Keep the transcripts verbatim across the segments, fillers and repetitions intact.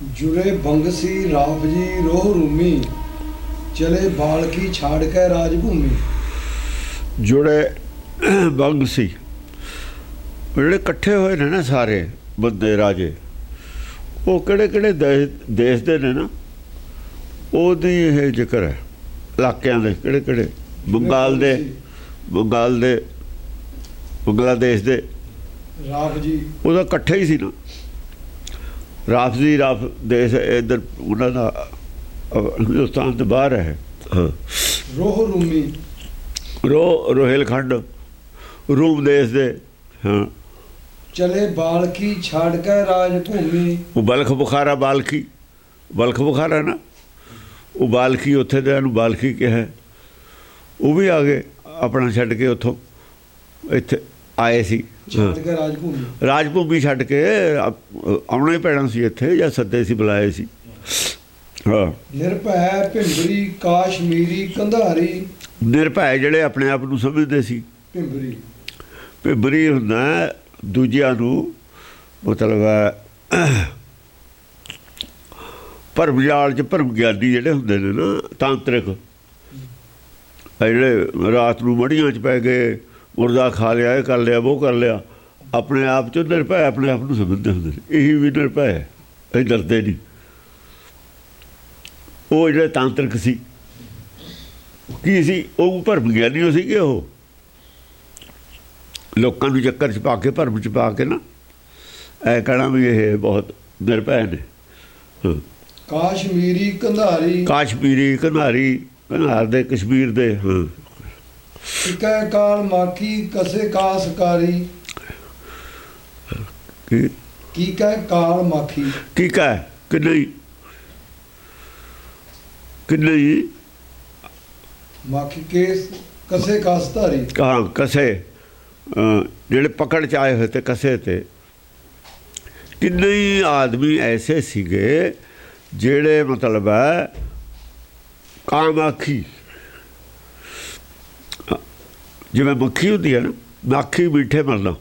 जुड़े बंगसी राफ जी रोह रूमी चले बाल की छाड़ के राजभूमि। जुड़े बंगसी ਜਿਹੜੇ ਇਕੱਠੇ ਹੋਏ ਨੇ ਨਾ ਸਾਰੇ ਬੰਦੇ ਰਾਜੇ, ਉਹ ਕਿਹੜੇ ਕਿਹੜੇ ਦੇਸ਼ ਦੇਸ਼ ਦੇ ਨੇ ਨਾ, ਉਹਦੀ ਇਹ ਜ਼ਿਕਰ ਹੈ। ਇਲਾਕਿਆਂ ਦੇ ਕਿਹੜੇ ਕਿਹੜੇ, ਬੰਗਾਲ ਦੇ, ਬੰਗਾਲ ਦੇ, ਬੰਗਲਾਦੇਸ਼ ਦੇ ਰਾਫ ਜੀ, ਉਹਦਾ ਇਕੱਠੇ ਹੀ ਸੀ ਨਾ। ਰਾਫ ਜੀ ਰਾਫ ਦੇਸ਼ ਇੱਧਰ ਉਹਨਾਂ ਦਾ ਹਿੰਦੁਸਤਾਨ ਤੋਂ ਬਾਹਰ ਹੈ। ਹਾਂ, ਰੋਹ ਰੂਮੀ, ਰੋ ਰੋਹਿਲਖੰਡ ਰੂਮ ਦੇਸ਼ ਦੇ। ਹਾਂ, ਚਲੇ ਬਾਲਕੀ ਛਾੜ ਕੇ ਰਾਜਭੂਮੀ। ਉਹ ਬਲਖ ਬੁਖਾਰਾ, ਬਾਲਕੀ ਬਲਖ ਬੁਖਾਰਾ ਨਾ, ਉਹ ਬਾਲਕੀ ਉੱਥੇ ਦੇ ਨੂੰ ਬਾਲਕੀ ਕਿਹਾ। ਉਹ ਵੀ ਆ ਗਏ ਆਪਣਾ ਛੱਡ ਕੇ, ਉੱਥੋਂ ਇੱਥੇ ਆਏ ਸੀ। ਛੱਡ ਕੇ ਰਾਜਭੂਮੀ, ਰਾਜਭੂਮੀ ਛੱਡ ਕੇ ਆਉਣਾ ਹੀ ਪੈਣਾ ਸੀ ਇੱਥੇ, ਜਾਂ ਸੱਦੇ ਸੀ, ਬੁਲਾਏ ਸੀ। ਹਾਂ, ਨਿਰਭੈ ਭਿੰਬਰੀ ਕਾਸ਼ਮੀਰੀ ਕੰਧਾਰੀ। ਨਿਰਭੈ ਜਿਹੜੇ ਆਪਣੇ ਆਪ ਨੂੰ ਸਮਝਦੇ ਸੀ। ਭਿੰਬਰੀ, ਭਿੰਬਰੀ ਹੁੰਦਾ ਦੂਜਿਆਂ ਨੂੰ, ਮਤਲਬ ਭਰਮ ਜਾਲ 'ਚ ਭਰਮ ਗਿਆਨੀ ਜਿਹੜੇ ਹੁੰਦੇ ਨੇ ਨਾ, ਤਾਂਤਰਿਕ, ਜਿਹੜੇ ਰਾਤ ਨੂੰ ਮੜੀਆਂ 'ਚ ਪੈ ਗਏ, ਮੁਰਦਾ ਖਾ ਲਿਆ, ਇਹ ਕਰ ਲਿਆ, ਉਹ ਕਰ ਲਿਆ, ਆਪਣੇ ਆਪ 'ਚ ਨਿਰਭੈ ਆਪਣੇ ਆਪ ਨੂੰ ਸਮਝਦੇ ਹੁੰਦੇ ਨੇ। ਇਹੀ ਵੀ ਨਿਰਭੈ ਹੈ, ਇਹ ਡਰਦੇ ਨਹੀਂ। ਉਹ ਜਿਹੜੇ ਤਾਂਤਰਿਕ ਸੀ, ਕੀ ਸੀ ਉਹ, ਭਰਮ ਗਿਆਨੀ ਸੀਗੇ। ਉਹ ਲੋਕਾਂ ਨੂੰ ਚੱਕਰ 'ਚ ਪਾ ਕੇ, ਭਰਮ 'ਚ ਪਾ ਕੇ ਨਾ, ਇਹ ਕਹਿਣਾ ਵੀ ਇਹ ਬਹੁਤ ਨਿਰਭੈ ਨੇ। ਹਾਂ, ਕਾਸ਼ਮੀਰੀ ਕੰਧਾਰੀ, ਕਾਸ਼ਮੀਰੀ ਕੰਧਾਰੀ, ਕੰਧਾਰ ਦੇ, ਕਸ਼ਮੀਰ ਦੇ। ਹਾਂ, ਟਿਕੈ ਕਾਲ ਮਾਖੀ ਕਸੇ ਕਾਸਕਾਰੀ। ਕੀ ਕੀ ਕਹਿ ਕਾਲ ਮਾਖੀ, ਕੀ ਕਹਿ ਕਿ ਨਹੀਂ, ਕਿ ਨਹੀਂ ਮਾਖੀ ਕੇਸ ਕਸੇ ਕਾਸਧਾਰੀ। ਹਾਂ, ਕਸੇ ਜਿਹੜੇ ਪਕੜ 'ਚ ਆਏ ਹੋਏ ਤੇ ਕਸੇ ਤੇ। ਕਿੰਨੇ ਹੀ ਆਦਮੀ ਐਸੇ ਸੀਗੇ ਜਿਹੜੇ ਮਤਲਬ ਹੈ ਕਾਮਾਖੀ, ਜਿਵੇਂ ਮੱਖੀ ਹੁੰਦੀ ਹੈ ਨਾ, ਮੱਖੀ ਮਿੱਠੇ ਮਰਨਾ,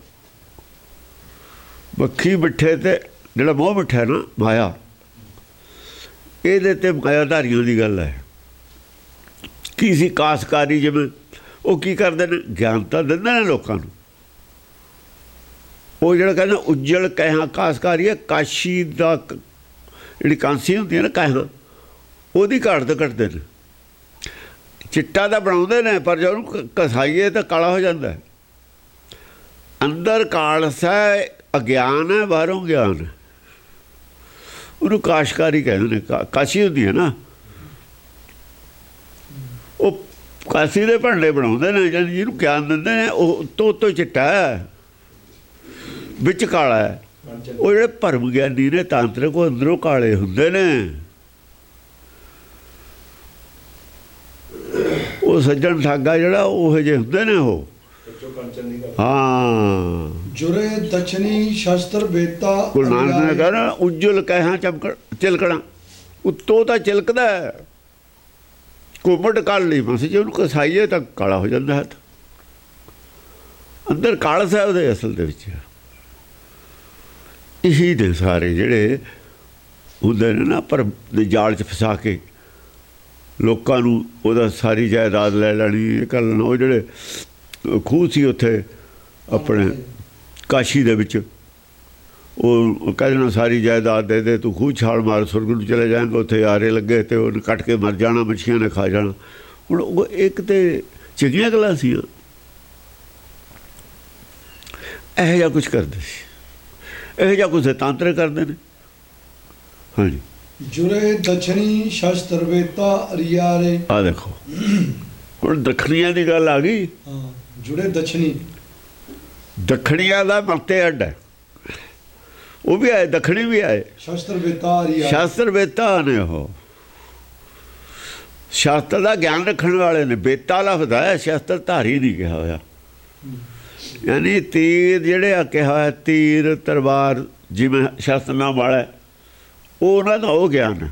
ਮੱਖੀ ਮਿੱਠੇ ਤੇ ਜਿਹੜਾ ਮੋਹ ਮਿੱਠਾ ਨਾ, ਮਾਇਆ, ਇਹਦੇ ਤੇ ਮਾਇਆਧਾਰੀਆਂ ਦੀ ਗੱਲ ਹੈ। ਕੀ ਸੀ ਕਾਸਕਾਰੀ, ਜਿਵੇਂ ਉਹ ਕੀ ਕਰਦੇ ਨੇ, ਗਿਆਨ ਤਾਂ ਦਿੰਦੇ ਨੇ ਲੋਕਾਂ ਨੂੰ। ਉਹ ਜਿਹੜਾ ਕਹਿੰਦਾ ਉੱਜਲ ਕਹਿਆ ਕਾਸਕਾਰੀ ਹੈ, ਕਾਸ਼ੀ ਦਾ ਜਿਹੜੀ ਕਾਂਸੀ ਹੁੰਦੀ ਹੈ ਨਾ ਕਹਿਆ, ਉਹਦੀ ਘਾਟ ਤੋਂ ਕੱਟਦੇ ਨੇ। ਚਿੱਟਾ ਤਾਂ ਬਣਾਉਂਦੇ ਨੇ, ਪਰ ਜੇ ਉਹਨੂੰ ਘਸਾਈਏ ਤਾਂ ਕਾਲਾ ਹੋ ਜਾਂਦਾ। ਅੰਦਰ ਕਾਲਸ ਹੈ, ਅਗਿਆਨ ਹੈ, ਬਾਹਰੋਂ ਗਿਆਨ ਹੈ। ਉਹਨੂੰ ਕਾਸ਼ਕਾਰੀ ਕਹਿੰਦੇ ਨੇ। ਕਾਸ਼ੀ ਹੁੰਦੀ ਹੈ ਨਾ, ਉਹ ਕਾਸ਼ੀ ਦੇ ਭਾਂਡੇ ਬਣਾਉਂਦੇ ਨੇ, ਜਾਨੀ ਜਿਹਨੂੰ ਗਿਆਨ ਦਿੰਦੇ ਨੇ। ਉਹ ਤੋਂ ਉੱਤੋਂ ਚਿੱਟਾ ਹੈ, ਵਿੱਚ ਕਾਲਾ ਹੈ। ਉਹ ਜਿਹੜੇ ਭਰਮ ਗਿਆਨੀ ਨੇ, ਤਾਂਤਰਿਕ, ਉਹ ਅੰਦਰੋਂ ਕਾਲੇ ਹੁੰਦੇ ਨੇ। ਉਹ ਸੱਜਣ ਠਾਗਾ ਜਿਹੜਾ, ਉਹ ਜਿਹੇ ਹੁੰਦੇ ਨੇ ਉਹ। ਹਾਂ, ਜੁਰੇ ਦਛਨੀ ਸ਼ਸਤਰ ਬੇਤਾ। ਗੁਰੂ ਨਾਨਕ ਨੇ ਕਹਿਣਾ ਉੱਜਲ ਕਹਿਆ ਚਮਕਣ ਚਿਲਕਣਾ, ਉੱਤੋਂ ਤਾਂ ਚਿਲਕਦਾ, ਘੁੰਮਟ ਕੱਢ ਲਈ ਬਸ, ਜੇ ਉਹਨੂੰ ਘਸਾਈਏ ਤਾਂ ਕਾਲਾ ਹੋ ਜਾਂਦਾ ਹੈ। ਅੰਦਰ ਕਾਲਸ ਹੈ ਉਹਦੇ ਅਸਲ ਦੇ ਵਿੱਚ। ਇਹੀ ਦੇ ਸਾਰੇ ਜਿਹੜੇ ਹੁੰਦੇ ਨੇ ਨਾ, ਭਰਮ ਦੇ ਜਾਲ 'ਚ ਫਸਾ ਕੇ ਲੋਕਾਂ ਨੂੰ ਉਹਦਾ ਸਾਰੀ ਜਾਇਦਾਦ ਲੈ ਲੈਣੀ, ਇਹ ਕਰ ਲੈਣਾ। ਉਹ ਜਿਹੜੇ ਖੂਹ ਸੀ ਉੱਥੇ ਆਪਣੇ ਕਾਸ਼ੀ ਦੇ ਵਿੱਚ, ਉਹ ਕਹਿ ਦੇਣਾ ਸਾਰੀ ਜਾਇਦਾਦ ਦੇ ਦੇ, ਤੂੰ ਖੂਹ ਛਾਲ ਮਾਰ, ਸੁਰਗ ਨੂੰ ਚਲੇ ਜਾਏਂਗੇ। ਉੱਥੇ ਆਰੇ ਲੱਗੇ ਤੇ ਉਹਨੇ ਕੱਟ ਕੇ ਮਰ ਜਾਣਾ, ਮੱਛੀਆਂ ਨੇ ਖਾ ਜਾਣਾ। ਹੁਣ ਉਹ ਇੱਕ ਤਾਂ ਚੰਗੀਆਂ ਗੱਲਾਂ ਸੀ, ਇਹੋ ਜਿਹਾ ਕੁਛ ਕਰਦੇ ਸੀ, ਇਹੋ ਜਿਹਾ ਕੁਛ ਤਾਂਤਰਿਕ ਕਰਦੇ ਨੇ। ਹਾਂਜੀ, ਜੁਰੇ ਦਛਨੀ ਸ਼ਸਤਰ ਬੇਤਾ ਅਰੀਆਰੇ। ਆ ਦੇਖੋ ਹੁਣ ਦੱਖਣੀਆਂ ਦੀ ਗੱਲ ਆ ਗਈ। ਹਾਂ, ਜੁੜੇ ਦਛਨੀ, ਦੱਖਣੀਆਂ ਦਾ ਮਰਤੇ ਅੱਡ ਹੈ। ਉਹ ਵੀ ਆਏ, ਦੱਖਣੀ ਵੀ ਆਏ। ਸ਼ਸਤਰ ਬੇਤਾ ਅਰੀਆਰੇ, ਸ਼ਾਸਤਰ ਬੇਤਾ ਨੇ। ਉਹ ਸ਼ਾਸਤਰ ਦਾ ਗਿਆਨ ਰੱਖਣ ਵਾਲੇ ਨੇ। ਬੇਤਾ ਲਫ਼ਜ਼ ਹੈ, ਸ਼ਾਸਤਰ ਧਾਰੀ ਨਹੀਂ ਕਿਹਾ ਹੋਇਆ। ਯਾਨੀ ਤੀਰ ਜਿਹੜੇ ਆ ਕਿਹਾ ਹੋਇਆ, ਤੀਰ ਤਲਵਾਰ ਜਿਵੇਂ ਸ਼ਾਸਤਰ ਨਾਮ ਵਾਲਾ, ਉਹ ਉਹਨਾਂ ਦਾ ਉਹ ਗਿਆਨ ਹੈ।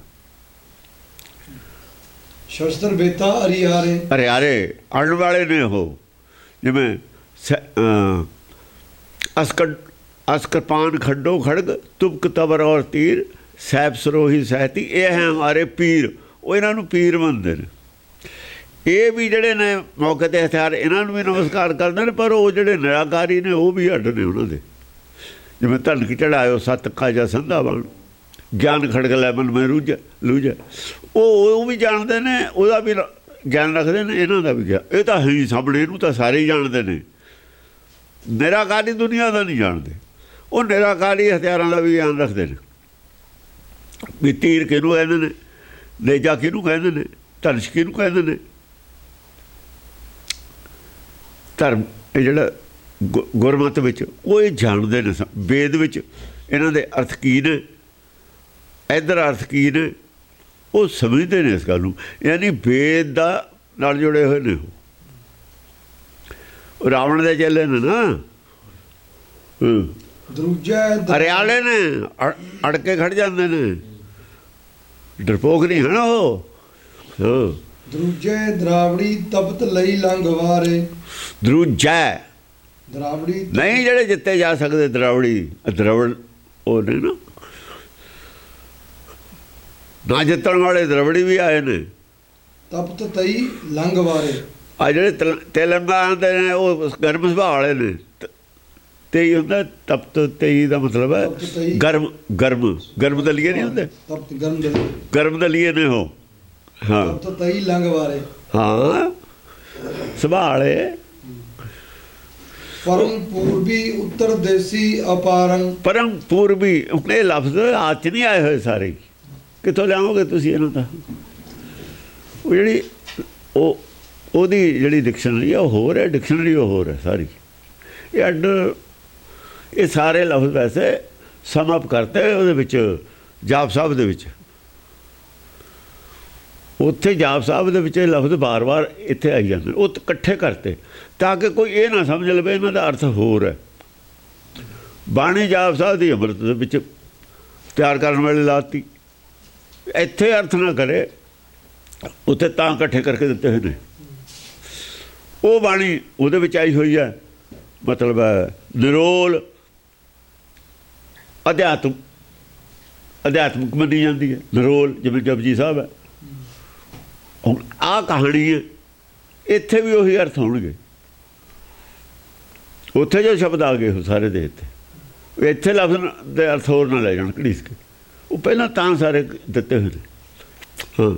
ਸ਼ਸਤਰ ਬੇਤਾ ਅਰੀਆਰੇ, ਅਰਿਆਰੇ ਅੜਨ ਵਾਲੇ ਨੇ ਉਹ। ਜਿਵੇਂ ਅਸਕਰ ਅਸਕਰਪਾਨ ਖੱਡੋ ਖੜਗ ਤੁਬਕ ਤਬਰ ਔਰ ਤੀਰ ਸੈਬ ਸਰੋਹੀ ਸਹਿਤੀ ਇਹ ਹੈ ਹਮਾਰੇ ਪੀਰ। ਉਹ ਇਹਨਾਂ ਨੂੰ ਪੀਰ ਮੰਨਦੇ ਨੇ। ਇਹ ਵੀ ਜਿਹੜੇ ਨੇ ਮੌਕੇ 'ਤੇ ਹਥਿਆਰ ਇਹਨਾਂ ਨੂੰ ਵੀ ਨਮਸਕਾਰ ਕਰਦੇ ਨੇ, ਪਰ ਉਹ ਜਿਹੜੇ ਨਿਰਾਕਾਰੀ ਨੇ ਉਹ ਵੀ ਅੱਡ ਨੇ ਉਹਨਾਂ ਦੇ। ਜਿਵੇਂ ਧਨ ਕੀ ਚੜਾਇਓ ਸੱਤ ਖਾਜਾ ਸੰਧਾ ਬਣ, ਗਿਆਨ ਖੜਕ ਲੈ ਮਨ ਮੈਂ ਰੂਝ ਲੂਝ, ਉਹ ਉਹ ਵੀ ਜਾਣਦੇ ਨੇ, ਉਹਦਾ ਵੀ ਗਿਆਨ ਰੱਖਦੇ ਨੇ, ਇਹਨਾਂ ਦਾ ਵੀ ਗਿਆ। ਇਹ ਤਾਂ ਹੈ ਹੀ ਸਾਹਮਣੇ, ਇਹਨੂੰ ਤਾਂ ਸਾਰੇ ਹੀ ਜਾਣਦੇ ਨੇ। ਨਿਰਾਕਾਰੀ ਦੁਨੀਆ ਦਾ ਨਹੀਂ ਜਾਣਦੇ, ਉਹ ਨਿਰਾਕਾਰੀ ਹਥਿਆਰਾਂ ਦਾ ਵੀ ਗਿਆਨ ਰੱਖਦੇ ਨੇ ਵੀ ਤੀਰ ਕਿਹਨੂੰ ਕਹਿੰਦੇ ਨੇ, ਨੇਜਾ ਕਿਹਨੂੰ ਕਹਿੰਦੇ ਨੇ, ਧਨੁਸ਼ ਕਿਹਨੂੰ ਕਹਿੰਦੇ ਨੇ। ਧਰਮ ਇਹ ਜਿਹੜਾ ਗੁ ਗੁਰਮਤ ਵਿੱਚ ਉਹ ਇਹ ਜਾਣਦੇ ਨੇ। ਵੇਦ ਵਿੱਚ ਇਹਨਾਂ ਦੇ ਅਰਥ ਕੀ ਨੇ, ਇੱਧਰ ਅਰਥ ਕੀ ਨੇ, ਉਹ ਸਮਝਦੇ ਨੇ ਇਸ ਗੱਲ ਨੂੰ। ਯਾਨੀ ਵੇਦ ਦਾ ਨਾਲ ਜੁੜੇ ਹੋਏ ਨੇ। ਉਹ ਰਾਵਣ ਦੇ ਚੇਲੇ ਨੇ ਨਾ, ਹਰਿਆਲੇ ਨੇ, ਅੜ ਕੇ ਖੜ ਜਾਂਦੇ ਨੇ, ਡਰਪੋਕ ਨਹੀਂ ਹੈ ਨਾ ਉਹ। ਦਰੂਜੇ ਦਰਾਵੜੀ ਤਪਤ ਲਈ ਲੰਘ ਵਾਰੇ। ਦਰੂਜਾ ਦਰਾਵੜੀ ਨਹੀਂ ਜਿਹੜੇ ਜਿੱਤੇ ਜਾ ਸਕਦੇ। ਦਰਾਵੜੀ ਦਰਾਵੜ ਉਹ ਨੇ ਨਾ, ਨਾ ਜਿੱਤਣ ਵਾਲੇ ਦਰਵੜੀ ਵੀ ਆਏ ਨੇ। ਤਪਤ ਤਈ ਲੰਘ ਵਾਰੇ ਆ ਜਿਹੜੇ ਤੇਲੰਗਾਨਾ ਦੇ ਨੇ ਉਹ ਗਰਮ ਸੁਭਾਅ ਵਾਲੇ ਨੇ। ਤੇਈ ਹੁੰਦਾ ਤਪਤ, ਤੇਈ ਦਾ ਮਤਲਬ ਹੈ ਗਰਮ ਗਰਮ ਗਰਮ ਦਲੀਏ ਨਹੀਂ ਹੁੰਦੇ, ਤਪਤ ਗਰਮ ਦਲੀਏ, ਗਰਮ ਦਲੀਏ ਨੇ ਉਹ। ਹਾਂ ਤਪਤ ਤਈ ਲੰਘ ਵਾਰੇ, ਹਾਂ ਸੁਭਾਅ ਵਾਲੇ। ਪਰਮ ਪੂਰਬੀ ਉੱਤਰ ਦੇਸੀ ਅਪਾਰੰ। ਪਰਮ ਪੂਰਬੀ ਇਹ ਲਫ਼ਜ਼ ਆਜ 'ਚ ਨਹੀਂ ਆਏ ਹੋਏ ਸਾਰੇ, ਕਿੱਥੋਂ ਲਿਆਓਗੇ ਤੁਸੀਂ ਇਹਨਾਂ ਦਾ? ਉਹ ਜਿਹੜੀ ਉਹ ਉਹਦੀ ਜਿਹੜੀ ਡਿਕਸ਼ਨਰੀ ਆ ਉਹ ਹੋਰ ਹੈ, ਡਿਕਸ਼ਨਰੀ ਉਹ ਹੋਰ ਹੈ ਸਾਰੀ। ਇਹ ਅੱਡ ਇਹ ਸਾਰੇ ਲਫ਼ਜ਼ ਵੈਸੇ ਸਮ ਅਪ ਕਰਤੇ ਉਹਦੇ ਵਿੱਚ ਜਾਪ ਸਾਹਿਬ ਦੇ ਵਿੱਚ। ਉੱਥੇ ਜਾਪ ਸਾਹਿਬ ਦੇ ਵਿੱਚ ਇਹ ਲਫ਼ਜ਼ ਵਾਰ ਵਾਰ ਇੱਥੇ ਆਈ ਜਾਂਦੇ, ਉਹ ਇਕੱਠੇ ਕਰਤੇ ਤਾਂ ਕਿ ਕੋਈ ਇਹ ਨਾ ਸਮਝ ਲਵੇ ਇਹਨਾਂ ਦਾ ਅਰਥ ਹੋਰ ਹੈ। ਬਾਣੀ ਜਾਪ ਸਾਹਿਬ ਦੀ ਅੰਮ੍ਰਿਤ ਦੇ ਵਿੱਚ ਤਿਆਰ ਕਰਨ ਵੇਲੇ ਲਾਤੀ, ਇੱਥੇ ਅਰਥ ਨਾ ਕਰੇ, ਉੱਥੇ ਤਾਂ ਇਕੱਠੇ ਕਰਕੇ ਦਿੱਤੇ ਹੋਏ ਨੇ। ਉਹ ਬਾਣੀ ਉਹਦੇ ਵਿੱਚ ਆਈ ਹੋਈ ਹੈ, ਮਤਲਬ ਨਿਰੋਲ ਅਧਿਆਤਮ ਅਧਿਆਤਮਿਕ ਮੰਨੀ ਜਾਂਦੀ ਹੈ ਨਿਰੋਲ, ਜਿਵੇਂ ਜਪਜੀ ਸਾਹਿਬ ਹੈ। ਹੁਣ ਆਹ ਕਹਾਣੀ ਹੈ, ਇੱਥੇ ਵੀ ਉਹੀ ਅਰਥ ਹੋਣਗੇ। ਉੱਥੇ ਜੋ ਸ਼ਬਦ ਆ ਗਏ ਉਹ ਸਾਰੇ ਦੇ ਦਿੱਤੇ, ਇੱਥੇ ਲਫ਼ਜ਼ ਦੇ ਅਰਥ ਹੋਰ ਨਾ ਲੈ ਜਾਣ ਘੜੀਸ ਕੇ। ਉਹ ਪਹਿਲਾਂ ਤਾਂ ਸਾਰੇ ਦਿੱਤੇ ਹੋਏ ਨੇ। ਹਾਂ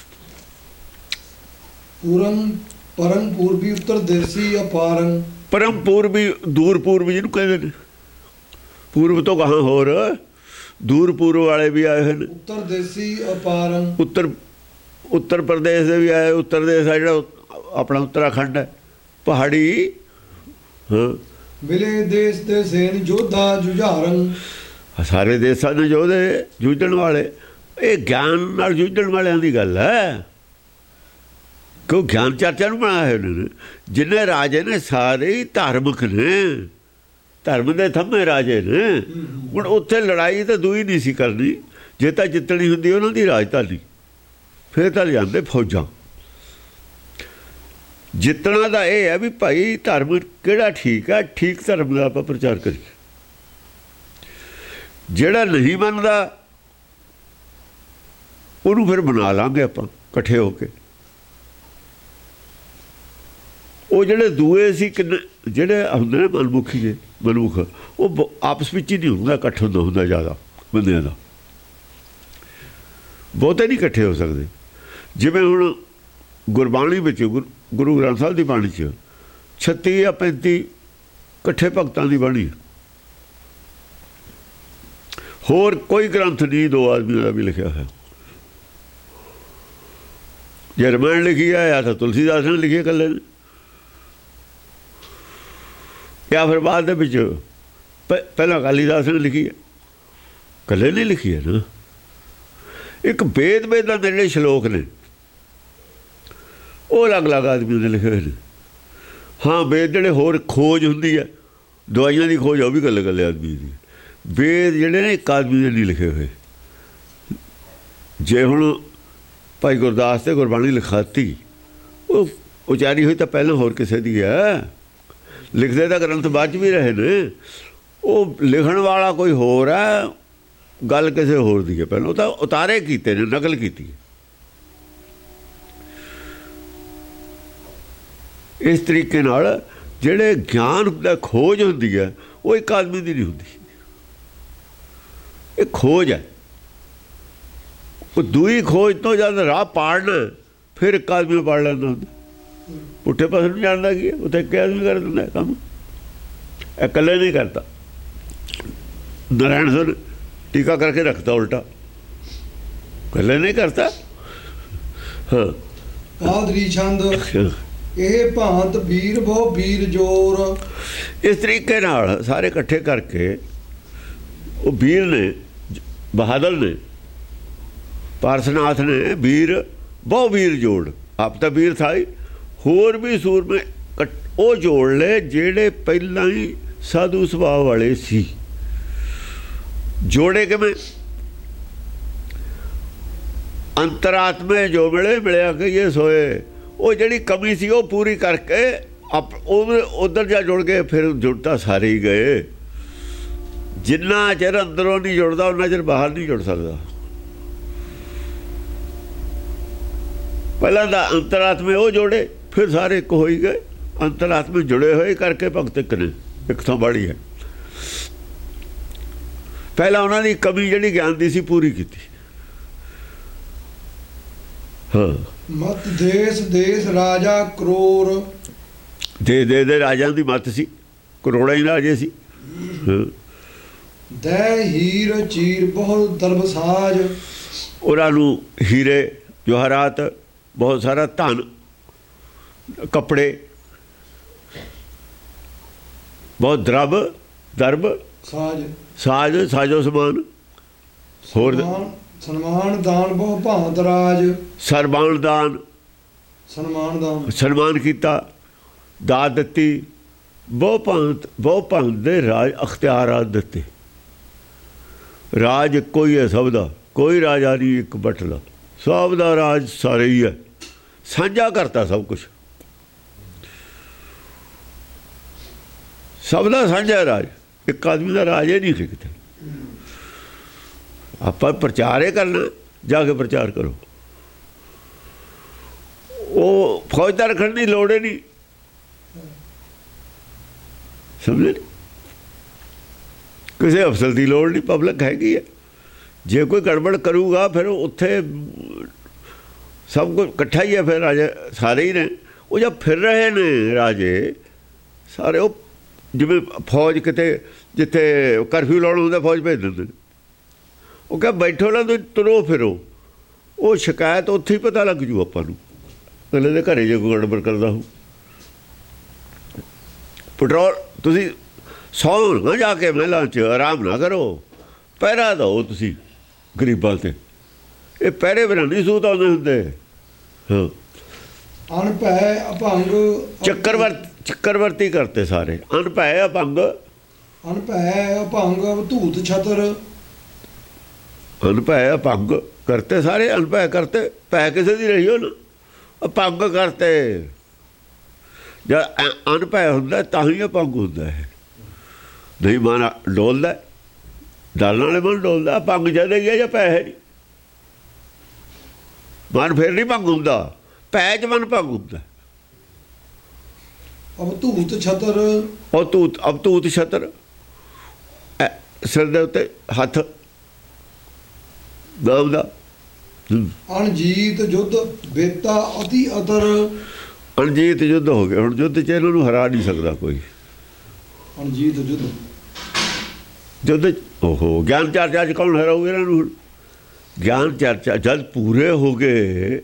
ਪੂਰਮ ਪਰਮ ਪੂਰਬੀ ਉੱਤਰ ਦੇਸੀ ਅਪਾਰੰ। ਪਰਮ ਪੂਰਬੀ ਦੂਰ ਪੂਰਬੀ ਜਿਹਨੂੰ ਕਹਿੰਦੇ ਨੇ, ਪੂਰਬ ਤੋਂ ਕਹਾਂ ਹੋਰ ਦੂਰ ਪੂਰਬ ਵਾਲੇ ਵੀ ਆਏ ਹੋਏ ਨੇ। ਉੱਤਰ ਦੇਸੀ ਅਪਾਰੰ, ਉੱਤਰ ਉੱਤਰ ਪ੍ਰਦੇਸ਼ ਦੇ ਵੀ ਆਏ। ਉੱਤਰ ਦੇਸ਼ ਆ ਜਿਹੜਾ ਆਪਣਾ ਉੱਤਰਾਖੰਡ ਹੈ, ਪਹਾੜੀ। ਹਾਂ ਮਿਲੇ ਦੇਸ਼ ਦੇ ਸੈਨ ਯੋਧਾ ਜੁਝਾਰਨ। ਸਾਰੇ ਦੇਸ਼ਾਂ ਦੇ ਯੋਧੇ ਜੂਝਣ ਵਾਲੇ। ਇਹ ਗਿਆਨ ਨਾਲ ਜੂਝਣ ਵਾਲਿਆਂ ਦੀ ਗੱਲ ਹੈ, ਕਿਉਂ ਗਿਆਨ ਚਰਚਾ ਨੂੰ ਬਣਾਇਆ ਹੋਏ ਨੇ। ਜਿੰਨੇ ਰਾਜੇ ਨੇ ਸਾਰੇ ਹੀ ਧਾਰਮਿਕ ਨੇ, ਧਰਮ ਦੇ ਥੰਮੇ ਰਾਜੇ ਨੇ। ਹੁਣ ਉੱਥੇ ਲੜਾਈ ਤਾਂ ਦੂਈ ਨਹੀਂ ਸੀ ਕਰਨੀ, ਜੇ ਤਾਂ ਜਿੱਤਣੀ ਹੁੰਦੀ ਉਹਨਾਂ ਦੀ ਰਾਜਧਾਨੀ, ਫਿਰ ਤਾਂ ਲਿਆਂਦੇ ਫੌਜਾਂ। ਜਿੱਤਣਾ ਦਾ ਇਹ ਹੈ ਵੀ ਭਾਈ ਧਰਮ ਕਿਹੜਾ ਠੀਕ ਹੈ, ਠੀਕ ਧਰਮ ਦਾ ਆਪਾਂ ਪ੍ਰਚਾਰ ਕਰੀਏ। ਜਿਹੜਾ ਨਹੀਂ ਮੰਨਦਾ ਉਹਨੂੰ ਫਿਰ ਬਣਾ ਲਾਂਗੇ ਆਪਾਂ ਇਕੱਠੇ ਹੋ ਕੇ। ਉਹ ਜਿਹੜੇ ਦੂਏ ਸੀ ਕਿੰਨੇ ਜਿਹੜੇ ਹੁੰਦੇ ਨੇ ਮਨਮੁਖੀ ਜੇ ਮਨੁੱਖ, ਉਹ ਆਪਸ ਵਿੱਚ ਹੀ ਨਹੀਂ ਹੁੰਦਾ, ਇਕੱਠ ਹੁੰਦਾ ਹੁੰਦਾ ਜ਼ਿਆਦਾ ਬੰਦਿਆਂ ਦਾ, ਬਹੁਤੇ ਨਹੀਂ ਇਕੱਠੇ ਹੋ ਸਕਦੇ। ਜਿਵੇਂ ਹੁਣ ਗੁਰਬਾਣੀ ਵਿੱਚ ਗੁਰੂ ਗ੍ਰੰਥ ਸਾਹਿਬ ਦੀ ਬਾਣੀ 'ਚ ਛੱਤੀ ਜਾਂ ਪੈਂਤੀ ਇਕੱਠੇ ਭਗਤਾਂ ਦੀ ਬਾਣੀ। ਹੋਰ ਕੋਈ ਗ੍ਰੰਥ ਨਹੀਂ ਦੋ ਆਦਮੀਆਂ ਦਾ ਵੀ ਲਿਖਿਆ ਹੋਇਆ। ਜੇ ਰਮਾਇਣ ਲਿਖੀ ਹੈ ਜਾਂ ਤਾਂ ਤੁਲਸੀਦਾਸ ਨੇ ਲਿਖੀ ਇਕੱਲੇ ਨੇ, ਜਾਂ ਫਿਰ ਬਾਅਦ ਦੇ ਵਿੱਚ ਪਹਿਲਾਂ ਕਾਲੀਦਾਸ ਨੇ ਲਿਖੀ ਹੈ, ਇਕੱਲੇ ਨੇ ਲਿਖੀ ਹੈ ਨਾ। ਇੱਕ ਵੇਦ ਵੇਦਾਂ ਦੇ ਜਿਹੜੇ ਸ਼ਲੋਕ ਨੇ ਉਹ ਅਲੱਗ ਅਲੱਗ ਆਦਮੀਆਂ ਨੇ ਲਿਖੇ ਹੋਏ ਨੇ। ਹਾਂ ਵੇਦ ਜਿਹੜੇ ਹੋਰ ਖੋਜ ਹੁੰਦੀ ਹੈ, ਦਵਾਈਆਂ ਦੀ ਖੋਜ, ਉਹ ਵੀ ਇਕੱਲੇ ਇਕੱਲੇ ਆਦਮੀ ਦੀ। ਵੇਦ ਜਿਹੜੇ ਨੇ ਇੱਕ ਆਦਮੀ ਦੇ ਨਹੀਂ ਲਿਖੇ ਹੋਏ। ਜੇ ਹੁਣ ਭਾਈ ਗੁਰਦਾਸ ਤੇ ਗੁਰਬਾਣੀ ਲਿਖਾਤੀ, ਉਹ ਉਚਾਰੀ ਹੋਈ ਤਾਂ ਪਹਿਲਾਂ ਹੋਰ ਕਿਸੇ ਦੀ ਹੈ। ਲਿਖਦੇ ਤਾਂ ਗ੍ਰੰਥ ਬਾਅਦ 'ਚ ਵੀ ਰਹੇ ਨੇ, ਉਹ ਲਿਖਣ ਵਾਲਾ ਕੋਈ ਹੋਰ ਹੈ, ਗੱਲ ਕਿਸੇ ਹੋਰ ਦੀ ਹੈ, ਪਹਿਲਾਂ ਉਹ ਤਾਂ ਉਤਾਰੇ ਕੀਤੇ ਨੇ, ਨਕਲ ਕੀਤੀ ਹੈ। ਇਸ ਤਰੀਕੇ ਨਾਲ ਜਿਹੜੇ ਗਿਆਨ ਦਾ ਖੋਜ ਹੁੰਦੀ ਹੈ ਉਹ ਇੱਕ ਆਦਮੀ ਦੀ ਨਹੀਂ ਹੁੰਦੀ, ਇਹ ਖੋਜ ਹੈ। ਉਹ ਦੂਈ ਖੋਜ ਤੋਂ ਜਦ ਰਾਹ ਪਾੜਨਾ ਫਿਰ ਇੱਕ ਆਦਮੀ ਪਾੜ ਲੈਂਦਾ ਹੁੰਦਾ। ਪੁੱਠੇ ਪਾਸੇ ਨੂੰ ਜਾਣਦਾ ਕੀ ਹੈ, ਉੱਥੇ ਇੱਕ ਆਦਮੀ ਕਰ ਦਿੰਦਾ ਕੰਮ, ਇਹ ਇਕੱਲੇ ਨਹੀਂ ਕਰਦਾ। ਨਾਰਾਇਣ ਸਰ ਟੀਕਾ ਕਰਕੇ ਰੱਖਤਾ ਉਲਟਾ, ਇਕੱਲੇ ਨਹੀਂ ਕਰਤਾ। ਹਾਂ ਪਾਦਰੀ ਛੰਦ ਇਹ ਭਾਂਤ ਵੀਰ ਬਹੁ ਵੀਰ ਜੋਰ। ਇਸ ਤਰੀਕੇ ਨਾਲ ਸਾਰੇ ਇਕੱਠੇ ਕਰਕੇ ਉਹ ਵੀਰ ਨੇ, ਬਹਾਦਰ ਨੇ, ਪਾਰਸਨਾਥ ਨੇ ਵੀਰ ਬਹੁ ਵੀਰ ਜੋੜ, ਆਪ ਤਾਂ ਵੀਰ ਥਾ ਹੀ, ਹੋਰ ਵੀ ਸੂਰਮੇ ਉਹ ਜੋੜ ਲਏ ਜਿਹੜੇ ਪਹਿਲਾਂ ਹੀ ਸਾਧੂ ਸੁਭਾਅ ਵਾਲੇ ਸੀ। ਜੋੜੇ ਕਿਵੇਂ? ਅੰਤਰਾਤਮੇ ਜੋ ਮਿਲੇ ਮਿਲਿਆ ਕਿ ਇਹ ਸੋਏ, ਉਹ ਜਿਹੜੀ ਕਮੀ ਸੀ ਉਹ ਪੂਰੀ ਕਰਕੇ ਆਪ ਉਧਰ ਜਾ ਜੁੜ ਗਏ। ਫਿਰ ਜੁੜਤਾ ਸਾਰੇ ਹੀ ਗਏ। ਜਿੰਨਾ ਚਿਰ ਅੰਦਰੋਂ ਨਹੀਂ ਜੁੜਦਾ ਉਹਨਾਂ ਚਿਰ ਬਾਹਰ ਨਹੀਂ ਜੁੜ ਸਕਦਾ। ਪਹਿਲਾਂ ਤਾਂ ਅੰਤਰਾਤਮੇ ਉਹ ਜੋੜੇ, ਫਿਰ ਸਾਰੇ ਇੱਕ ਹੋ ਹੀ ਗਏ। ਅੰਤਰਾਤਮੇ ਜੁੜੇ ਹੋਏ ਕਰਕੇ ਭਗਤ ਇੱਕ ਨੇ, ਇੱਕ ਥਾਂ ਬਾੜੀ ਹੈ। ਪਹਿਲਾਂ ਉਹਨਾਂ ਦੀ ਕਮੀ ਜਿਹੜੀ ਗਿਆਨ ਦੀ ਸੀ ਪੂਰੀ ਕੀਤੀ। ਹਾਂ ਮਤ ਦੇਸ ਦੇਸ ਰਾਜਾ ਕਰੋੜ। ਦੇ ਦੇ ਦੇ ਰਾਜਾਂ ਦੀ ਮੱਤ ਸੀ, ਕਰੋੜਾਂ ਹੀ ਰਾਜੇ ਸੀ। ਦੈ ਹੀਰ ਚੀਰ ਬਹੁਤ ਦਰਬ ਸਾਜ। ਉਹਨਾਂ ਨੂੰ ਹੀਰੇ ਜਵਾਹਰਾਤ, ਬਹੁਤ ਸਾਰਾ ਧਨ, ਕੱਪੜੇ, ਬਹੁਤ ਦਰਬ ਦਰਬ ਸਾਜ ਸਾਜ ਸਾਜੋ ਸਮਾਨ, ਹੋਰ ਸਨਮਾਨ ਦਾਨ ਬਹੁ ਭਾਂਤ ਰਾਜ। ਸਰਬਾਨ ਦਾਨ, ਸਨਮਾਨ ਦਾਨ, ਸਨਮਾਨ ਕੀਤਾ, ਦਾਤ ਦਿੱਤੀ, ਬਹੁ ਭਾਂਤ ਬਹੁ ਭਾਂਤ ਦੇ ਰਾਜ ਅਖਤਿਆਰਾਤ ਦਿੱਤੇ। ਰਾਜ ਕੋਈ ਹੈ ਸਭ ਦਾ, ਕੋਈ ਰਾਜਾ ਨਹੀਂ ਇੱਕ ਬਟਲਾ, ਸਭ ਦਾ ਰਾਜ ਸਾਰੇ ਹੀ ਹੈ। ਸਾਂਝਾ ਕਰਤਾ ਸਭ ਕੁਛ, ਸਭ ਦਾ ਸਾਂਝਾ ਰਾਜ, ਇੱਕ ਆਦਮੀ ਦਾ ਰਾਜ ਇਹ ਨਹੀਂ ਸੀ ਕਿਤੇ। ਆਪਾਂ ਪ੍ਰਚਾਰ ਇਹ ਕਰਨਾ, ਜਾ ਕੇ ਪ੍ਰਚਾਰ ਕਰੋ। ਉਹ ਫੌਜਦਾਰ ਰੱਖਣ ਦੀ ਲੋੜ ਹੀ ਨਹੀਂ, ਸਮਝੇ? ਕਿਸੇ ਅਫਸਰ ਦੀ ਲੋੜ ਨਹੀਂ, ਪਬਲਿਕ ਹੈਗੀ ਹੈ। ਜੇ ਕੋਈ ਗੜਬੜ ਕਰੂਗਾ ਫਿਰ ਉੱਥੇ ਸਭ ਕੁਝ ਇਕੱਠਾ ਹੀ ਹੈ। ਫਿਰ ਰਾਜੇ ਸਾਰੇ ਹੀ ਨੇ, ਉਹ ਜਦ ਫਿਰ ਰਹੇ ਨੇ ਰਾਜੇ ਸਾਰੇ, ਉਹ ਜਿਵੇਂ ਫੌਜ ਕਿਤੇ ਜਿੱਥੇ ਕਰਫਿਊ ਲਾਉਣਾ ਹੁੰਦਾ ਫੌਜ ਭੇਜ ਦਿੰਦੇ ਨੇ। ਉਹ ਕਿਹਾ ਬੈਠੋ ਨਾ, ਤੁਸੀਂ ਤੁਰੋ ਫਿਰੋ, ਉਹ ਸ਼ਿਕਾਇਤ ਉੱਥੇ ਹੀ ਪਤਾ ਲੱਗ ਜੂ ਆਪਾਂ ਨੂੰ। ਅਗਲੇ ਦੇ ਘਰੇ ਜੇ ਕੋਈ ਗੜਬੜ ਕਰਦਾ ਹੋ, ਪੈਟਰੋਲ ਤੁਸੀਂ ਸੌਂ ਨਾ ਜਾ ਕੇ ਮਹਿਲਾਂ 'ਚ, ਆਰਾਮ ਨਾ ਕਰੋ, ਪਹਿਰਾ ਦਿਓ ਤੁਸੀਂ ਗਰੀਬਾਂ 'ਤੇ। ਇਹ ਪਹਿਰੇ ਬਿਨਾਂ ਨਹੀਂ ਸੂਤ ਆਉਂਦੇ ਹੁੰਦੇ। ਹਾਂ ਅਨਭੈ ਅਭੰਗ ਚੱਕਰਵਰਤੀ ਚੱਕਰਵਰਤੀ ਕਰਤੇ ਸਾਰੇ, ਅਨਭੈ ਅਭੰਗ। ਅਨਭੈ ਅਭੰਗ ਧੂਤ ਛਤਰ। ਅਨਭੈ ਅਭੰਗ ਕਰਤੇ ਸਾਰੇ, ਅਨਭੈ ਕਰਤੇ, ਭੈ ਕਿਸੇ ਦੀ ਰਹੀ ਹੋ ਨਾ, ਅਭੰਗ ਕਰਤੇ। ਜਦ ਅਨਭੈ ਹੁੰਦਾ ਤਾਂ ਹੀ ਅਭੰਗ ਹੁੰਦਾ ਹੈ। ਨਹੀਂ ਮਨ ਡੋਲਦਾ, ਡਰਨ ਵਾਲੇ ਮਨ ਡੋਲਦਾ। ਭੰਗ ਜਦ ਗਿਆ ਜਾਂ ਪੈ ਹੈ ਨਹੀਂ, ਮਨ ਫਿਰ ਨਹੀਂ ਭੰਗ ਹੁੰਦਾ, ਪੈ 'ਚ ਮਨ ਭੰਗ ਹੁੰਦਾ। ਅਵਧੂਤ ਛਤਰ, ਉਹ ਧੂਤ ਅਵਧੂਤ ਛਤਰ, ਸਿਰ ਦੇ ਉੱਤੇ ਹੱਥ ਨਾਮ ਦਾ। ਅਣਜੀਤ ਯੁੱਧ ਬੇਤਾ ਅਤੀ ਅਤਰ। ਅਣਜੀਤ ਯੁੱਧ ਹੋ ਗਿਆ, ਹੁਣ ਯੁੱਧ 'ਚ ਇਹਨਾਂ ਨੂੰ ਹਰਾ ਨਹੀਂ ਸਕਦਾ ਕੋਈ। ਅਣਜੀਤ ਯੁੱਧ ਯੁੱਧ ਓਹੋ ਗਿਆਨ ਚਰਚਾ 'ਚ ਕੌਣ ਹਰਾਊਗਾ ਇਹਨਾਂ ਨੂੰ? ਹੁਣ ਗਿਆਨ ਚਰਚਾ ਜਦ ਪੂਰੇ ਹੋ ਗਏ,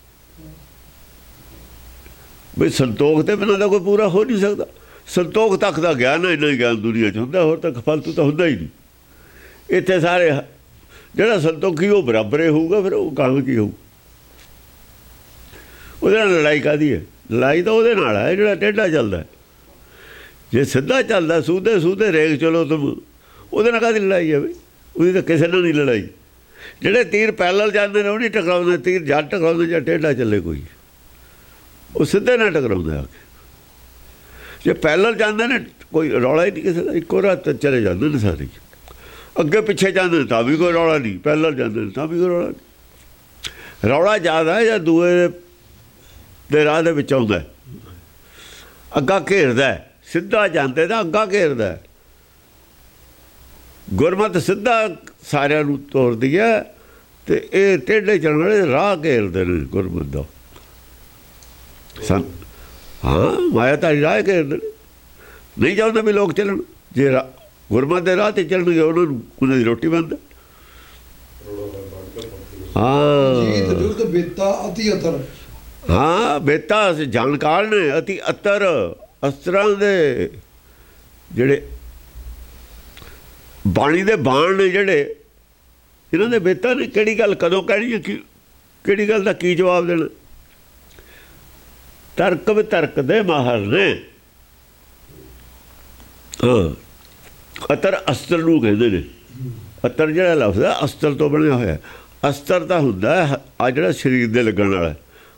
ਬਈ ਸੰਤੋਖ ਤੇ ਬਿਨਾਂ ਦਾ ਕੋਈ ਪੂਰਾ ਹੋ ਨਹੀਂ ਸਕਦਾ। ਸੰਤੋਖ ਤੱਕ ਦਾ ਗਿਆਨ ਹੈ, ਇੰਨਾ ਹੀ ਗਿਆਨ ਦੁਨੀਆ 'ਚ ਹੁੰਦਾ, ਹੋਰ ਤਾਂ ਫਾਲਤੂ ਤਾਂ ਹੁੰਦਾ ਹੀ ਨਹੀਂ। ਇੱਥੇ ਸਾਰੇ ਜਿਹੜਾ ਸੰਤੋਖੀ ਉਹ ਬਰਾਬਰੇ ਹੋਊਗਾ, ਫਿਰ ਉਹ ਕੰਮ ਕੀ ਹੋਊ? ਉਹਦੇ ਨਾਲ ਲੜਾਈ ਕਾਹਦੀ ਹੈ? ਲੜਾਈ ਤਾਂ ਉਹਦੇ ਨਾਲ ਹੈ ਜਿਹੜਾ ਟੇਢਾ ਚੱਲਦਾ। ਜੇ ਸਿੱਧਾ ਚੱਲਦਾ ਸੂਧੇ ਸੂਧੇ ਰੇਗ ਚਲੋ ਤੁਮ, ਉਹਦੇ ਨਾਲ ਕਾਹਦੀ ਲੜਾਈ ਹੈ ਬਈ? ਉਹਦੀ ਤਾਂ ਕਿਸੇ ਨਾਲ ਨਹੀਂ ਲੜਾਈ। ਜਿਹੜੇ ਤੀਰ ਪੈਰਲਲ ਜਾਂਦੇ ਨੇ ਉਹ ਨਹੀਂ ਟਕਰਾਉਂਦੇ, ਤੀਰ ਜੱਟ ਟਕਰਾਉਂਦੇ ਜਾਂ ਟੇਢਾ ਚੱਲੇ ਕੋਈ, ਉਹ ਸਿੱਧੇ ਨਾਲ ਟਕਰਾਉਂਦੇ ਆ ਕੇ। ਜੇ ਪੈਰਲਲ ਜਾਂਦੇ ਨੇ ਕੋਈ ਰੌਲਾ ਹੀ ਨਹੀਂ ਕਿਸੇ ਦਾ, ਇੱਕੋ ਰਾਤ ਚਲੇ ਜਾਂਦੇ ਨੇ ਸਾਰੇ। ਅੱਗੇ ਪਿੱਛੇ ਜਾਂਦੇ ਨੇ ਤਾਂ ਵੀ ਕੋਈ ਰੌਲਾ ਨਹੀਂ, ਪਹਿਲਾਂ ਜਾਂਦੇ ਨੇ ਤਾਂ ਵੀ ਕੋਈ ਰੌਲਾ ਨਹੀਂ। ਰੌਲਾ ਜ਼ਿਆਦਾ ਜਾਂ ਦੂਏ ਦੇ ਰਾਹ ਦੇ ਵਿੱਚ ਆਉਂਦਾ, ਅੱਗਾ ਘੇਰਦਾ, ਸਿੱਧਾ ਜਾਂਦੇ ਤਾਂ ਅੱਗਾ ਘੇਰਦਾ। ਗੁਰਮਤਿ ਸਿੱਧਾ ਸਾਰਿਆਂ ਨੂੰ ਤੋਰਦੀ ਹੈ ਤੇ ਇਹ ਟੇਢੇ ਚੱਲਣ ਵਾਲੇ ਰਾਹ ਘੇਰਦੇ ਨੇ ਗੁਰਮਤਿ ਦਾ। ਸੰ ਹਾਂ ਮਾਇਆ ਤਾਂ ਰਾਹ ਘੇਰਦੇ ਨੇ, ਨਹੀਂ ਚਾਹੁੰਦੇ ਵੀ ਲੋਕ ਚੱਲਣ। ਜੇ ਗੁਰਮਤਿ ਦੇ ਰਾਹ 'ਤੇ ਚੱਲਣਗੇ ਉਹਨਾਂ ਨੂੰ ਉਹਨਾਂ ਦੀ ਰੋਟੀ ਬੰਦ। ਹਾਂ ਹਾਂ ਬੇਤਾ ਜਾਣਕਾਰ ਨੇ, ਅਤੀ ਅਤਰ ਅਸਤਰਾਂ ਦੇ ਜਿਹੜੇ ਬਾਣੀ ਦੇ ਬਾਣ ਨੇ, ਜਿਹੜੇ ਇਹਨਾਂ ਦੇ ਬੇਤਾ ਨੇ ਕਿਹੜੀ ਗੱਲ ਕਦੋਂ ਕਹਿਣੀ ਹੈ, ਕਿ ਕਿਹੜੀ ਗੱਲ ਦਾ ਕੀ ਜਵਾਬ ਦੇਣਾ। ਤਰਕ ਵਿਤਰਕ ਦੇ ਮਾਹਰ ਨੇ। ਹਾਂ ਅਤਰ ਅਸਤਰ ਨੂੰ ਕਹਿੰਦੇ ਨੇ। ਅਤਰ ਜਿਹੜਾ ਲਫ਼ਜ਼ ਹੈ ਅਸਤਰ ਤੋਂ ਬਣਿਆ ਹੋਇਆ। ਅਸਤਰ ਤਾਂ ਹੁੰਦਾ ਆ ਜਿਹੜਾ ਸਰੀਰ ਦੇ ਲੱਗਣ ਵਾਲਾ।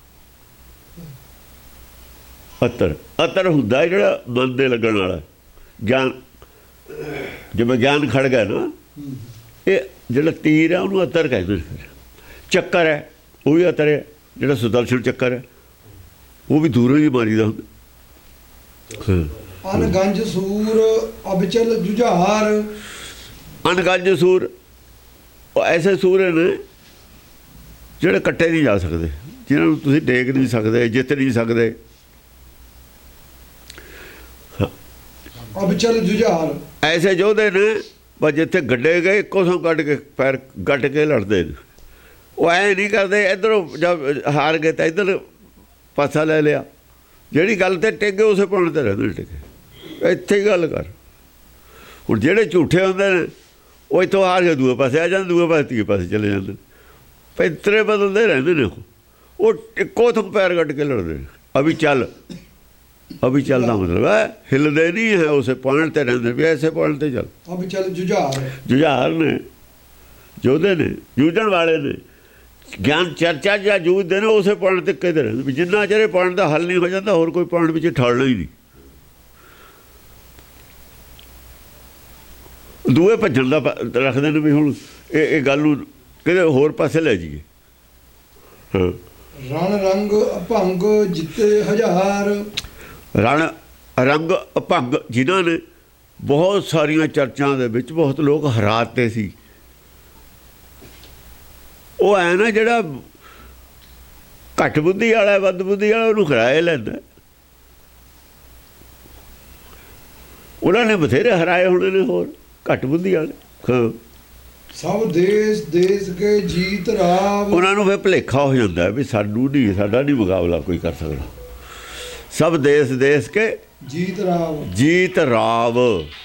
ਅਤਰ ਅਤਰ ਹੁੰਦਾ ਜਿਹੜਾ ਮਨ ਦੇ ਲੱਗਣ ਵਾਲਾ। ਗਿਆਨ ਜਿਵੇਂ ਗਿਆਨ ਖੜ ਗਿਆ ਨਾ, ਇਹ ਜਿਹੜਾ ਤੀਰ ਹੈ ਉਹਨੂੰ ਅਤਰ ਕਹਿੰਦੇ ਨੇ। ਚੱਕਰ ਹੈ ਉਹ ਵੀ ਅਤਰ ਹੈ, ਜਿਹੜਾ ਸੁਦਰਸ਼ਨ ਚੱਕਰ ਹੈ ਉਹ ਵੀ ਦੂਰੋਂ ਹੀ ਮਾਰੀਦਾ ਹੁੰਦਾ। ਅਨਗੰਜ ਸੂਰ ਅਬਚਲ ਜੁਝਾਰ। ਅਨਗੰਜ ਸੂਰ ਉਹ ਐਸੇ ਸੂਰ ਨੇ ਜਿਹੜੇ ਕੱਟੇ ਨਹੀਂ ਜਾ ਸਕਦੇ, ਜਿਹਨਾਂ ਨੂੰ ਤੁਸੀਂ ਡੇਗ ਨਹੀਂ ਸਕਦੇ, ਜਿੱਤ ਨਹੀਂ ਸਕਦੇ। ਅਬਚਲ ਜੁਝਾਰ ਐਸੇ ਯੋਧੇ ਨੇ ਪਰ ਜਿੱਥੇ ਗੱਡੇ ਗਏ ਇੱਕੋ ਸੌ ਕੱਢ ਕੇ ਪੈਰ ਗੱਟ ਕੇ ਲੜਦੇ ਨੇ। ਉਹ ਐਂ ਨਹੀਂ ਕਰਦੇ ਇੱਧਰੋਂ ਜਦ ਹਾਰ ਗਏ ਤਾਂ ਇੱਧਰ ਪਾਸਾ ਲੈ ਲਿਆ। ਜਿਹੜੀ ਗੱਲ 'ਤੇ ਟਿਕੇ ਉਸੇ ਪੁਆਇੰਟ 'ਤੇ ਰਹਿੰਦੇ ਨੇ ਟਿਕੇ। ਇੱਥੇ ਹੀ ਗੱਲ ਕਰ। ਹੁਣ ਜਿਹੜੇ ਝੂਠੇ ਹੁੰਦੇ ਨੇ ਉਹ ਇੱਥੋਂ ਹਾਰ ਕੇ ਦੂਏ ਪਾਸੇ ਆ ਜਾਂਦੇ, ਦੂਏ ਪਾਸੇ ਤੀਏ ਪਾਸੇ ਚਲੇ ਜਾਂਦੇ ਨੇ। ਪੈਂਤਰੇ ਬਦਲਦੇ ਰਹਿੰਦੇ ਨੇ। ਉਹ ਉਹ ਇੱਕੋ ਥੋਂ ਪੈਰ ਕੱਢ ਕੇ ਲੜਦੇ ਨੇ। ਅਭੀ ਚੱਲ ਅਭੀ ਚੱਲਦਾ ਮਤਲਬ ਹੈ ਹਿੱਲਦੇ ਨਹੀਂ ਹੈ, ਉਸੇ ਪੁਆਇੰਟ 'ਤੇ ਰਹਿੰਦੇ ਵੀ ਐਸੇ ਪੁਆਇੰਟ 'ਤੇ ਚੱਲ। ਅਭੀ ਚੱਲ ਜੁਝਾਰ ਜੁਝਾਰ ਨੇ, ਯੋਧੇ ਨੇ, ਜੂਝਣ ਵਾਲੇ ਨੇ। ਗਿਆਨ ਚਰਚਾ ਜਾਂ ਜੂਝਦੇ ਨੇ ਉਸੇ ਪੁਆਇੰਟ 'ਤੇ ਕਿਤੇ ਰਹਿੰਦੇ ਵੀ ਜਿੰਨਾ ਚਿਰ ਪੁਆਇੰਟ ਦਾ ਹੱਲ ਨਹੀਂ ਹੋ ਜਾਂਦਾ ਹੋਰ ਕੋਈ ਪੁਆਇੰਟ ਵਿੱਚ ਠੜਨਾ ਹੀ ਨਹੀਂ। ਦੂਏ ਭੱਜਣ ਦਾ ਰੱਖਦੇ ਨੇ ਵੀ ਹੁਣ ਇਹ ਇਹ ਗੱਲ ਨੂੰ ਕਿਤੇ ਹੋਰ ਪਾਸੇ ਲੈ ਜਾਈਏ। ਹਾਂ ਰਣ ਰੰਗ ਅਭੰਗ ਜਿੱਤੇ ਹਜ਼ਾਰ। ਰਣ ਰੰਗ ਅਭੰਗ ਜਿਨ੍ਹਾਂ ਨੇ ਬਹੁਤ ਸਾਰੀਆਂ ਚਰਚਾਂ ਦੇ ਵਿੱਚ ਬਹੁਤ ਲੋਕ ਹਰਾਤੇ ਸੀ। ਉਹ ਐ ਨਾ ਜਿਹੜਾ ਘੱਟ ਬੁੱਧੀ ਵਾਲਾ ਵੱਧ ਬੁੱਧੀ ਵਾਲਾ ਉਹਨੂੰ ਹਰਾਏ ਲੈਂਦਾ। ਉਹਨਾਂ ਨੇ ਬਥੇਰੇ ਹਰਾਏ ਹੋਣੇ ਨੇ ਹੋਰ ਘੱਟ ਬੁੱਧੀ ਵਾਲੇ। ਹਾਂ ਸਭ ਦੇਸ਼ ਦੇਸ਼ ਕੇ ਜੀਤ ਰਾਵ। ਉਹਨਾਂ ਨੂੰ ਫਿਰ ਭੁਲੇਖਾ ਹੋ ਜਾਂਦਾ ਵੀ ਸਾਨੂੰ ਨਹੀਂ, ਸਾਡਾ ਨਹੀਂ ਮੁਕਾਬਲਾ ਕੋਈ ਕਰ ਸਕਦਾ। ਸਭ ਦੇਸ਼ ਦੇਸ਼ ਕੇ ਜੀਤ ਰਾਵ ਜੀਤ ਰਾਵ।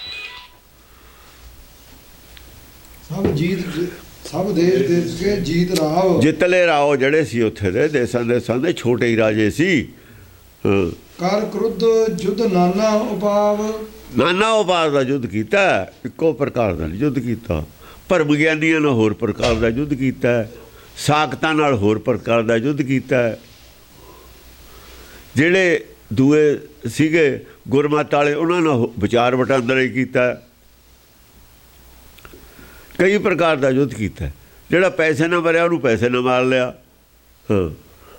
ਸਭ ਜੀਤ ਸਭ ਦੇਸ਼ ਦੇਸ਼ ਕੇ ਜੀਤ ਰਾਵ। ਜਿੱਤਲੇ ਰਾਓ ਜਿਹੜੇ ਸੀ ਉੱਥੇ ਦੇ ਦੇਸਾਂ ਦੇਸਾਂ ਦੇ ਛੋਟੇ ਹੀ ਰਾਜੇ ਸੀ। ਹਾਂ ਕਰ ਕ੍ਰੁੱਧ ਜੁਧ ਨਾਨਾ ਉਪਾਵ। ਨਾਨਾ ਉਪਾਅ ਦਾ ਯੁੱਧ ਕੀਤਾ, ਇੱਕੋ ਪ੍ਰਕਾਰ ਦਾ ਯੁੱਧ ਕੀਤਾ। ਭਰਮ ਗਿਆਨੀਆਂ ਨਾਲ ਹੋਰ ਪ੍ਰਕਾਰ ਦਾ ਯੁੱਧ ਕੀਤਾ, ਸਾਖਤਾਂ ਨਾਲ ਹੋਰ ਪ੍ਰਕਾਰ ਦਾ ਯੁੱਧ ਕੀਤਾ। ਜਿਹੜੇ ਦੂਏ ਸੀਗੇ ਗੁਰਮਤਿ ਵਾਲੇ ਉਹਨਾਂ ਨਾਲ ਵਿਚਾਰ ਵਟਾਂਦਰਾ ਹੀ ਕੀਤਾ। ਕਈ ਪ੍ਰਕਾਰ ਦਾ ਯੁੱਧ ਕੀਤਾ। ਜਿਹੜਾ ਪੈਸੇ ਨਾਲ ਮਰਿਆ ਉਹਨੂੰ ਪੈਸੇ ਨਾਲ ਮਾਰ ਲਿਆ। ਹਾਂ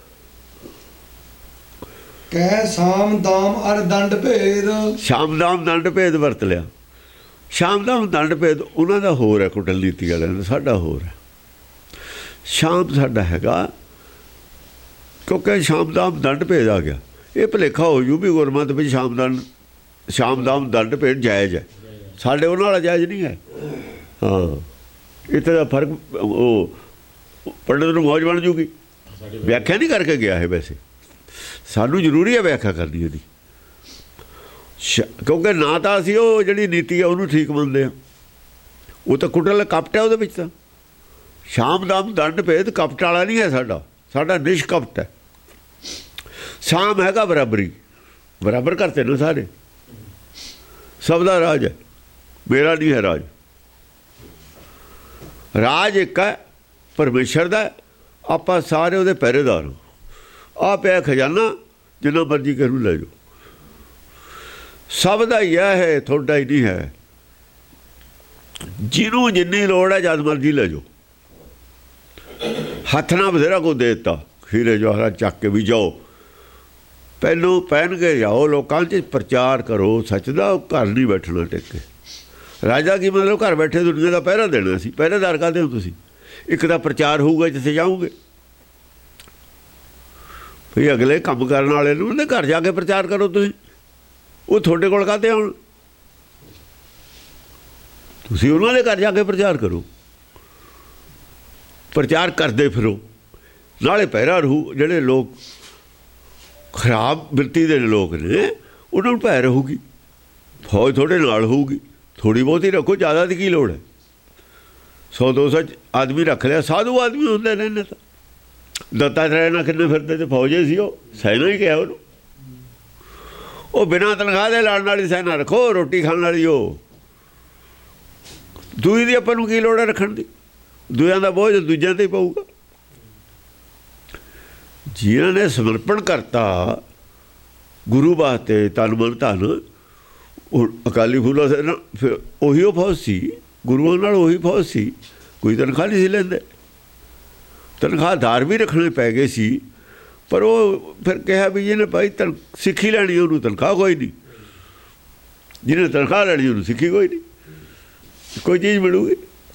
ਕਹਿ ਸਾਮ ਦਾਮ ਅਰ ਦੰਡ ਭੇਦ। ਸ਼ਾਮ ਦਾਮ ਦੰਡ ਭੇਦ ਵਰਤ ਲਿਆ। ਸ਼ਾਮ ਦਾਮ ਦੰਡ ਭੇਦ ਉਹਨਾਂ ਦਾ ਹੋਰ ਹੈ, ਕੁਟਲ ਨੀਤੀ ਵਾਲਿਆਂ ਦਾ, ਸਾਡਾ ਹੋਰ ਹੈ। ਸ਼ਾਮ ਸਾਡਾ ਹੈਗਾ ਕਿਉਂਕਿ ਸ਼ਾਮ ਦਾਮ ਦੰਡ ਭੇਦ ਆ ਗਿਆ। ਇਹ ਭੁਲੇਖਾ ਹੋ ਜੂ ਵੀ ਗੁਰਮਤਿ ਵਿੱਚ ਸ਼ਾਮ ਦੰਡ ਸ਼ਾਮ ਦਾਮ ਦੰਡ ਭੇਦ ਜਾਇਜ਼ ਹੈ, ਸਾਡੇ ਉਹਨਾਂ ਵਾਲਾ ਜਾਇਜ਼ ਨਹੀਂ ਹੈ। ਹਾਂ ਇੱਥੇ ਦਾ ਫਰਕ ਉਹ ਪੰਡਤ ਨੂੰ ਮੌਜ ਬਣ ਜੂਗੀ। ਵਿਆਖਿਆ ਨਹੀਂ ਕਰਕੇ ਗਿਆ ਹੈ, ਵੈਸੇ ਸਾਨੂੰ ਜ਼ਰੂਰੀ ਹੈ ਵਿਆਖਿਆ ਕਰਨੀ ਉਹਦੀ। ਕਿਉਂਕਿ ਨਾ ਤਾਂ ਅਸੀਂ ਉਹ ਜਿਹੜੀ ਨੀਤੀ ਆ ਉਹਨੂੰ ਠੀਕ ਮੰਨਦੇ ਹਾਂ। ਉਹ ਤਾਂ ਕੁਟਲ ਕਪਟ ਹੈ ਉਹਦੇ ਵਿੱਚ। ਤਾਂ ਸ਼ਾਮ ਦਾਮ ਦੰਡ ਭੇਦ ਕਪਟ ਵਾਲਾ ਨਹੀਂ ਹੈ ਸਾਡਾ, ਸਾਡਾ ਨਿਸ਼ਕਪਟ ਹੈ। ਸ਼ਾਮ ਹੈਗਾ ਬਰਾਬਰੀ, ਬਰਾਬਰ ਕਰਤੇ ਨੇ ਸਾਰੇ। ਸਭ ਦਾ ਰਾਜ ਹੈ, ਮੇਰਾ ਨਹੀਂ ਹੈ ਰਾਜ। ਰਾਜ ਇੱਕ ਹੈ ਪਰਮੇਸ਼ਰ ਦਾ, ਆਪਾਂ ਸਾਰੇ ਉਹਦੇ ਪਹਿਰੇਦਾਰ ਹਾਂ। ਆਹ ਪਿਆ ਖਜ਼ਾਨਾ, ਜਿੰਨਾ ਮਰਜ਼ੀ ਕਿਸੇ ਨੂੰ ਲੈ ਜਾਓ, ਸਭ ਦਾ ਹੀ ਹੈ, ਤੁਹਾਡਾ ਹੀ ਨਹੀਂ ਹੈ। ਜਿਹਨੂੰ ਜਿੰਨੀ ਲੋੜ ਹੈ ਜਦ ਮਰਜ਼ੀ ਲੈ ਜਾਓ। ਹੱਥ ਨਾਲ ਬਥੇਰਾ ਕੋ ਦੇ ਦਿੱਤਾ, ਹੀਰੇ ਜਵਾਹਰਾਤ ਚੱਕ ਕੇ ਵੀ ਜਾਓ। ਪਹਿਲੋਂ ਪਹਿਨ ਕੇ ਜਾਓ, ਲੋਕਾਂ 'ਚ ਪ੍ਰਚਾਰ ਕਰੋ ਸੱਚ ਦਾ। ਘਰ ਨਹੀਂ ਬੈਠਣਾ ਟਿਕ ਕੇ। ਰਾਜਾ ਕੀ ਮਤਲਬ ਘਰ ਬੈਠੇ ਦੁਨੀਆ ਦਾ ਪਹਿਰਾ ਦੇਣਾ ਸੀ। ਪਹਿਰੇਦਾਰ ਕਾਹਦੇ ਹੋ ਤੁਸੀਂ? ਇੱਕ ਤਾਂ ਪ੍ਰਚਾਰ ਹੋਊਗਾ ਜਿੱਥੇ ਜਾਓਗੇ, ਵੀ ਅਗਲੇ ਕੰਮ ਕਰਨ ਵਾਲੇ ਨੂੰ ਉਹਦੇ ਘਰ ਜਾ ਕੇ ਪ੍ਰਚਾਰ ਕਰੋ ਤੁਸੀਂ। ਉਹ ਤੁਹਾਡੇ ਕੋਲ ਕਾਹਦੇ ਆਉਣ? ਤੁਸੀਂ ਉਹਨਾਂ ਦੇ ਘਰ ਜਾ ਕੇ ਪ੍ਰਚਾਰ ਕਰੋ, ਪ੍ਰਚਾਰ ਕਰਦੇ ਫਿਰੋ। ਨਾਲੇ ਪਹਿਰਾ ਰਹੂ। ਜਿਹੜੇ ਲੋਕ ਖਰਾਬ ਬਿਰਤੀ ਦੇ ਲੋਕ ਨੇ ਉਹਨਾਂ ਨੂੰ ਭੈ ਰਹੂਗੀ। ਫੌਜ ਤੁਹਾਡੇ ਨਾਲ ਹੋਊਗੀ। ਥੋੜ੍ਹੀ ਬਹੁਤੀ ਰੱਖੋ, ਜ਼ਿਆਦਾ ਦੀ ਕੀ ਲੋੜ ਹੈ? ਸੌ ਦੋ ਸੌ ਆਦਮੀ ਰੱਖ ਲਿਆ, ਸਾਧੂ ਆਦਮੀ ਹੁੰਦੇ ਨੇ ਇਹਨਾਂ ਤਾਂ। ਦੱਤਾਤਰੇయ ਨਾਲ ਕਿੰਨੇ ਫਿਰਦੇ ਤੇ ਫੌਜੇ ਸੀ, ਉਹ ਸੈਨਾ ਹੀ ਕਿਹਾ ਉਹਨੂੰ। ਉਹ ਬਿਨਾਂ ਤਨਖਾਹ ਦੇ ਲੜਨ ਵਾਲੀ ਸੈਨਾ ਰੱਖੋ, ਰੋਟੀ ਖਾਣ ਵਾਲੀ। ਉਹ ਦੂਈ ਦੀ ਆਪਾਂ ਨੂੰ ਕੀ ਲੋੜ ਹੈ ਰੱਖਣ ਦੀ? ਦੂਜਿਆਂ ਦਾ ਬੋਝ ਦੂਜਿਆਂ 'ਤੇ ਹੀ ਪਊਗਾ। ਜਿਨ੍ਹਾਂ ਨੇ ਸਮਰਪਣ ਕਰਤਾ ਗੁਰੂ ਵਾਸਤੇ ਤਨ ਮਨ ਧਨ, ਉਹ ਅਕਾਲੀ ਫੂਲਾ ਸੈਨਾ ਫਿਰ ਉਹੀ ਉਹ ਫੌਜ ਸੀ, ਗੁਰੂਆਂ ਨਾਲ ਉਹੀ ਫੌਜ ਸੀ। ਕੋਈ ਤਨਖਾਹ ਨਹੀਂ ਸੀ ਲੈਂਦੇ। ਤਨਖਾਹਦਾਰ ਵੀ ਰੱਖਣੇ ਪੈ ਗਏ ਸੀ, ਪਰ ਉਹ ਫਿਰ ਕਿਹਾ ਵੀ ਜਿਹਨੇ ਭਾਈ ਤਨ ਸਿੱਖੀ ਲੈਣੀ ਉਹਨੂੰ ਤਨਖਾਹ ਕੋਈ ਨਹੀਂ, ਜਿਹਨੇ ਤਨਖਾਹ ਲੈਣੀ ਉਹਨੂੰ ਸਿੱਖੀ ਕੋਈ ਨਹੀਂ। ਕੋਈ ਚੀਜ਼ ਮਿਲੂਗੀ।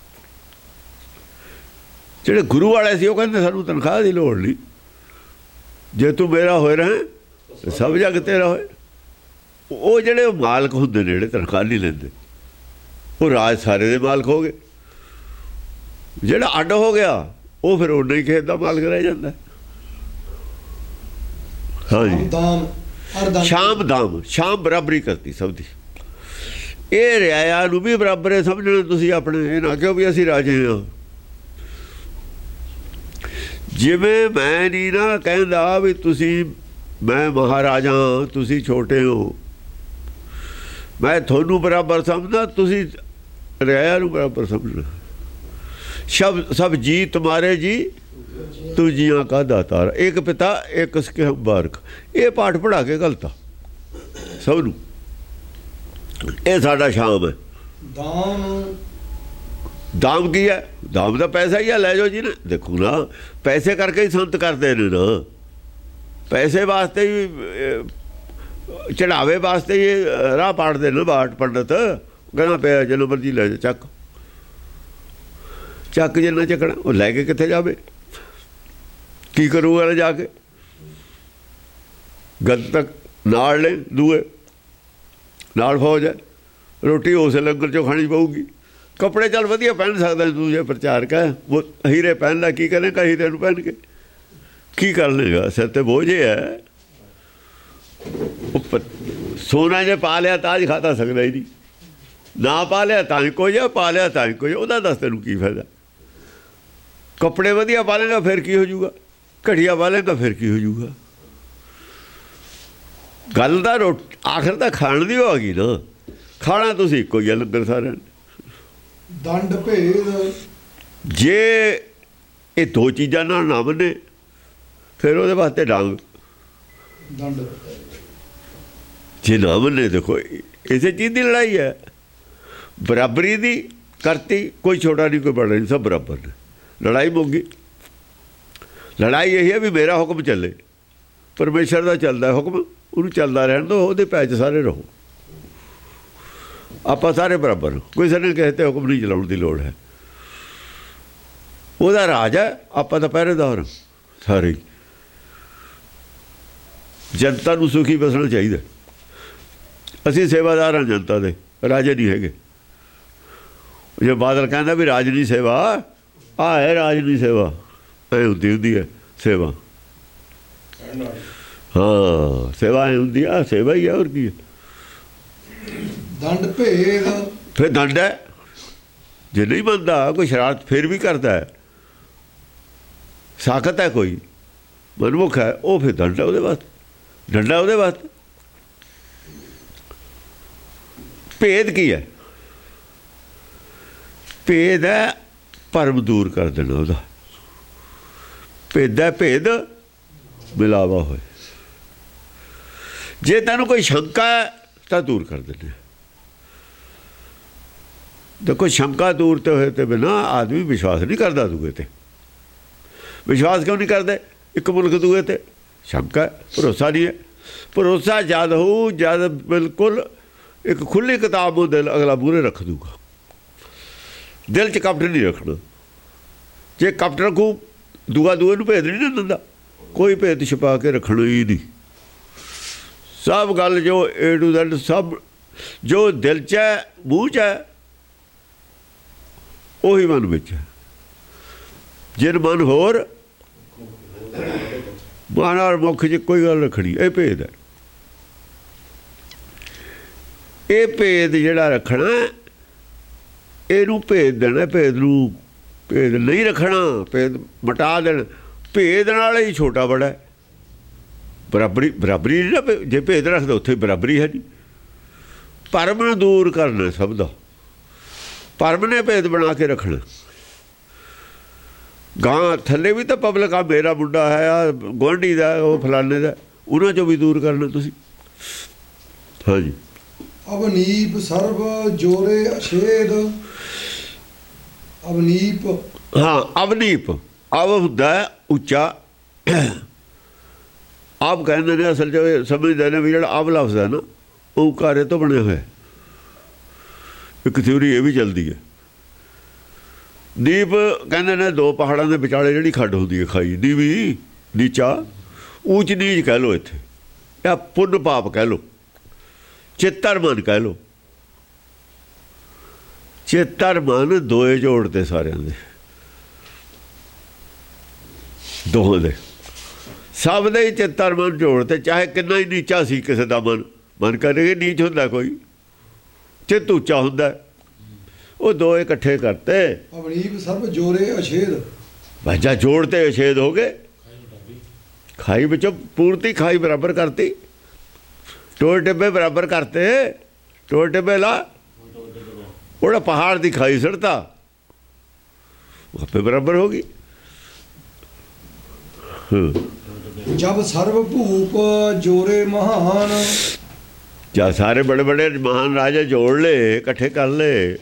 ਜਿਹੜੇ ਗੁਰੂ ਵਾਲੇ ਸੀ ਉਹ ਕਹਿੰਦੇ ਸਾਨੂੰ ਤਨਖਾਹ ਦੀ ਲੋੜ ਨਹੀਂ, ਜੇ ਤੂੰ ਮੇਰਾ ਹੋਏ ਰਹੇ ਸਭ ਜਗ ਤੇਰਾ ਹੋਏ। ਉਹ ਜਿਹੜੇ ਮਾਲਕ ਹੁੰਦੇ ਨੇ ਜਿਹੜੇ ਤਨਖਾਹ ਨਹੀਂ ਲੈਂਦੇ, ਉਹ ਰਾਜ ਸਾਰੇ ਦੇ ਮਾਲਕ ਹੋ ਗਏ। ਜਿਹੜਾ ਅੱਡ ਹੋ ਗਿਆ ਉਹ ਫਿਰ ਉਨਾ ਹੀ ਖੇਤ ਦਾ ਮਾਲਕ ਰਹਿ ਜਾਂਦਾ। ਹਾਂਜੀ, ਸ਼ਾਮ ਦਾਮ, ਸ਼ਾਮ ਬਰਾਬਰੀ ਕਰਤੀ ਸਭ ਦੀ। ਇਹ ਰਿਆਇਆ ਨੂੰ ਵੀ ਬਰਾਬਰ ਸਮਝਣਾ ਤੁਸੀਂ ਆਪਣੇ। ਇਹ ਨਾ ਕਿਉਂ ਵੀ ਅਸੀਂ ਰਾਜੇ ਹਾਂ। ਜਿਵੇਂ ਮੈਂ ਨਹੀਂ ਨਾ ਕਹਿੰਦਾ ਵੀ ਤੁਸੀਂ ਮੈਂ ਮਹਾਰਾਜਾ, ਤੁਸੀਂ ਛੋਟੇ ਹੋ, ਮੈਂ ਤੁਹਾਨੂੰ ਬਰਾਬਰ ਸਮਝਦਾ, ਤੁਸੀਂ ਰਿਆਇਆ ਨੂੰ ਬਰਾਬਰ ਸਮਝਣਾ। ਸਭ ਸਭ ਜੀ ਤੁਮਾਰੇ ਜੀ, ਤੂੰ ਜੀਆਂ ਕਾ ਦਾਤਾਰ, ਇੱਕ ਪਿਤਾ ਇੱਕ ਸਕੇ ਬਾਰਕ। ਇਹ ਪਾਠ ਪੜ੍ਹਾ ਕੇ ਗਲਤ ਆ ਸਭ ਨੂੰ। ਇਹ ਸਾਡਾ ਸ਼ਾਮ ਹੈ। ਦਾਮ ਦਾਮ ਕੀ ਹੈ? ਦਾਮ ਦਾ ਪੈਸਾ ਹੀ ਆ, ਲੈ ਜਾਓ ਜੀ ਨੇ। ਦੇਖੋ ਨਾ, ਪੈਸੇ ਕਰਕੇ ਹੀ ਸੰਤ ਕਰਦੇ ਨੇ ਨਾ। ਪੈਸੇ ਵਾਸਤੇ ਹੀ, ਚੜਾਵੇ ਵਾਸਤੇ ਹੀ ਰਾਹ ਪਾੜਦੇ ਨੇ ਬਾਟ ਪੰਡਤ। ਕਹਿਣਾ ਪਿਆ ਜਦੋਂ ਮਰਜੀ ਲੈ ਜਾ, ਚੱਕ ਚੱਕ ਜਿੰਨਾ ਚੱਕਣਾ। ਉਹ ਲੈ ਕੇ ਕਿੱਥੇ ਜਾਵੇ? ਕੀ ਕਰੂਗਾ ਜਾ ਕੇ? ਗਦ ਤੱਕ ਨਾਲ ਨੇ ਦੂਏ ਨਾਲ ਫੌਜ ਹੈ। ਰੋਟੀ ਉਸ ਲੰਗਰ 'ਚੋਂ ਖਾਣੀ ਪਊਗੀ। ਕੱਪੜੇ ਚੱਲ ਵਧੀਆ ਪਹਿਨ ਸਕਦਾ ਤੂੰ, ਜੇ ਪ੍ਰਚਾਰਕ ਹੈ। ਉਹ ਹੀਰੇ ਪਹਿਨ ਲੈ, ਕੀ ਕਰੇਗਾ ਹੀਰੇ ਨੂੰ ਪਹਿਨ ਕੇ? ਕੀ ਕਰ ਲੇਗਾ? ਸਿਰ 'ਤੇ ਬੋਝ ਹੈ। ਉੱਪਰ ਸੋਨਾ ਜੇ ਪਾ ਲਿਆ ਤਾਜ ਖਾਤਾ ਸਕਦਾ ਹੀ ਨਹੀਂ। ਨਾ ਪਾ ਲਿਆ ਤਾਂ ਹੀ ਕੁਝ ਹੈ, ਪਾ ਲਿਆ ਤਾਂ ਹੀ ਕੁਝ। ਉਹਦਾ ਦੱਸ ਤੈਨੂੰ ਕੀ ਫਾਇਦਾ? ਕੱਪੜੇ ਵਧੀਆ ਪਾ ਲੇਗਾ ਫਿਰ ਕੀ ਹੋ ਜਾਊਗਾ? ਘਟੀਆ ਪਾ ਲੇਗਾ ਫਿਰ ਕੀ ਹੋ ਜਾਊਗਾ? ਗੱਲ ਤਾਂ ਰੋ ਆਖਰ ਤਾਂ ਖਾਣ ਦੀ ਹੋ ਗਈ ਨਾ। ਖਾਣਾ ਤੁਸੀਂ ਇੱਕੋ ਹੀ ਲੰਗਰ ਸਾਰਿਆਂ ਨੇ। ਦੰਡ ਭੇਦ, ਜੇ ਇਹ ਦੋ ਚੀਜ਼ਾਂ ਨਾਲ ਨਾ ਮੰਨੇ ਫਿਰ ਉਹਦੇ ਵਾਸਤੇ ਡਾਂਗ। ਦੰਡ ਜੇ ਨਾ ਮੰਨੇ, ਦੇਖੋ ਇਸੇ ਚੀਜ਼ ਦੀ ਲੜਾਈ ਹੈ। ਬਰਾਬਰੀ ਦੀ ਕਰਤੀ, ਕੋਈ ਛੋਟਾ ਨਹੀਂ ਕੋਈ ਬੜਾ ਨਹੀਂ, ਸਭ ਬਰਾਬਰ ਨੇ। ਲੜਾਈ ਮੁੱਕ ਗਈ। ਲੜਾਈ ਇਹੀ ਹੈ ਵੀ ਮੇਰਾ ਹੁਕਮ ਚੱਲੇ। ਪਰਮੇਸ਼ਰ ਦਾ ਚੱਲਦਾ ਹੁਕਮ, ਉਹਨੂੰ ਚੱਲਦਾ ਰਹਿਣ ਦਿਓ। ਉਹਦੇ ਪੈਚ ਸਾਰੇ ਰਹੋ। ਆਪਾਂ ਸਾਰੇ ਬਰਾਬਰ। ਕਿਸੇ ਨੇ ਕਿਸੇ 'ਤੇ ਹੁਕਮ ਨਹੀਂ ਚਲਾਉਣ ਦੀ ਲੋੜ ਹੈ। ਉਹਦਾ ਰਾਜ ਹੈ, ਆਪਾਂ ਤਾਂ ਪਹਿਰੇਦਾਰ ਸਾਰੇ। ਜਨਤਾ ਨੂੰ ਸੁਖੀ ਬਸਣਾ ਚਾਹੀਦਾ। ਅਸੀਂ ਸੇਵਾਦਾਰ ਹਾਂ ਜਨਤਾ ਦੇ, ਰਾਜੇ ਨਹੀਂ ਹੈਗੇ। ਜੇ ਬਾਦਲ ਕਹਿੰਦਾ ਵੀ ਰਾਜ ਨਹੀਂ ਸੇਵਾ, ਆਹ ਹੈ ਰਾਜ ਨਹੀਂ ਸੇਵਾ। ਐ ਹੁੰਦੀ ਹੁੰਦੀ ਹੈ ਸੇਵਾ। ਹਾਂ, ਸੇਵਾ ਐ ਹੁੰਦੀ ਆ, ਸੇਵਾ ਹੀ ਹੈ, ਹੋਰ ਕੀ ਹੈ? ਦੰਡ ਭੇਦ, ਫਿਰ ਦੰਡ ਹੈ। ਜੇ ਨਹੀਂ ਮੰਨਦਾ, ਕੋਈ ਸ਼ਰਾਰਤ ਫਿਰ ਵੀ ਕਰਦਾ ਹੈ, ਸਾਖਤ ਹੈ, ਕੋਈ ਮਨਮੁਖ ਹੈ, ਉਹ ਫਿਰ ਦੰਡ ਹੈ ਉਹਦੇ ਵਾਸਤੇ। ਡੰਡਾ ਉਹਦੇ ਵਾਸਤੇ। ਭੇਦ ਕੀ ਹੈ? ਭੇਦ ਹੈ ਭਰਮ ਦੂਰ ਕਰ ਦੇਣਾ ਉਹਦਾ। ਭੇਦ ਹੈ ਭੇਦ ਮਿਲਾਵਾ ਹੋਏ। ਜੇ ਤੈਨੂੰ ਕੋਈ ਸ਼ੰਕਾ ਹੈ ਤਾਂ ਦੂਰ ਕਰ ਦਿੰਦੇ। देखो शंका दूर तो होए तो बिना आदमी विश्वास नहीं करता दूए ते। विश्वास क्यों नहीं करते? एक मुल्क दूए ते शंका है, भरोसा नहीं है। भरोसा जद हो जद बिल्कुल एक खुली किताब हो दिल अगला मूहरे रख दूगा। दिल च कपट नहीं रखना। जे कपट रखू दूआ दूए नूं भेद नहीं दिंदा, कोई भेद छुपा के रखना ही नहीं। सब गल जो ए टू दैट सब जो दिल च है मूँह च है ਉਹੀ ਮਨ ਵਿੱਚ ਹੈ। ਜਿਨ ਮਨ ਹੋਰ ਮਨ ਔਰ ਮੁੱਖ 'ਚ ਕੋਈ ਗੱਲ ਰੱਖਣੀ, ਇਹ ਭੇਦ ਹੈ। ਇਹ ਭੇਦ ਜਿਹੜਾ ਰੱਖਣਾ ਇਹਨੂੰ ਭੇਦ ਦੇਣਾ, ਭੇਦ ਨੂੰ ਭੇਦ ਨਹੀਂ ਰੱਖਣਾ, ਭੇਦ ਮਿਟਾ ਦੇਣਾ। ਭੇਦ ਨਾਲ ਹੀ ਛੋਟਾ ਬੜਾ ਹੈ। ਬਰਾਬਰੀ ਬਰਾਬਰੀ ਨਹੀਂ ਨਾ, ਜੇ ਭੇਦ ਰੱਖਦਾ ਉੱਥੇ ਬਰਾਬਰੀ ਹੈ ਨਹੀਂ। ਭਰਮ ਨੂੰ ਦੂਰ ਕਰਨਾ ਸਭ ਦਾ, ਭਰਮ ਨੇ ਭੇਦ ਬਣਾ ਕੇ ਰੱਖਣਾ। ਗਾਂ ਥੱਲੇ ਵੀ ਤਾਂ ਪਬਲਿਕ ਆ, ਮੇਰਾ ਮੁੰਡਾ ਹੈ ਆ, ਗੁਆਂਢੀ ਦਾ, ਉਹ ਫਲਾਣੇ ਦਾ, ਉਹਨਾਂ 'ਚੋਂ ਵੀ ਦੂਰ ਕਰਨਾ ਤੁਸੀਂ। ਹਾਂਜੀ। ਅਵਨੀਪ ਸਰਬ ਜੋਰੇ ਅਛੇਦ। ਅਵਨੀਪ, ਹਾਂ ਅਵਨੀਪ। ਅਵ ਹੁੰਦਾ ਉੱਚਾ, ਆਪ ਕਹਿੰਦੇ ਨੇ ਅਸਲ 'ਚ ਸਮਝਦੇ ਨੇ ਵੀ ਜਿਹੜਾ ਅਵ ਲਫ਼ਜ਼ ਹੈ ਨਾ ਉਹ ਉਕਾਰੇ ਤੋਂ ਬਣਿਆ ਹੋਇਆ। ਇੱਕ ਥਿਊਰੀ ਇਹ ਵੀ ਚੱਲਦੀ ਹੈ। ਨੀਪ ਕਹਿੰਦੇ ਨੇ ਦੋ ਪਹਾੜਾਂ ਦੇ ਵਿਚਾਲੇ ਜਿਹੜੀ ਖੱਡ ਹੁੰਦੀ ਹੈ ਖਾਈ, ਨੀਵੀਂ ਨੀਚਾ, ਊਚ ਨੀਚ ਕਹਿ ਲਓ ਇੱਥੇ, ਜਾਂ ਪੁੰਨ ਪਾਪ ਕਹਿ ਲਓ, ਚਿੱਤਰ ਮਨ ਕਹਿ ਲਓ। ਚਿੱਤਰ ਮਨ ਦੋਏ ਜੋੜਦੇ ਸਾਰਿਆਂ ਦੇ, ਦੋਹਾਂ ਦੇ, ਸਭ ਦੇ ਹੀ ਚਿੱਤਰ ਮਨ ਜੋੜਦੇ। ਚਾਹੇ ਕਿੰਨਾ ਹੀ ਨੀਚਾ ਸੀ ਕਿਸੇ ਦਾ ਮਨ, ਮਨ ਕਰੇਗਾ ਨੀਚ ਹੁੰਦਾ ਕੋਈ, ਚਿੱਤ ਉੱਚਾ ਹੁੰਦਾ, ਉਹ ਦੋ ਇਕੱਠੇ ਕਰਤੇ। ਅਵਨੀਪ ਸਰਬ ਜੋਰੇ ਅਛੇਦ। ਵਾਜਾ ਜੋੜਤੇ ਅਛੇਦ ਹੋ ਗਏ। ਖਾਈ ਵਿੱਚੋਂ ਪੂਰਤੀ ਖਾਈ ਬਰਾਬਰ ਕਰਤੀ, ਟੋਏ ਟਿੱਬੇ ਬਰਾਬਰ ਕਰਤੇ। ਟੋਏ ਟਿੱਬੇ ਲਾ ਉਹਦਾ ਪਹਾੜ ਦੀ ਖਾਈ ਸੜਤਾ, ਆਪੇ ਬਰਾਬਰ ਹੋ ਗਈ। ਜਬ ਸਰਬ ਭੂਪ ਜੋਰੇ ਮਹਾਨ। ਜਾਂ ਸਾਰੇ ਬੜੇ ਬੜੇ ਮਹਾਨ ਰਾਜੇ ਜੋੜ ਲਏ, ਇਕੱਠੇ ਕਰ ਲਏ।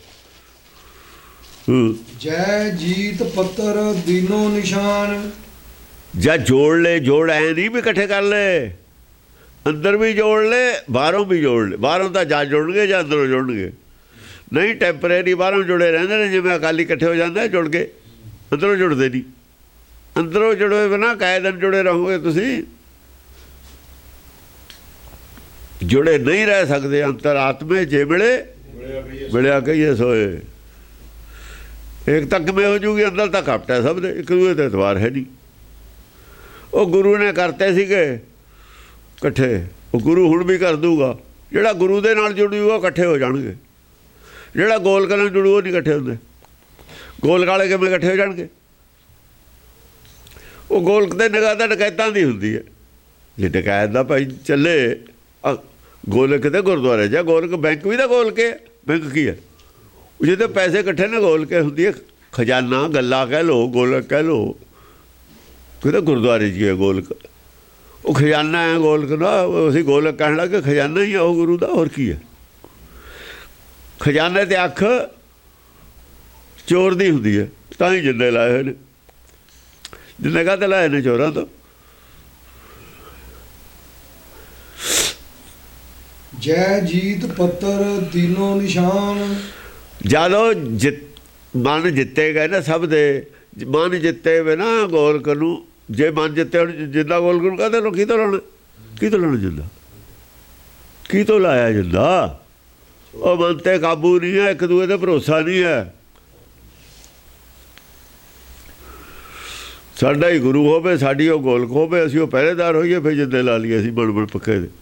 ਜੈ ਜੀਤ ਪੱਤਰ ਦੀਨੋ ਨਿਸ਼ਾਨ। ਜਾਂ ਜੋੜ ਲਏ, ਜੋੜ ਐ ਨਹੀਂ ਵੀ ਇਕੱਠੇ ਕਰ ਲਏ, ਅੰਦਰ ਵੀ ਜੋੜ ਲਏ, ਬਾਹਰੋਂ ਵੀ ਜੋੜ ਲਏ। ਬਾਹਰੋਂ ਤਾਂ ਜਾਂ ਜੁੜਨਗੇ ਜਾਂ ਅੰਦਰੋਂ ਜੁੜਨਗੇ, ਨਹੀਂ ਟੈਂਪਰੇਰੀ ਬਾਹਰੋਂ ਜੁੜੇ ਰਹਿੰਦੇ ਨੇ। ਜਿਵੇਂ ਅਕਾਲੀ ਇਕੱਠੇ ਹੋ ਜਾਂਦਾ ਜੁੜ ਕੇ, ਅੰਦਰੋਂ ਜੁੜਦੇ ਨਹੀਂ। ਅੰਦਰੋਂ ਜੁੜੇ ਬਿਨਾਂ ਕਾਇਦਨ ਜੁੜੇ ਰਹੋਗੇ ਤੁਸੀਂ, ਜੁੜੇ ਨਹੀਂ ਰਹਿ ਸਕਦੇ। ਅੰਤਰ ਆਤਮੇ ਜੇ ਮਿਲੇ ਮਿਲਿਆ ਕਹੀਏ ਸੋਏ। ਇੱਕ ਤੱਕ ਕਿਵੇਂ ਹੋ ਜੂਗੀ? ਅੰਦਰ ਤਾਂ ਘੱਟ ਹੈ ਸਭ ਦੇ, ਇੱਕ ਦੂਏ ਤੇ ਇਤਵਾਰ ਹੈ ਨਹੀਂ। ਉਹ ਗੁਰੂ ਨੇ ਕਰਤੇ ਸੀਗੇ ਇਕੱਠੇ, ਉਹ ਗੁਰੂ ਹੁਣ ਵੀ ਕਰ ਦੂਗਾ। ਜਿਹੜਾ ਗੁਰੂ ਦੇ ਨਾਲ ਜੁੜੂਗਾ ਇਕੱਠੇ ਹੋ ਜਾਣਗੇ, ਜਿਹੜਾ ਗੋਲਕ ਨਾਲ ਜੁੜੂ ਉਹ ਨਹੀਂ ਇਕੱਠੇ ਹੁੰਦੇ। ਗੋਲਕ ਵਾਲੇ ਕਿਵੇਂ ਇਕੱਠੇ ਹੋ ਜਾਣਗੇ? ਉਹ ਗੋਲਕ ਦੇ ਨਿਗਾਹ ਤਾਂ ਡਕੈਤਾਂ ਦੀ ਹੁੰਦੀ ਹੈ। ਜੇ ਡਕੈਤ ਦਾ ਭਾਈ ਚੱਲੇ, ਗੋਲਕ ਤੇ ਗੁਰਦੁਆਰੇ ਜਾ, ਗੋਲਕ ਬੈਂਕ ਵੀ ਤਾਂ ਗੋਲਕ ਹੈ। ਬੈਂਕ ਕੀ ਹੈ? ਜਿਹਦੇ ਪੈਸੇ ਇਕੱਠੇ ਨਾ ਗੋਲਕ ਹੁੰਦੀ ਹੈ। ਖਜ਼ਾਨਾ ਗੱਲਾ ਕਹਿ ਲਓ, ਗੋਲਕ ਕਹਿ ਲਓ, ਕਿਤੇ ਗੁਰਦੁਆਰੇ 'ਚ ਹੈ ਗੋਲਕ। ਉਹ ਖਜ਼ਾਨਾ ਹੈ ਗੋਲਕ ਦਾ, ਅਸੀਂ ਗੋਲਕ ਕਹਿਣ ਲੱਗੇ, ਖਜ਼ਾਨਾ ਹੀ ਆ ਉਹ ਗੁਰੂ ਦਾ, ਹੋਰ ਕੀ ਹੈ? ਖਜ਼ਾਨੇ 'ਤੇ ਅੱਖ ਚੋਰ ਦੀ ਹੁੰਦੀ ਹੈ, ਤਾਂ ਹੀ ਜਿੰਦੇ ਲਾਏ ਹੋਏ ਨੇ। ਜਿੰਨੇ ਕਾਹਤੇ ਲਾਏ ਨੇ? ਚੋਰਾਂ ਤੋਂ। ਜੈ ਜੀਤ ਪੱਤਰ ਦੀਨੋ ਨਿਸ਼ਾਨ। ਜਦੋਂ ਜਿੱਤ ਮਨ ਜਿੱਤੇ ਗਏ ਨਾ ਸਭ ਦੇ, ਮਨ ਜਿੱਤੇ ਵੇ ਨਾ ਗੋਲਕ ਨੂੰ। ਜੇ ਮਨ ਜਿੱਤੇ ਹੁਣ ਜਿੰਦਾ ਗੋਲਕ ਨੂੰ ਕਹਿੰਦੇ ਲੋਕ, ਕੀ ਤੋਂ ਲਾਉਣਾ? ਕੀ ਤੋਂ ਲਾਉਣਾ ਜਿੰਦਾ? ਕੀ ਤੋਂ ਲਾਇਆ ਜਿੰਦਾ? ਉਹ ਮਨ 'ਤੇ ਕਾਬੂ ਨਹੀਂ ਹੈ, ਇੱਕ ਦੂਏ 'ਤੇ ਭਰੋਸਾ ਨਹੀਂ ਹੈ। ਸਾਡਾ ਹੀ ਗੁਰੂ ਹੋਵੇ, ਸਾਡੀ ਉਹ ਗੋਲਕ ਹੋਵੇ, ਅਸੀਂ ਉਹ ਪਹਿਰੇਦਾਰ ਹੋਈਏ, ਫਿਰ ਜਿੰਦੇ ਲਾ ਲਈਏ ਅਸੀਂ ਬਣ ਬਣ ਪੱਕੇ ਦੇ।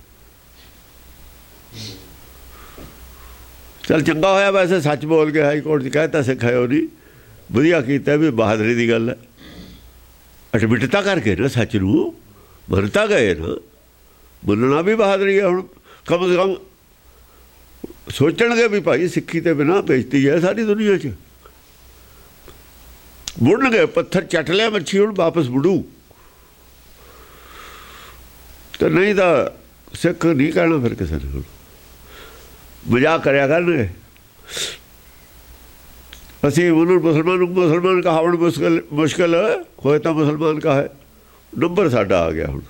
ਚੱਲ ਚੰਗਾ ਹੋਇਆ ਵੈਸੇ ਸੱਚ ਬੋਲ ਕੇ ਹਾਈ ਕੋਰਟ 'ਚ ਕਹਿ ਤਾ, ਸਿੱਖ ਹੈ ਉਹ ਨਹੀਂ, ਵਧੀਆ ਕੀਤਾ ਵੀ ਬਹਾਦਰੀ ਦੀ ਗੱਲ ਹੈ। ਅਡਮਿਟਤਾ ਕਰਕੇ ਨਾ ਸੱਚ ਨੂੰ ਮੰਨਤਾ ਗਏ ਨਾ, ਮੰਨਣਾ ਵੀ ਬਹਾਦਰੀ ਹੈ। ਹੁਣ ਕਮ ਸੇ ਕਮ ਸੋਚਣਗੇ ਵੀ ਭਾਈ ਸਿੱਖੀ ਤੇ ਬਿਨਾਂ ਬੇਇੱਜ਼ਤੀ ਹੈ ਸਾਰੀ ਦੁਨੀਆ 'ਚ। ਮੁੜਨਗੇ, ਪੱਥਰ ਚੱਟ ਲਿਆ ਮੱਛੀ, ਹੁਣ ਵਾਪਸ ਮੁੜੂ। ਤੇ ਨਹੀਂ ਤਾਂ ਸਿੱਖ ਨਹੀਂ ਕਹਿਣਾ ਫਿਰ ਕਿਸੇ ਨੇ। ਹੁਣ ਮਜ਼ਾਕ ਕਰਿਆ ਕਰਨਗੇ। ਅਸੀਂ ਉਹਨੂੰ ਮੁਸਲਮਾਨ ਨੂੰ ਮੁਸਲਮਾਨ ਕਹਾਵਣ ਮੁਸ਼ਕਿਲ ਮੁਸ਼ਕਿਲ ਹੋਏ ਤਾਂ ਮੁਸਲਮਾਨ ਕਹੇ, ਨੰਬਰ ਸਾਡਾ ਆ ਗਿਆ ਹੁਣ।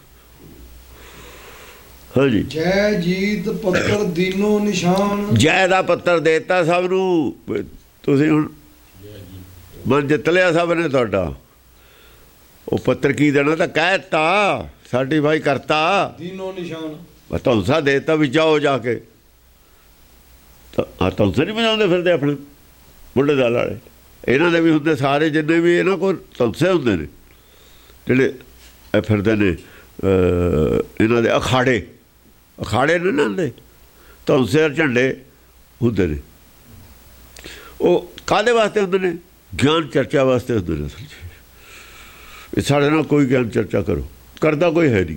ਹਾਂਜੀ, ਜੈ ਜੀਤ ਪੱਤਰ ਦੀਨੋ ਨਿਸ਼ਾਨ। ਜੈ ਦਾ ਪੱਤਰ ਦੇਤਾ ਸਭ ਨੂੰ, ਤੁਸੀਂ ਹੁਣ ਮਨ ਜਿੱਤ ਲਿਆ ਸਭ ਨੇ ਤੁਹਾਡਾ। ਉਹ ਪੱਤਰ ਕੀ ਦੇਣਾ, ਤਾਂ ਕਹਿ ਤਾ ਸਾਡੀ ਭਾਈ ਕਰਤਾ ਦੀਨੋ ਨਿਸ਼ਾਨ, ਧੌਂਸਾ ਦੇਤਾ ਵੀ ਜਾਓ ਜਾ ਕੇ। ਆ ਧੌਂਸੇ ਨਹੀਂ ਵਜਾਉਂਦੇ ਫਿਰਦੇ ਆਪਣੇ ਮੁੰਡੇ ਦਾਲ ਵਾਲੇ, ਇਹਨਾਂ ਦੇ ਵੀ ਹੁੰਦੇ ਸਾਰੇ ਜਿੰਨੇ ਵੀ ਇਹਨਾਂ ਕੋਲ ਧੌਂਸੇ ਹੁੰਦੇ ਨੇ ਜਿਹੜੇ ਇਹ ਫਿਰਦੇ ਨੇ ਇਹਨਾਂ ਦੇ ਅਖਾੜੇ, ਅਖਾੜੇ ਨੇ ਇਹਨਾਂ ਦੇ ਧੌਂਸੇ ਝੰਡੇ ਹੁੰਦੇ ਨੇ। ਉਹ ਕਾਹਦੇ ਵਾਸਤੇ ਹੁੰਦੇ ਨੇ, ਗਿਆਨ ਚਰਚਾ ਵਾਸਤੇ ਹੁੰਦੇ ਨੇ। ਅਸਲ 'ਚ ਇਹ ਸਾਡੇ ਨਾਲ ਕੋਈ ਗਿਆਨ ਚਰਚਾ ਕਰੋ, ਕਰਦਾ ਕੋਈ ਹੈ ਨਹੀਂ।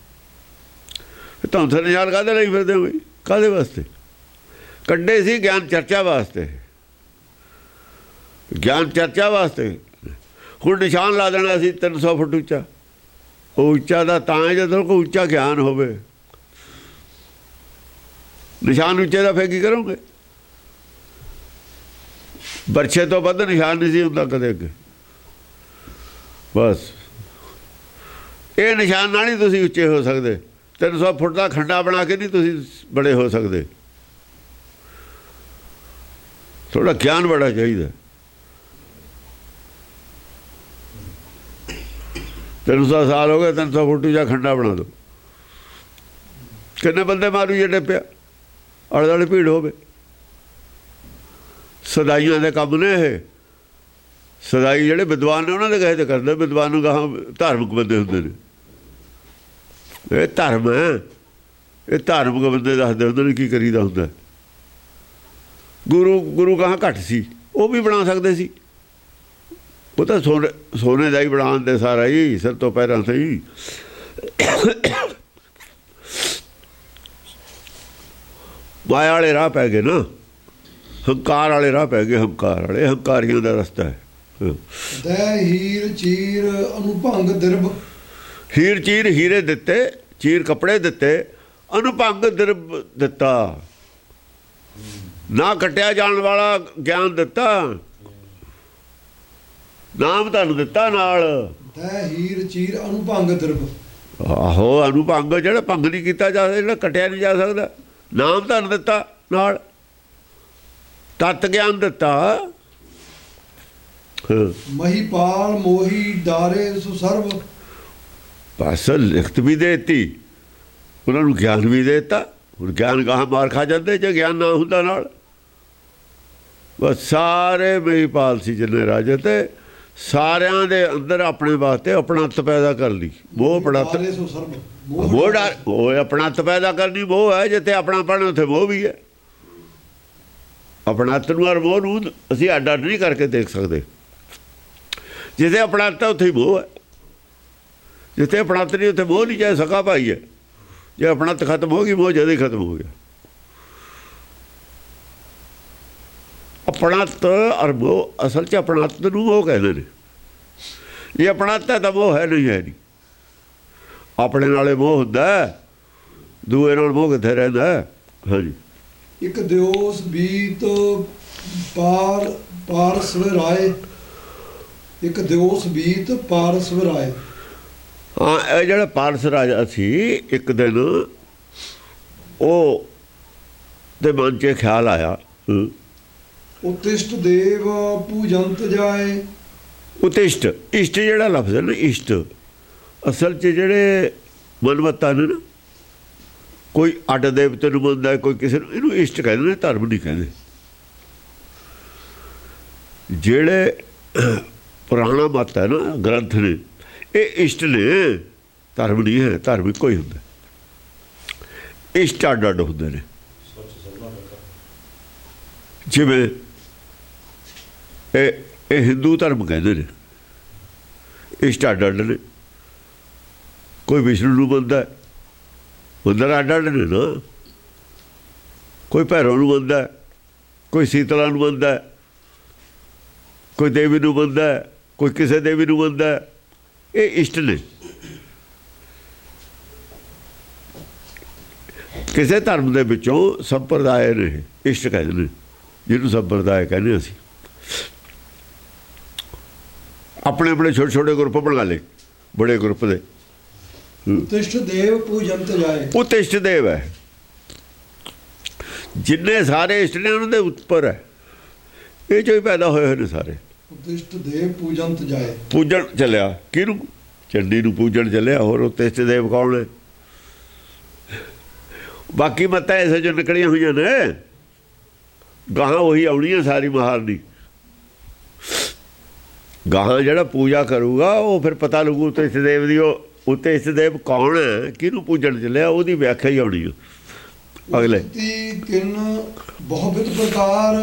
ਧੌਂਸੇ ਨੇ ਯਾਰ ਕਾਹਦੇ ਲਈ ਫਿਰਦੇ ਹੋ, ਕਾਹਦੇ ਵਾਸਤੇ ਕੱਢੇ ਸੀ, ਗਿਆਨ ਚਰਚਾ ਵਾਸਤੇ, ਗਿਆਨ ਚਰਚਾ ਵਾਸਤੇ। ਹੁਣ ਨਿਸ਼ਾਨ ਲਾ ਦੇਣਾ ਸੀ ਤਿੰਨ ਸੌ ਫੁੱਟ ਉੱਚਾ, ਉਹ ਉੱਚਾ ਦਾ ਤਾਂ ਜਦੋਂ ਕੋਈ ਉੱਚਾ ਗਿਆਨ ਹੋਵੇ। ਨਿਸ਼ਾਨ ਉੱਚੇ ਦਾ ਫੇਰ ਕੀ ਕਰੋਗੇ, ਬਰਛੇ ਤੋਂ ਵੱਧ ਨਿਸ਼ਾਨ ਨਹੀਂ ਸੀ ਹੁੰਦਾ ਕਦੇ ਅੱਗੇ। ਬਸ ਇਹ ਨਿਸ਼ਾਨ ਨਾਲ ਨਹੀਂ ਤੁਸੀਂ ਉੱਚੇ ਹੋ ਸਕਦੇ। ਤਿੰਨ ਸੌ ਫੁੱਟ ਦਾ ਖੰਡਾ ਬਣਾ ਕੇ ਨਹੀਂ ਤੁਸੀਂ ਬੜੇ ਹੋ ਸਕਦੇ। ਥੋੜਾ ਗਿਆਨ ਬੜਾ ਚਾਹੀਦਾ। ਤਿੰਨ ਸੌ ਸਾਲ ਹੋ ਗਏ, ਤਿੰਨ ਸੌ ਫੁੱਟ ਜਾਂ ਖੰਡਾ ਬਣਾ ਦਿਓ। ਕਿੰਨੇ ਬੰਦੇ ਮਾਰੂ ਜਿਹੜੇ ਪਿਆ, ਆਲੇ ਦੁਆਲੇ ਭੀੜ ਹੋਵੇ। ਸਦਾਈਆਂ ਦੇ ਕੰਮ ਨੇ ਇਹ। ਸਦਾਈ ਜਿਹੜੇ ਵਿਦਵਾਨ ਨੇ ਉਹਨਾਂ ਦੇ ਕਹੇ ਤੇ ਕਰਦੇ, ਵਿਦਵਾਨ ਨੂੰ ਗਾਹਾਂ ਧਾਰਮਿਕ ਬੰਦੇ ਹੁੰਦੇ ਨੇ। ਇਹ ਧਰਮ ਹੈ, ਇਹ ਧਾਰਮਿਕ ਬੰਦੇ ਦੱਸਦੇ ਹੁੰਦੇ ਨੇ ਕੀ ਕਰੀਦਾ ਹੁੰਦਾ। ਗੁਰੂ ਗੁਰੂ ਕਹਾਂ ਘੱਟ ਸੀ, ਉਹ ਵੀ ਬਣਾ ਸਕਦੇ ਸੀ। ਉਹ ਤਾਂ ਸੋਨੇ ਸੋਨੇ ਦਾ ਹੀ ਬਣਾਉਣ ਦੇ ਸਾਰਾ ਹੀ ਸਿਰ ਤੋਂ ਪੈਰਾਂ ਤੇ ਹੀ। ਮਾਇਆ ਵਾਲੇ ਰਾਹ ਪੈ ਗਏ ਨਾ, ਹੰਕਾਰ ਵਾਲੇ ਰਾਹ ਪੈ ਗਏ। ਹੰਕਾਰ ਵਾਲੇ, ਹੰਕਾਰੀਆਂ ਦਾ ਰਸਤਾ ਹੈ। ਦੈ ਹੀਰ ਚੀਰ ਅਨੁਭੰਗ ਦਿਰਬ। ਹੀਰ ਚੀਰ ਹੀਰੇ ਦਿੱਤੇ, ਚੀਰ ਕੱਪੜੇ ਦਿੱਤੇ, ਅਨੁਭੰਗ ਦਿਰਬ ਦਿੱਤਾ, ਨਾ ਕੱਟਿਆ ਜਾਣ ਵਾਲਾ ਗਿਆਨ ਦਿੱਤਾ, ਨਾਮ ਤੁਹਾਨੂੰ ਦਿੱਤਾ ਨਾਲ। ਦੈ ਹੀਰ ਚੀਰ ਅਨੁਭੰਗ ਦਿਰਬ। ਆਹੋ, ਅਨੁਭੰਗ ਜਿਹੜਾ ਭੰਗ ਨਹੀਂ ਕੀਤਾ ਜਾ ਸਕਦਾ, ਜਿਹੜਾ ਕੱਟਿਆ ਨਹੀਂ ਜਾ ਸਕਦਾ। ਨਾਮ ਤੁਹਾਨੂੰ ਦਿੱਤਾ ਨਾਲ, ਤਤ ਗਿਆਨ ਦਿੱਤਾ। ਮਹੀਪਾਲ ਮੋਹੀ ਡਾਰੇ ਸੁਸਰਬ। ਬਸ ਲਿਖਤ ਵੀ ਦੇ ਦਿੱਤੀ, ਉਹਨਾਂ ਨੂੰ ਗਿਆਨ ਵੀ ਦੇ ਦਿੱਤਾ। ਹੁਣ ਗਿਆਨ ਗਾਹਾਂ ਮਾਰ ਖਾ ਜਾਂਦੇ ਜੇ ਗਿਆਨ ਨਾ ਹੁੰਦਾ ਨਾਲ। ਬਸ ਸਾਰੇ ਮਹੀਪਾਲ ਸੀ ਜਿੰਨੇ ਰਾਜੇ, ਤੇ ਸਾਰਿਆਂ ਦੇ ਅੰਦਰ ਆਪਣੇ ਵਾਸਤੇ ਆਪਣਤ ਪੈਦਾ ਕਰ ਲਈ। ਮੋਹ ਆਪਣਤ, ਮੋਹ ਡਰ, ਉਹ ਆਪਣਤ ਪੈਦਾ ਕਰਨੀ ਮੋਹ ਹੈ। ਜਿੱਥੇ ਆਪਣਾਪਣ ਉੱਥੇ ਮੋਹ ਵੀ ਹੈ। ਆਪਣਤ ਨੂੰ ਔਰ ਮੋਹ ਨੂੰ ਅਸੀਂ ਅੱਡ ਅੱਡ ਨਹੀਂ ਕਰਕੇ ਦੇਖ ਸਕਦੇ। ਜਿੱਥੇ ਆਪਣਤ ਹੈ ਉੱਥੇ ਹੀ ਮੋਹ ਹੈ, ਜਿੱਥੇ ਆਪਣਤ ਨਹੀਂ ਉੱਥੇ ਮੋਹ ਨਹੀਂ। ਚਾਹੇ ਸਕਾ ਭਾਈ ਹੈ, ਜੇ ਆਪਣਤ ਖਤਮ ਹੋ ਗਈ ਮੋਹ ਜਦ ਹੀ ਖਤਮ ਹੋ ਗਿਆ। ਆਪਣਤ ਔਰ ਮੋਹ, ਅਸਲ 'ਚ ਆਪਣਤ ਨੂੰ ਮੋਹ ਕਹਿੰਦੇ ਨੇ। ਇਹ ਆਪਣਤ ਹੈ ਤਾਂ ਮੋਹ ਹੈ ਨਹੀਂ, ਹੈ ਨਹੀਂ। ਆਪਣੇ ਨਾਲੇ ਮੋਹ ਹੁੰਦਾ, ਦੂਏ ਨਾਲ ਮੋਹ ਕਿੱਥੇ ਰਹਿੰਦਾ। ਹਾਂਜੀ, ਇੱਕ ਦਿਓਸ ਬੀਤ ਪਾਰ ਪਾਰਸਵਰਾਏ। ਇੱਕ ਦਿਓਸ ਬੀਤ ਪਾਰਸਵਰਾਏ। ਹਾਂ, ਇਹ ਜਿਹੜਾ ਪਾਰਸ ਰਾਜਾ ਸੀ, ਇੱਕ ਦਿਨ ਉਹ ਦੇ ਮਨ 'ਚ ਖਿਆਲ ਆਇਆ, ਉਤਿਸ਼ਟ ਦੇਵ ਪੂਜੰਤ ਜਾਏ। ਉਤਿਸ਼ਟ, ਇਸ਼ਟ ਜਿਹੜਾ ਲਫ਼ਜ਼ ਹੈ ਨਾ, ਇਸ਼ਟ ਅਸਲ 'ਚ ਜਿਹੜੇ ਮਨਮੱਤਾ ਨੇ ਨਾ, ਕੋਈ ਅੱਡ ਦੇਵਤੇ ਨੂੰ ਮੰਨਦਾ, ਕੋਈ ਕਿਸੇ ਨੂੰ, ਇਹਨੂੰ ਇਸ਼ਟ ਕਹਿੰਦੇ ਨੇ, ਧਰਮ ਨਹੀਂ ਕਹਿੰਦੇ। ਜਿਹੜੇ ਪੁਰਾਣਾ ਮੱਤ ਹੈ ਨਾ, ਗ੍ਰੰਥ ਨੇ, ਇਹ ਇਸ਼ਟ ਨੇ, ਧਰਮ ਨਹੀਂ ਹੈ। ਧਰਮ ਇੱਕੋ ਹੀ ਹੁੰਦਾ, ਇਸ਼ਟ ਅੱਡ ਅੱਡ ਹੁੰਦੇ ਨੇ। ਜਿਵੇਂ ਇਹ ਇਹ ਹਿੰਦੂ ਧਰਮ ਕਹਿੰਦੇ ਨੇ, ਇਸ਼ਟ ਅੱਡ ਅੱਡ ਨੇ। ਕੋਈ ਵਿਸ਼ਨੂੰ ਨੂੰ ਮੰਨਦਾ, ਮੰਦਰ ਅੱਡ ਅੱਡ ਨੇ ਨਾ। ਕੋਈ ਭੈਰੋ ਨੂੰ ਮੰਨਦਾ, ਕੋਈ ਸੀਤਲਾ ਨੂੰ ਮੰਨਦਾ, ਕੋਈ ਦੇਵੀ ਨੂੰ ਮੰਨਦਾ, ਕੋਈ ਕਿਸੇ ਦੇਵੀ ਨੂੰ ਮੰਨਦਾ। ਇਹ ਇਸ਼ਟ ਨੇ। ਕਿਸੇ ਧਰਮ ਦੇ ਵਿੱਚੋਂ ਸੰਪਰਦਾਇ ਨੇ, ਇਸ਼ਟ ਕਹਿੰਦੇ ਨੇ, ਜਿਹਨੂੰ ਸੰਪਰਦਾਇ ਕਹਿੰਦੇ ਅਸੀਂ। अपने अपने छोटे छोटे ग्रुप बना ले, बड़े ग्रुप दे। उत्तिष्ठ देव पूजंत जाए। उत्तिष्ठ देव है, जिन्ने सारे इष्ट ने उन्होंने उत्पर है, ये जो ही पैदा होए हुए ने सारे। उत्तिष्ठ देव पूजंत जाए, पूजन चलिया किनू, चंडी नू पूजन चलिया। होर उत्तिष्ठ देव कौन है? बाकी मत्ता ऐसे जो निकलिया हुई ने, गाहां वही आनी है सारी महारनी। गाहां जड़ा पूजा करूगा वो फिर पता लगू उत्तिष्ठ देव दी, उत्तिष्ठ देव कौन है, किनू पूजन चलिया, उसकी व्याख्या ही आनी है अगले। तिन बहुविध प्रकार,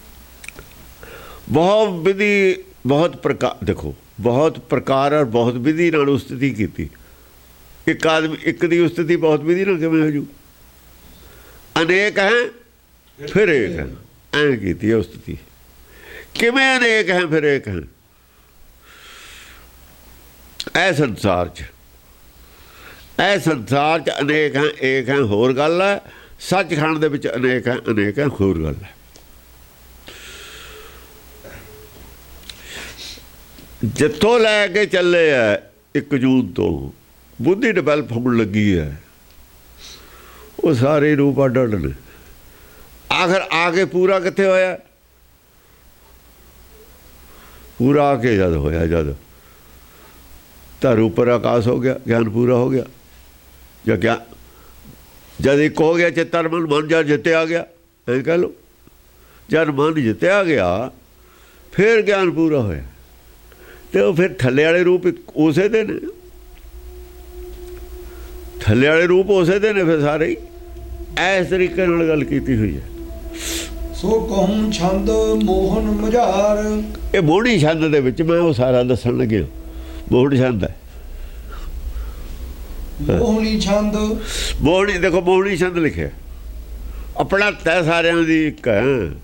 बहुत विधि बहुत प्रकार, देखो बहुत प्रकार और बहुत विधि नाल उस्तिति की। एक आदमी एक दी उस्तिति बहुत विधि नाल किवें हो जू? अनेक हैं फिर एक है, ऐं कीती है उस्तिति। किवें अनेक हैं फिर एक हैं? ऐ संसार च ऐ संसार च अनेक हैं एक हैं होर गल है, सचखंड दे विच अनेक हैं अनेक हैं होर गल है। जिथों लैके चले है एक जून तो बुद्धि डिवेलप होने लगी है, वो सारे रूप अड अड ने। आखिर आके पूरा कित्थे होया? पूरा आके जद होया, जद धर ऊपर आकाश हो गया, ज्ञान पूरा हो गया, या क्या जद एक हो गया चित्तर मन, मन जद जिते आ गया, ऐ कह लो। जद मन जिते आ गया फिर ज्ञान पूरा होया, तो फिर थल्ले वाले रूप उसे दे ने, थल्ले वाले रूप उसे दे ने फिर सारे ही। इस तरीके नाल गल कीती हुई है। सो कहूं छंद मोहन मजार, ये मोहनी छंद दे विच मैं वो सारा दसन लगे। मोहन छंद है, मोहनी छंद, मोहनी देखो मोहनी छंद लिखे अपना तय सारिਆਂ ਦੀ ਇੱਕ ਹੈ।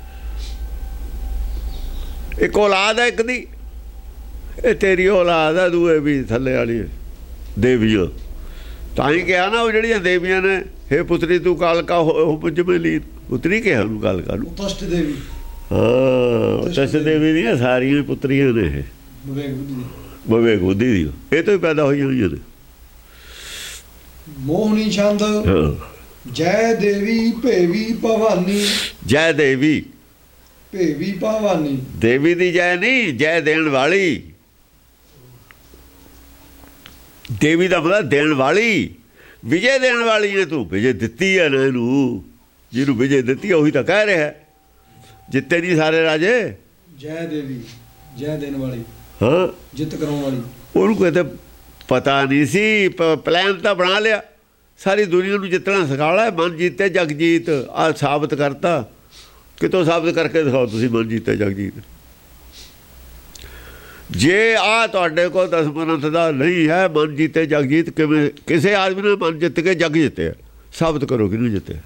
एक औलाद है एक दी, ये तेरी औलाद है, दूए भी थले वाली देवियां। तां ही कहा ना वो जड़ियां देवियां ने, हे पुत्री तू कालका हो मुझ में लीन, पुत्री कहा उन्होंने कालका नूं। उत्तिष्ठ देवी, हाँ उत्तिष्ठ देवी दी सारियां पुत्रियां ने, ये विवेक बुद्धि, विवेक बुद्धि दी, ये तो ही पैदा हुई हुई ने। मोहनी छंद, हाँ जय देवी भेवी भवानी, जय देवी, भेवी भवानी, देवी दी जय नहीं, जय देन वाली। देवी का मतलब देन वाली, विजय देने वाली है। तू विजय दिती है ना इनू, जिन्हों विजय दिती है वही तो कह रहा है, जिते नहीं सारे राजे। जय देवी, जय देने वाली, हाँ जित कराने वाली। उनको कहते पता नहीं सी, प्लान तो बना लिया, सारी दुनिया को जितना सिखाला है। मन जीते जग जीत, आ साबित करता, कितों साबित करके दिखाओ तुम मन जीते जग जीत। जे आ तुहाडे को दस मनत का नहीं है मन जीते जग जीत, किवें किसी आदमी ने मन जित के जग जिते, साबित करो कि नहीं जिते।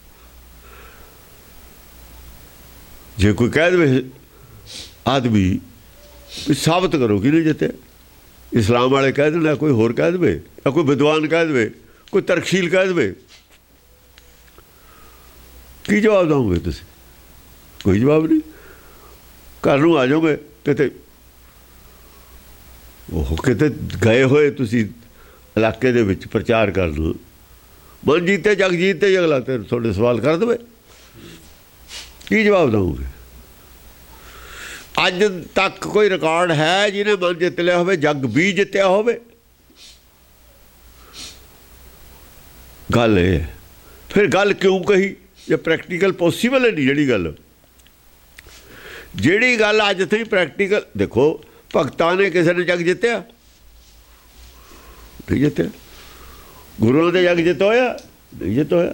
जे कोई कह दे आदमी साबित करो कि नहीं जिते, इस्लाम वाले कह देना, कोई होर कह दे, या कोई विद्वान कह दे, कोई तरकशील कह दे, की जवाब दोगे तुम? कोई जवाब नहीं। घर नूं आ जाओगे किते, ਉਹ ਕਿਤੇ ਗਏ ਹੋਏ ਤੁਸੀਂ ਇਲਾਕੇ ਦੇ ਵਿੱਚ ਪ੍ਰਚਾਰ ਕਰ ਲਓ, ਮਨ ਜੀਤੇ ਜਗ ਜੀਤੇ, ਅਗਲਾ ਤੇ ਤੁਹਾਡੇ ਸਵਾਲ ਕਰ ਦੇਵੇ, ਕੀ ਜਵਾਬ ਦਊਗੇ? ਅੱਜ ਤੱਕ ਕੋਈ ਰਿਕਾਰਡ ਹੈ ਜਿਹਨੇ ਮਨ ਜਿੱਤ ਲਿਆ ਹੋਵੇ, ਜਗ ਵੀ ਜਿੱਤਿਆ ਹੋਵੇ? ਗੱਲ ਇਹ ਫਿਰ ਗੱਲ ਕਿਉਂ ਕਹੀ ਜੇ ਪ੍ਰੈਕਟੀਕਲ ਪੋਸੀਬਲ ਹੈ ਨਹੀਂ? ਜਿਹੜੀ ਗੱਲ ਜਿਹੜੀ ਗੱਲ ਅੱਜ ਤਾਈਂ ਪ੍ਰੈਕਟੀਕਲ, ਦੇਖੋ ਭਗਤਾਂ ਨੇ ਕਿਸੇ ਨੇ ਜਗ ਜਿੱਤਿਆ ਨਹੀਂ? ਜਿੱਤਿਆ। ਗੁਰੂਆਂ ਦੇ ਜਗ ਜਿੱਤ ਹੋਇਆ ਨਹੀਂ? ਜਿੱਤ ਹੋਇਆ।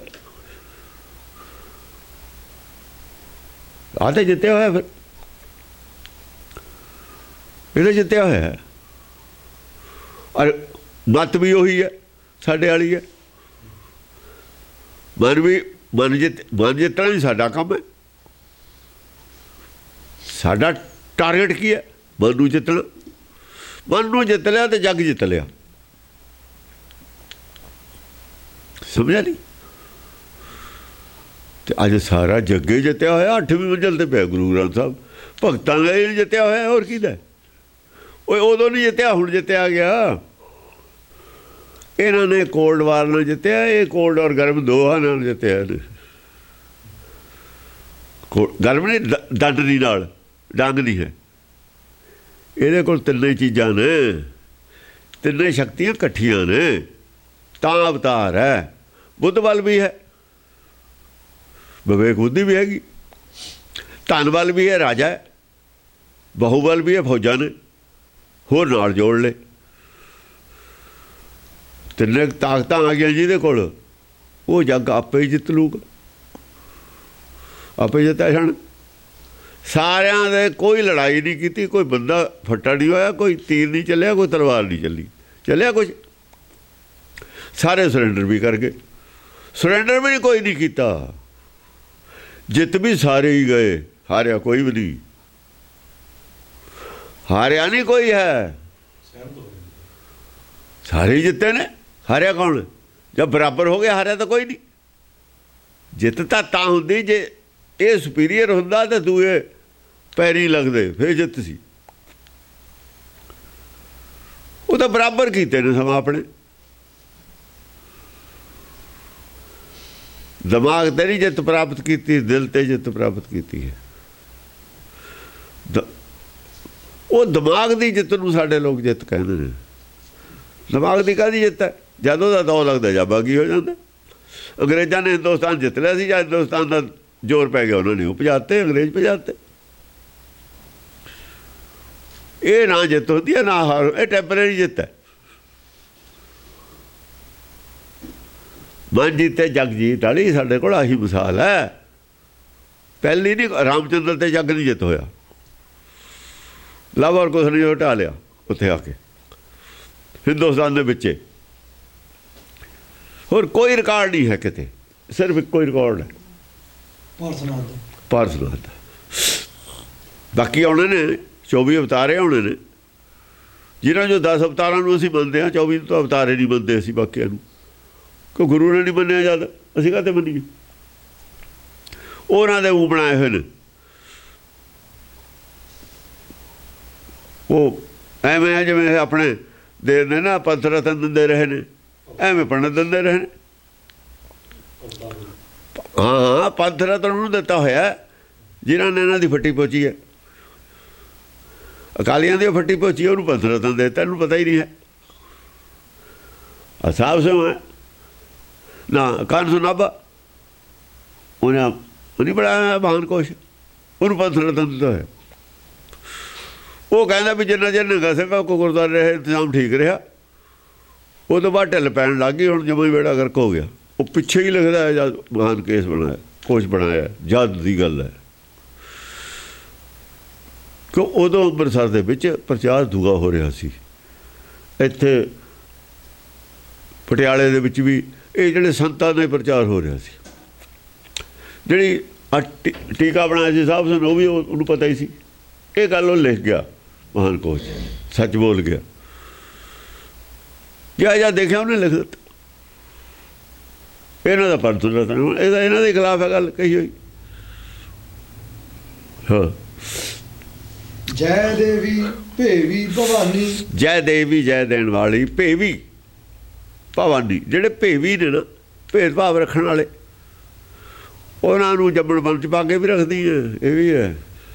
ਆਹ ਤਾਂ ਜਿੱਤਿਆ ਹੋਇਆ, ਫਿਰ ਇਹਦਾ ਜਿੱਤਿਆ ਹੋਇਆ। ਔਰ ਮੱਤ ਵੀ ਉਹੀ ਹੈ ਸਾਡੇ ਵਾਲੀ ਹੈ। ਮਨ ਵੀ ਮਨ ਜਿੱਤ ਮਨ ਜਿੱਤਣਾ ਵੀ ਸਾਡਾ ਕੰਮ ਹੈ। ਸਾਡਾ ਟਾਰਗੇਟ ਕੀ ਹੈ? ਮਨ ਨੂੰ ਜਿੱਤਣਾ। ਮਨ ਨੂੰ ਜਿੱਤ ਲਿਆ ਤੇ ਜੱਗ ਜਿੱਤ ਲਿਆ। ਸਮਝਿਆ ਨਹੀਂ? ਤੇ ਅੱਜ ਸਾਰਾ ਜੱਗੇ ਜਿੱਤਿਆ ਹੋਇਆ, ਅੱਠਵੀਂ ਮੰਜ਼ਲ ਤੇ ਪਿਆ ਗੁਰੂ ਗ੍ਰੰਥ ਸਾਹਿਬ। ਭਗਤਾਂ ਦਾ ਇਹ ਜਿੱਤਿਆ ਹੋਇਆ, ਹੋਰ ਕਿਹਦਾ? ਉਹ ਉਦੋਂ ਨਹੀਂ ਜਿੱਤਿਆ, ਹੁਣ ਜਿੱਤਿਆ ਗਿਆ। ਇਹਨਾਂ ਨੇ ਕੋਲਡ ਵਾਰ ਨਾਲ ਜਿੱਤਿਆ, ਇਹ ਕੋਲਡ ਔਰ ਗਰਮ ਦੋਹਾਂ ਨਾਲ ਜਿੱਤਿਆ ਨੇ। ਗਰਮ ਨਹੀਂ, ਦੰਡ ਦੀ ਨਾਲ, ਡੰਗ ਨਹੀਂ ਹੈ। ਇਹਦੇ ਕੋਲ ਤਿੰਨੇ ਚੀਜ਼ਾਂ ਨੇ, ਤਿੰਨੇ ਸ਼ਕਤੀਆਂ ਇਕੱਠੀਆਂ ਨੇ, ਤਾਂ ਅਵਤਾਰ ਹੈ। ਬੁੱਧ ਬਲ ਵੀ ਹੈ, ਵਿਵੇਕ ਬੁੱਧੀ ਵੀ ਹੈਗੀ, ਧਨ ਬਲ ਵੀ ਹੈ, ਰਾਜਾ ਹੈ, ਬਹੁ ਬਲ ਵੀ ਹੈ, ਫੌਜਾਂ ਨੇ, ਹੋਰ ਨਾਲ ਜੋੜ ਲੈ। ਤਿੰਨੇ ਤਾਕਤਾਂ ਆ ਗਈਆਂ ਜਿਹਦੇ ਕੋਲ, ਉਹ ਜੱਗ ਆਪੇ ਹੀ ਜਿੱਤ ਲੂਗਾ, ਆਪੇ ਜਿੱਤਿਆ ਜਾਣ। ਸਾਰਿਆਂ ਦੇ ਕੋਈ ਲੜਾਈ ਨਹੀਂ ਕੀਤੀ, ਕੋਈ ਬੰਦਾ ਫੱਟਾ ਨਹੀਂ ਹੋਇਆ, ਕੋਈ ਤੀਰ ਨਹੀਂ ਚੱਲਿਆ, ਕੋਈ ਤਲਵਾਰ ਨਹੀਂ ਚੱਲੀ, ਚੱਲਿਆ ਕੁਛ। ਸਾਰੇ ਸਰੈਂਡਰ ਵੀ ਕਰ ਗਏ, ਸਰੈਂਡਰ ਵੀ ਕੋਈ ਨਹੀਂ ਕੀਤਾ। ਜਿੱਤ ਵੀ ਸਾਰੇ ਹੀ ਗਏ, ਹਾਰਿਆ ਕੋਈ ਵੀ ਨਹੀਂ, ਹਾਰਿਆ ਨਹੀਂ ਕੋਈ ਹੈ, ਸਾਰੇ ਹੀ ਜਿੱਤੇ ਨੇ। ਹਾਰਿਆ ਕੌਣ? ਜਦ ਬਰਾਬਰ ਹੋ ਗਿਆ, ਹਾਰਿਆ ਤਾਂ ਕੋਈ ਨਹੀਂ। ਜਿੱਤ ਤਾਂ ਤਾਂ ਹੁੰਦੀ ਜੇ ਇਹ ਸੁਪੀਰੀਅਰ ਹੁੰਦਾ ਤੇ ਦੂਏ ਪੈਰੀ ਲੱਗਦੇ, ਫਿਰ ਜਿੱਤ ਸੀ। ਉਹ ਤਾਂ ਬਰਾਬਰ ਕੀਤੇ ਨੇ ਸਮਾਂ ਆਪਣੇ। ਦਿਮਾਗ ਤੇ ਨਹੀਂ ਜਿੱਤ ਪ੍ਰਾਪਤ ਕੀਤੀ, ਦਿਲ ਤੇ ਜਿੱਤ ਪ੍ਰਾਪਤ ਕੀਤੀ ਹੈ। ਉਹ ਦਿਮਾਗ ਦੀ ਜਿੱਤ ਨੂੰ ਸਾਡੇ ਲੋਕ ਜਿੱਤ ਕਹਿੰਦੇ ਨੇ। ਦਿਮਾਗ ਦੀ ਕਾਹਦੀ ਜਿੱਤ ਹੈ? ਜਦੋਂ ਦਾ ਦੌਰ ਲੱਗਦਾ ਜਾਂ ਬਾਗੀ ਹੋ ਜਾਂਦਾ। ਅੰਗਰੇਜ਼ਾਂ ਨੇ ਹਿੰਦੁਸਤਾਨ ਜਿੱਤ ਲਿਆ ਸੀ, ਜਾਂ ਹਿੰਦੁਸਤਾਨ ਦਾ ਜ਼ੋਰ ਪੈ ਗਿਆ, ਉਹਨਾਂ ਨੇ ਉਹ ਭਜਾਤੇ, ਅੰਗਰੇਜ਼ ਭਜਾਤੇ। ਇਹ ਨਾ ਜਿੱਤ ਹੁੰਦੀ ਹੈ ਨਾ ਹਾਰ, ਇਹ ਟੈਂਪਰੇਰੀ ਜਿੱਤ ਹੈ। ਮਨ ਜੀਤੇ ਜਗ ਜੀਤ ਵਾਲੀ ਸਾਡੇ ਕੋਲ ਆਹੀ ਮਿਸਾਲ ਹੈ। ਪਹਿਲੀ ਨਹੀਂ, ਰਾਮਚੰਦਰ ਤੇ ਜੱਗ ਨਹੀਂ ਜਿੱਤ ਹੋਇਆ, ਲਾਹੌਰ ਕੁਛ ਨਹੀਂ ਹਟਾ ਲਿਆ ਉੱਥੇ ਆ ਕੇ ਹਿੰਦੁਸਤਾਨ ਦੇ ਵਿੱਚ। ਹੋਰ ਕੋਈ ਰਿਕਾਰਡ ਨਹੀਂ ਹੈ ਕਿਤੇ, ਸਿਰਫ ਇੱਕੋ ਹੀ ਰਿਕਾਰਡ ਹੈ, ਪਾਰਸਨਾਥ ਦਾ। ਪਾਰਸਨਾਥ ਦਾ। ਬਾਕੀ ਆਉਣੇ ਨੇ ਚੌਵੀ ਅਵਤਾਰੇ ਆਉਣੇ ਨੇ, ਜਿਨ੍ਹਾਂ ਜੋ ਦਸ ਅਵਤਾਰਾਂ ਨੂੰ ਅਸੀਂ ਮੰਨਦੇ ਹਾਂ, ਚੌਵੀ ਤੋਂ ਅਵਤਾਰੇ ਨਹੀਂ ਮੰਨਦੇ ਅਸੀਂ ਬਾਕੀਆਂ ਨੂੰ, ਕਿਉਂ ਗੁਰੂ ਨੇ ਨਹੀਂ ਮੰਨਿਆ। ਜਦ ਅਸੀਂ ਕਾਹਤੇ ਮੰਨੀਏ? ਉਹਨਾਂ ਦੇ ਉਹ ਬਣਾਏ ਹੋਏ ਨੇ। ਉਹ ਐਵੇਂ ਜਿਵੇਂ ਆਪਣੇ ਦੇ ਨੇ ਨਾ ਪੰਥ ਰਤਨ ਦਿੰਦੇ ਰਹੇ ਨੇ, ਐਵੇਂ ਪੰਡਤ ਦਿੰਦੇ ਰਹੇ ਨੇ। ਹਾਂ, ਪੰਥ ਰਤਨ ਉਹਨੂੰ ਦਿੱਤਾ ਹੋਇਆ ਜਿਨ੍ਹਾਂ ਨੇ ਇਹਨਾਂ ਦੀ ਫੱਟੀ ਪੋਚੀ ਹੈ। ਅਕਾਲੀਆਂ ਦੀ ਫੱਟੀ ਪੋਚੀ, ਉਹਨੂੰ ਪੰਥ ਰਤਨ ਦੇ ਦਿੱਤਾ, ਇਹਨੂੰ ਪਤਾ ਹੀ ਨਹੀਂ ਹੈ। ਅਸਾਬ ਸੋ ਹੈ ਨਾ ਕਾਨ ਸੁਨਾਬਾ, ਉਹਨੇ ਉਹ ਨਹੀਂ ਬਣਾਇਆ ਮਹਾਨ ਕੋਸ਼, ਉਹਨੂੰ ਪੰਥ ਰਤਨ ਦਿੱਤਾ ਹੋਇਆ। ਉਹ ਕਹਿੰਦਾ ਵੀ ਜਿੰਨਾ ਚਿਰ ਨਿੱਘਾ ਸਿੰਘਾਂ ਕੋ ਗੁਰਦੁਆਰੇ ਰਹੇ ਇੰਤਜ਼ਾਮ ਠੀਕ ਰਿਹਾ, ਉਹ ਤੋਂ ਬਾਅਦ ਢਿੱਲ ਪੈਣ ਲੱਗ ਗਈ, ਹੁਣ ਜਮਾਂ ਹੀ ਬੇੜਾ ਗਰਕ ਹੋ ਗਿਆ। ਉਹ ਪਿੱਛੇ ਹੀ ਲਿਖਦਾ ਹੈ ਜਦ ਮਹਾਨ ਕੇਸ ਬਣਾਇਆ, ਕੋਸ਼ ਬਣਾਇਆ, ਜਦ ਦੀ ਗੱਲ ਹੈ। ਕਿਉਂ ਉਦੋਂ ਅੰਮ੍ਰਿਤਸਰ ਦੇ ਵਿੱਚ ਪ੍ਰਚਾਰ ਦੂਆ ਹੋ ਰਿਹਾ ਸੀ। ਇੱਥੇ ਪਟਿਆਲੇ ਦੇ ਵਿੱਚ ਵੀ ਇਹ ਜਿਹੜੇ ਸੰਤਾਂ ਦਾ ਪ੍ਰਚਾਰ ਹੋ ਰਿਹਾ ਸੀ। ਜਿਹੜੀ ਟੀਕਾ ਬਣਾਇਆ ਸੀ ਸਾਹਿਬ ਸਿੰਘ, ਉਹ ਵੀ ਉਹਨੂੰ ਪਤਾ ਹੀ ਸੀ। ਇਹ ਗੱਲ ਉਹ ਲਿਖ ਗਿਆ ਮਹਾਨ ਕੋਸ਼, ਸੱਚ ਬੋਲ ਗਿਆ। ਜਾਂ ਜਾਂ ਦੇਖਿਆ ਉਹਨੇ ਲਿਖ ਦਿੱਤਾ। ਇਹਨਾਂ ਦਾ ਪੰਥ ਰਤਨ, ਇਹਦਾ ਇਹਨਾਂ ਦੇ ਖਿਲਾਫ ਹੈ ਗੱਲ ਕਹੀ ਹੋਈ। ਹਾਂ, ਜੈ ਦੇਵੀ ਭੇਵੀ ਭਵਾਨੀ, ਜੈ ਦੇਵੀ ਜੈ ਦੇਣ ਵਾਲੀ, ਭੇਵੀ ਭਵਾਨੀ। ਜਿਹੜੇ ਭੇਵੀ ਨੇ ਨਾ, ਭੇਦਭਾਵ ਰੱਖਣ ਵਾਲੇ, ਉਹਨਾਂ ਨੂੰ ਜੰਮਣ ਮਨ ਚ ਪਾ ਕੇ ਵੀ ਰੱਖਦੀ ਹੈ। ਇਹ ਵੀ ਹੈ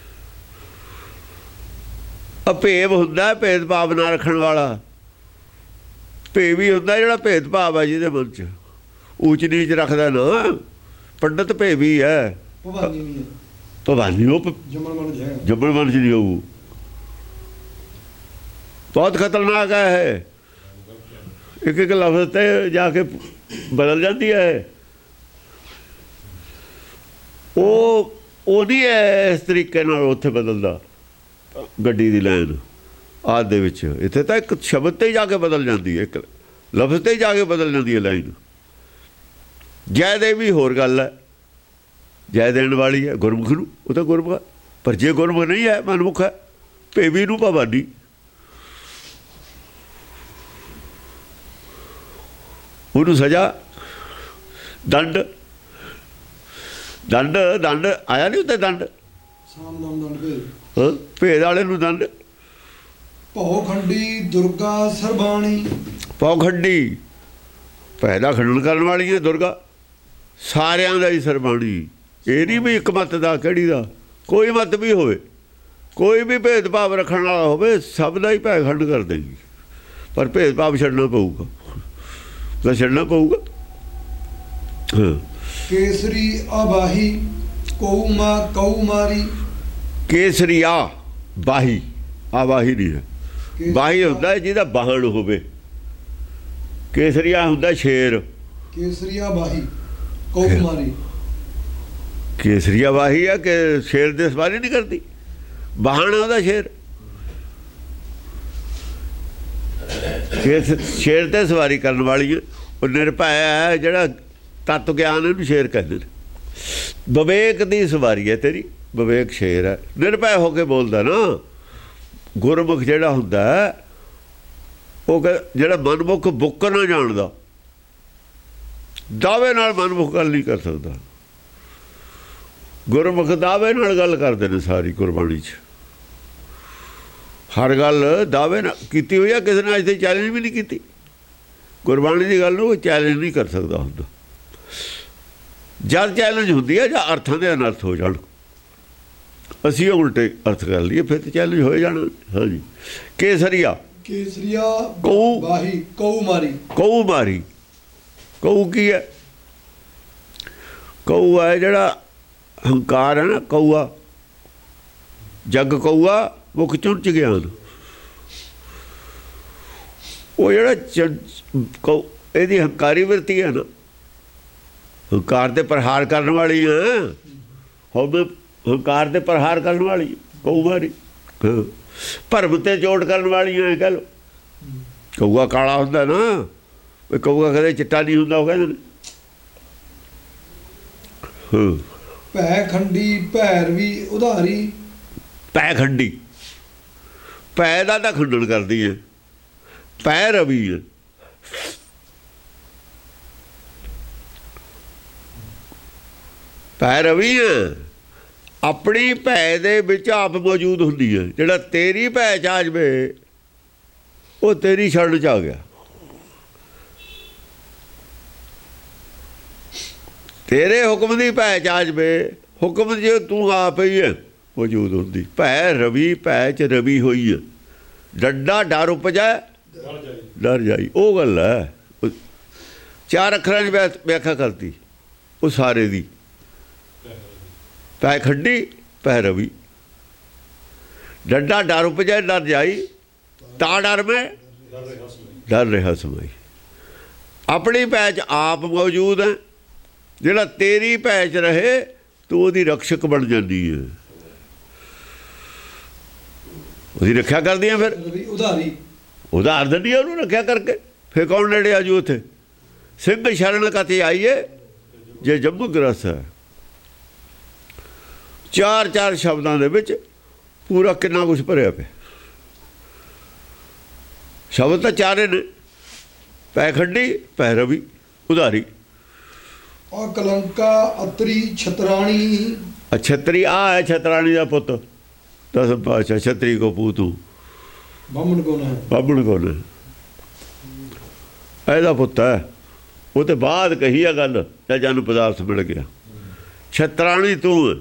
ਅਭੇਵ ਹੁੰਦਾ, ਭੇਦਭਾਵ ਨਾ ਰੱਖਣ ਵਾਲਾ। ਭੇਵੀ ਹੁੰਦਾ ਜਿਹੜਾ ਭੇਦਭਾਵ ਹੈ ਜਿਹਦੇ ਮਨ ਚ, ਊਚ ਨੀਚ ਰੱਖਦਾ ਨਾ। ਪੰਡਤ ਭੇਵੀ ਹੈ, ਭਵਾਨੀ ਨਹੀਂ ਹੈ। ਭਵਾਨੀ ਉਹ ਜੰਮਣ ਮਨ ਚ ਹੈ, ਜੰਮਣ ਮਨ ਚ ਨਹੀਂ ਹੋਊ। ਬਹੁਤ ਖਤਰਨਾਕ ਹੈ। ਇੱਕ ਇੱਕ ਲਫ਼ਜ਼ ਤੇ ਜਾ ਕੇ ਬਦਲ ਜਾਂਦੀ ਹੈ। ਉਹ ਉਹ ਨਹੀਂ ਹੈ ਇਸ ਤਰੀਕੇ ਨਾਲ ਉੱਥੇ ਬਦਲਦਾ ਗੱਡੀ ਦੀ ਲਾਈਨ ਆਦਿ ਦੇ ਵਿੱਚ। ਇੱਥੇ ਤਾਂ ਇੱਕ ਸ਼ਬਦ ਤੇ ਹੀ ਜਾ ਕੇ ਬਦਲ ਜਾਂਦੀ ਹੈ, ਇੱਕ ਲਫ਼ਜ਼ ਤੇ ਹੀ ਜਾ ਕੇ ਬਦਲ ਜਾਂਦੀ ਹੈ ਲਾਈਨ। ਜੈ ਦੇਵੀ ਹੋਰ ਗੱਲ ਹੈ, ਜੈ ਦੇਣ ਵਾਲੀ ਹੈ ਗੁਰਮੁਖ ਨੂੰ, ਉਹ ਤਾਂ ਗੁਰਮੁਖ। ਪਰ ਜੇ ਗੁਰਮੁਖ ਨਹੀਂ ਹੈ, ਮਨਮੁਖ ਹੈ, ਭੇਵੀ ਨੂੰ ਭਵਾਨੀ। ਉਹਨੂੰ ਸਜ਼ਾ, ਦੰਡ, ਦੰਡ ਦੰਡ ਆਇਆ ਨਹੀਂ ਉੱਤੇ ਦੰਡ, ਸਾਮ ਨਾਮ ਦੰਡ ਭੇਦ। ਹਾਂ, ਭੇਦ ਵਾਲੇ ਨੂੰ ਦੰਡ। ਭਉਖੰਡੀ ਦੁਰਗਾ ਸਰਬਾਣੀ। ਪੌਖੰਡੀ ਭੈ ਦਾ ਖੰਡਨ ਕਰਨ ਵਾਲੀ ਹੈ ਦੁਰਗਾ, ਸਾਰਿਆਂ ਦਾ ਹੀ ਸਰਬਾਣੀ। ਇਹ ਨਹੀਂ ਵੀ ਇੱਕ ਮੱਤ ਦਾ, ਕਿਹੜੀ ਦਾ, ਕੋਈ ਮੱਤ ਵੀ ਹੋਵੇ, ਕੋਈ ਵੀ ਭੇਦਭਾਵ ਰੱਖਣ ਵਾਲਾ ਹੋਵੇ, ਸਭ ਦਾ ਹੀ ਭੈ ਖੰਡ ਕਰ ਦੇਗੀ। ਪਰ ਭੇਦਭਾਵ ਛੱਡਣਾ ਪਊਗਾ, ਤਾਂ ਛੱਡਣਾ ਪਊਗਾ। ਹਾਂ। ਕੇਸਰੀ ਆਬਾਹੀ ਕਉ ਮਾ ਕਉ ਮਾਰੀ। ਕੇਸਰੀ ਆ ਬਾਹੀ, ਆਵਾਹੀ ਨਹੀਂ ਹੈ। ਬਾਹੀ ਹੁੰਦਾ ਜਿਹਦਾ ਬਾਹਣ ਹੋਵੇ, ਕੇਸਰੀਆ ਹੁੰਦਾ ਸ਼ੇਰ। ਕੇਸਰੀਆ ਬਾਹੀ ਕਉ ਮਾਰੀ। ਕੇਸਰੀਆ ਬਾਹੀ ਆ ਕਿ ਸ਼ੇਰ ਦੇ ਸਵਾਰੀ ਨਹੀਂ ਕਰਦੀ, ਬਾਹਣ ਉਹਦਾ ਸ਼ੇਰ। ਕੇਸ ਸ਼ੇਰ ਤੇ ਸਵਾਰੀ ਕਰਨ ਵਾਲੀ ਉਹ ਨਿਰਭੈ ਹੈ, ਜਿਹੜਾ ਤੱਤ ਗਿਆਨ ਇਹਨੂੰ ਸ਼ੇਰ ਕਹਿੰਦੇ ਨੇ। ਵਿਵੇਕ ਦੀ ਸਵਾਰੀ ਹੈ ਤੇਰੀ, ਵਿਵੇਕ ਸ਼ੇਰ ਹੈ, ਨਿਰਭੈ ਹੋ ਕੇ ਬੋਲਦਾ ਨਾ। ਗੁਰਮੁਖ ਜਿਹੜਾ ਹੁੰਦਾ ਉਹ ਜਿਹੜਾ ਮਨਮੁਖ ਬੁੱਕ ਨਾ ਜਾਣਦਾ, ਦਾਅਵੇ ਨਾਲ ਮਨਮੁਖ ਗੱਲ ਨਹੀਂ ਕਰ ਸਕਦਾ। ਗੁਰਮੁਖ ਦਾਅਵੇ ਨਾਲ ਗੱਲ ਕਰਦੇ ਨੇ ਸਾਰੀ ਗੁਰਬਾਣੀ 'ਚ। ਹਰ ਗੱਲ ਦਾਅਵੇ ਨਾਲ ਕੀਤੀ ਹੋਈ ਆ, ਕਿਸੇ ਨੇ ਅੱਜ ਤੱਕ ਚੈਲੰਜ ਵੀ ਨਹੀਂ ਕੀਤੀ। ਗੁਰਬਾਣੀ ਦੀ ਗੱਲ ਨੂੰ ਕੋਈ ਚੈਲੰਜ ਨਹੀਂ ਕਰ ਸਕਦਾ ਹੁੰਦਾ। ਜਦ ਚੈਲੰਜ ਹੁੰਦੀ ਹੈ ਜਾਂ ਅਰਥਾਂ ਦੇ ਅਨਰਥ ਹੋ ਜਾਣ, ਅਸੀਂ ਉਲਟੇ ਅਰਥ ਕਰ ਲਈਏ, ਫਿਰ ਤਾਂ ਚੈਲੰਜ ਹੋ ਜਾਣਾ। ਹਾਂਜੀ। ਕੇਸਰੀਆ ਕੇਸਰੀਆ ਕਊ ਬਾਹੀ ਕਊ ਮਾਰੀ। ਕਊ ਮਾਰੀ, ਕਊ ਕੀ ਹੈ? ਕਊ ਹੈ ਜਿਹੜਾ ਹੰਕਾਰ ਹੈ ਨਾ, ਕਊਆ। ਜਗ ਕਊਆ ਮੁਖ ਚੁੰਚ ਗਿਆਨ। ਉਹ ਜਿਹੜਾ ਕਊ, ਇਹਦੀ ਹੰਕਾਰੀ ਵਰਤੀ ਹੈ ਨਾ, ਹੰਕਾਰ ਤੇ ਪ੍ਰਹਾਰ ਕਰਨ ਵਾਲੀ ਹੈ। ਹੋਵੇ ਹੰਕਾਰ ਤੇ ਪ੍ਰਹਾਰ ਕਰਨ ਵਾਲੀ ਕਊ ਮਾਰੀ। ਭਰਮ ਤੇ ਚੋਟ ਕਰਨ ਵਾਲੀਆਂ ਕਹਿ ਲਓ। ਕਊਆ ਕਾਲਾ ਹੁੰਦਾ ਨਾ, ਕਊਆ ਕਦੇ ਚਿੱਟਾ ਨਹੀਂ ਹੁੰਦਾ, ਉਹ ਕਹਿੰਦੇ ਨੇ। ਭੈ ਖੰਡੀ ਭੈਰਵੀ ਉਧਾਰੀ। ਭੈ ਖੰਡੀ, ਭੈ ਦਾ ਤਾਂ ਖੰਡਨ ਕਰਦੀ ਹੈ। ਭੈ ਰਵੀ ਹੈ। ਭੈ ਰਵੀ ਹੈ, ਆਪਣੀ ਭੈ ਦੇ ਵਿੱਚ ਆਪ ਮੌਜੂਦ ਹੁੰਦੀ ਹੈ। ਜਿਹੜਾ ਤੇਰੀ ਭੈ ਚ ਆ ਜਾਵੇ ਉਹ ਤੇਰੀ ਸ਼ਰਨ ਚ ਆ ਗਿਆ। ਤੇਰੇ ਹੁਕਮ ਦੀ ਭੈ ਚ ਆ ਜਾਵੇ, ਹੁਕਮ ਜੇ ਤੂੰ ਆਪ ਹੀ ਹੈ ਮੌਜੂਦ ਹੁੰਦੀ। ਭੈ ਰਵੀ, ਭੈ ਚ ਰਵੀ ਹੋਈ ਹੈ। ਡੱਡਾ ਡਰ ਉਪਜੈ ਡਰ ਜਾਈ, ਉਹ ਗੱਲ ਹੈ। ਚਾਰ ਅੱਖਰਾਂ ਦੀ ਵਿਆਖਿਆ ਕਰਤੀ ਉਹ ਸਾਰੇ ਦੀ। ਭੈ ਖੰਡੀ ਭੈ ਰਵੀ, ਡੱਡਾ ਡਰ ਉਪਜੈ ਡਰ ਜਾਈ, ਤਾਂ ਡਰ ਮੈਂ ਡਰ ਰਿਹਾ ਸਮਾਈ। ਆਪਣੀ ਭੈ ਚ ਆਪ ਮੌਜੂਦ ਹੈ। ਜਿਹੜਾ ਤੇਰੀ ਭੈ ਚ ਰਹੇ ਤੂੰ ਉਹਦੀ ਰਕਸ਼ਕ ਬਣ ਜਾਂਦੀ ਹੈ, ਉਹਦੀ ਰੱਖਿਆ ਕਰਦੀ ਹੈ। ਫਿਰ ਉਧਾਰੀ, ਉਧਾਰ ਦਿੰਦੀ ਹੈ ਉਹਨੂੰ ਰੱਖਿਆ ਕਰਕੇ। ਫਿਰ ਕੌਣ ਨੇੜੇ ਆਜੂ ਉੱਥੇ? ਸਿੰਘ ਸ਼ਰਨ ਕਤੇ ਆਈਏ ਜੇ ਜੰਮੂ ਗ੍ਰਸ ਹੈ। ਚਾਰ ਚਾਰ ਸ਼ਬਦਾਂ ਦੇ ਵਿੱਚ ਪੂਰਾ ਕਿੰਨਾ ਕੁਛ ਭਰਿਆ ਪਿਆ। ਸ਼ਬਦ ਤਾਂ ਚਾਰੇ ਨੇ, ਭੈ ਖੰਡੀ ਭੈ ਰਵੀ ਉਧਾਰੀ। ਅਕਲੰਕਾ ਅਤਰੀ ਛਤਰਾਣੀ। ਛਤਰੀ ਆ ਹੈ, ਛਤਰਾਣੀ ਦਾ ਪੁੱਤ। ਦਸਮ ਪਾਤਸ਼ਾਹ ਛਤਰੀ ਕੋ ਪੂਤੂ ਬਾਹਮਣ ਕੌਣ ਹੈ? ਬਾਹਮਣ ਕੌਣ ਹੈ? ਇਹਦਾ ਪੁੱਤ ਹੈ। ਉਹ ਤੇ ਬਾਅਦ ਕਹੀ ਆ ਗੱਲ ਜਾਂ ਜਾਨੂੰ ਪਦਾਰਥ ਮਿਲ ਗਿਆ। ਛਤਰਾਣੀ ਤੂੰ।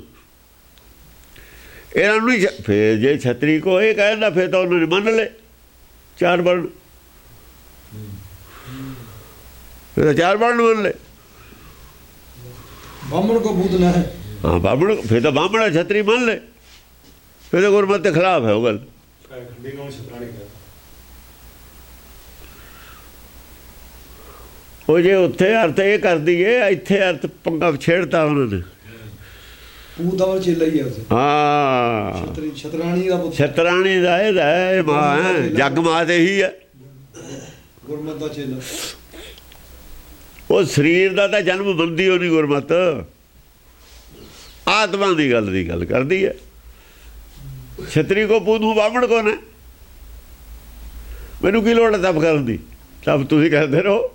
ਇਹਨਾਂ ਨੂੰ ਨਹੀਂ। ਫਿਰ ਜੇ ਛਤਰੀ ਕੋ ਇਹ ਕਹਿੰਦਾ ਫਿਰ ਤਾਂ ਉਹਨਾਂ ਨੇ ਮੰਨ ਲਏ ਚਾਰ ਵਰਣ। ਫਿਰ ਤਾਂ ਚਾਰ ਵਰਣ ਮੰਨ ਲਏ। ਬਾਹਮਣ ਕੋ ਬੂਤ ਨਾ ਹੈ। ਹਾਂ ਬਾਹਮਣ, ਫਿਰ ਤਾਂ ਬਾਹਮਣ ਛਤਰੀ ਮੰਨ ਲਏ। ਫਿਰ ਤਾਂ ਗੁਰਮਤਿ ਦੇ ਖਿਲਾਫ ਹੈ ਉਹ ਗੱਲ। ਉਹ ਜੇ ਉੱਥੇ ਅਰਥ ਇਹ ਕਰਦੀ ਏ, ਇੱਥੇ ਅਰਥ ਪੰਗਾ ਛੇੜਤਾ ਉਹਨਾਂ ਨੇ। ਪੂਤ ਦਾ ਚੇਲਾ ਹੀ ਹੈ ਉਸੇ। ਹਾਂ ਛਤਰੀ ਛਤਰਾਣੀ ਦਾ ਪੁੱਤ। ਛਤਰਾਣੀ ਦਾ ਇਹਦਾ ਇਹ ਮਾਂ ਹੈ, ਜਗ ਮਾਂ ਤੇ ਹੀ ਹੈ। ਗੁਰਮਤਿ ਦਾ ਚੇਲਾ। ਉਹ ਸਰੀਰ ਦਾ ਤਾਂ ਜਨਮ ਬੰਦੀ ਹੋਣੀ ਗੁਰਮਤਿ, ਆਤਮਾ ਦੀ ਗੱਲ ਦੀ ਗੱਲ ਕਰਦੀ ਹੈ। ਛਤਰੀ ਕੋ ਪੂਤ ਨੂੰ ਬਾਹਮਣ ਕੌਣ ਹੈ? ਮੈਨੂੰ ਕੀ ਲੋੜ ਹੈ ਤਪ ਕਰਨ ਦੀ? ਤਪ ਤੁਸੀਂ ਕਰਦੇ ਰਹੋ।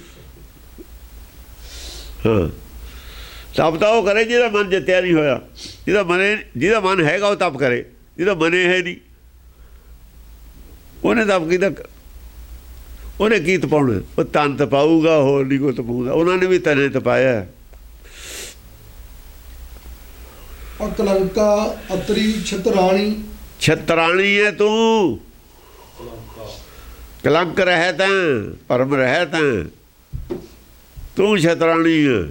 ਹਾਂ ਤਪ ਤਾਂ ਉਹ ਕਰੇ ਜਿਹਦਾ ਮਨ ਜਿੱਤਿਆ ਨਹੀਂ ਹੋਇਆ। ਜਿਹਦਾ ਮਨ ਜਿਹਦਾ ਮਨ ਹੈਗਾ ਉਹ ਤਪ ਕਰੇ, ਜਿਹਦਾ ਮਨੇ ਹੈ ਨਹੀਂ। ਉਹਨੇ ਤਾਂ ਕੀ ਦਾ ਉਹਨੇ ਕੀ ਤਪਾਉਣਾ? ਉਹ ਤਨ ਤਪਾਊਗਾ, ਹੋਰ ਨਹੀਂ ਕੋਈ ਤਪਾਉਂਦਾ। ਉਹਨਾਂ ਨੇ ਵੀ ਤਨੇ ਤਪਾਇਆ। ਅਕਲੰਕਾ ਅਤਰੀ ਛਤਰਾਣੀ, ਛਤਰਾਣੀ ਹੈ ਤੂੰ, ਕਲੰਕ ਰਹਿਤ ਹੈ, ਭਰਮ ਰਹਿਤ ਹੈ, ਤੂੰ ਛਤਰਾਣੀ ਹੈ।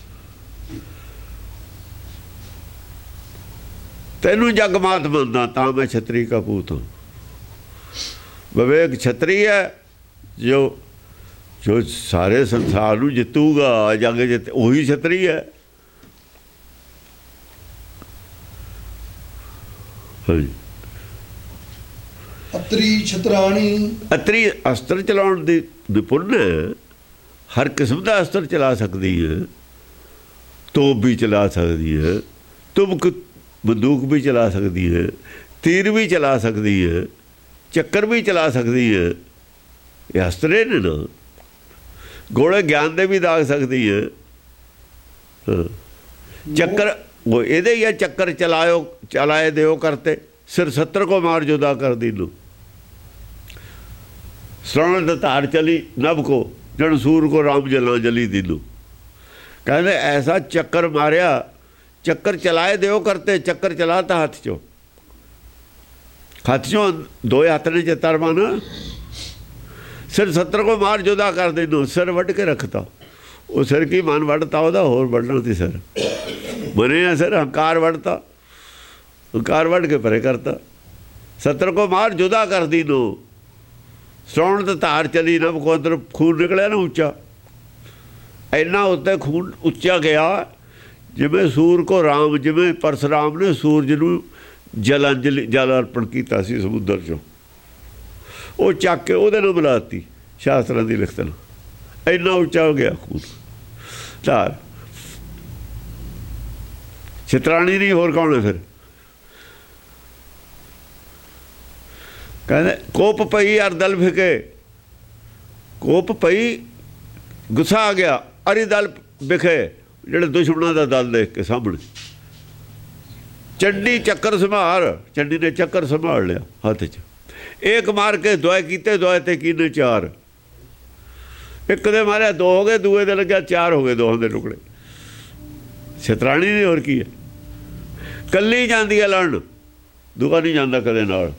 ਤੈਨੂੰ ਜਗ ਮਾਤ ਮੰਨਦਾ ਤਾਂ ਮੈਂ ਛਤਰੀ ਕਾ ਪੂਤ ਹੂੰ। ਵਿਵੇਕ ਛਤਰੀ ਹੈ ਜੋ ਜੋ ਸਾਰੇ ਸੰਸਾਰ ਨੂੰ ਜਿੱਤੂਗਾ, ਜਗ ਜਿੱਤ, ਉਹੀ ਛਤਰੀ ਹੈ। ਅਤਰੀ ਛਤਰਾਣੀ, ਅਤਰੀ ਅਸਤਰ ਚਲਾਉਣ ਦੀ ਨਿਪੁੰਨ ਹੈ, ਹਰ ਕਿਸਮ ਦਾ ਅਸਤਰ ਚਲਾ ਸਕਦੀ ਹੈ। ਤੋਪ ਵੀ ਚਲਾ ਸਕਦੀ ਹੈ, ਤੁਬਕ ਬੰਦੂਕ ਵੀ ਚਲਾ ਸਕਦੀ ਹੈ, ਤੀਰ ਵੀ ਚਲਾ ਸਕਦੀ ਹੈ, ਚੱਕਰ ਵੀ ਚਲਾ ਸਕਦੀ ਹੈ। ਇਹ ਅਸਤਰੇ ਨੇ ਨਾ। ਗੋਲੇ ਗਿਆਨ ਦੇ ਵੀ ਦਾਗ ਸਕਦੀ ਹੈ। ਚੱਕਰ ਉਹ ਇਹਦੇ ਹੀ ਹੈ, ਚੱਕਰ ਚਲਾਇਓ ਚਲਾਏ ਦਿਓ ਕਰਤੇ, ਸਿਰ ਸੱਤਰ ਕੋ ਮਾਰ ਜੁਦਾ ਕਰ ਦੀਨੂ। श्रवण धार चली नभ को, जन सूर को राम जला जली दिलू। कहते ऐसा चक्कर मारिया, चक्कर चलाए दो करते, चक्कर चलाता हाथ चो, हाथ चो दो हाथ ने चितार माना, सिर सत्तर को मार जुदा कर दे, सिर वढ़ के रखता। वो सिर की मन वढ़ता होता, होर वढ़ना थी सिर मने सिर हंकार वढ़ता, हंकार वढ़ के परे करता। सत्तर को मार जुदा कर दी नो। श्रवण तो धार चली नभ को, अंदर खून निकलिया ना उच्चा, इन्ना उत्ते खून उच्चा गया जिमें सूर को राम, जिमें परशुराम ने सूरज नूं जलांजलि जल अर्पण किया सी समुद्र चों, वो चक के उहदे नाल मिलाती शास्त्रां दी लिखत नाल, इन्ना उच्चा हो गया खून धार। छतराणी नहीं होर कौन है फिर? कहते कोप पई अर दल फिके, कोप पई गुस्सा आ गया, अरी दल विखे, जेड़े दुश्मनों का दल देख के सामने। चंडी चक्कर संभार, चंडी ने चक्कर संभाल लिया हाथ च, एक मार के दुआए कीते, दुआए ते कीने चार। एक दे मारे दो हो गए, दूए दे लग्या चार हो गए, दोहां दे टुकड़े। छतराणी ने होर की है, कल्ली जांदी है लड़न, दूआ नहीं जांदा कदे नाल।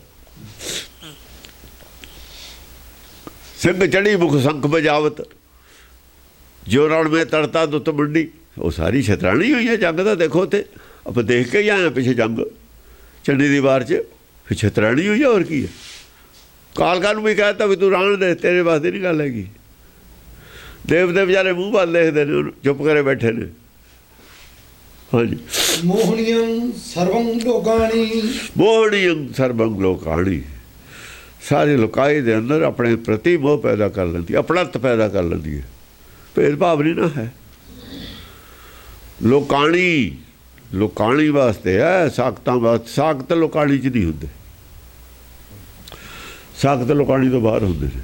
सिंह चढ़ी मुख संख बजावत, जो रण में तड़ता दुत मंडी। वो सारी छतराणी हुई है जंग का, देखो तो आप देख के ही आए पिछे जंग चंडी दी वार च, फिर छतराणी हुई है और की है। कालका भी कहता भी तू राण दे, तेरे वास्ते नहीं गल हैगी। देवते बेचारे मूँह वाल देखते हैं, चुप करे बैठे ने। हाँ जी। मोहनियं सर्वं लोकाणी, मोहनियं सर्वं लोकाणी, सारी लुकाई दे अंदर अपने प्रति मोह पैदा कर लेंदी, अपणत पैदा कर लेंदी है। भेदभाव नहीं ना है। लोकाणी, लोकाणी वास्ते है, साकतां वास्ते। साकत लोकाणी च नहीं होंदे, साकत लोकाणी तो बाहर होंदे ने।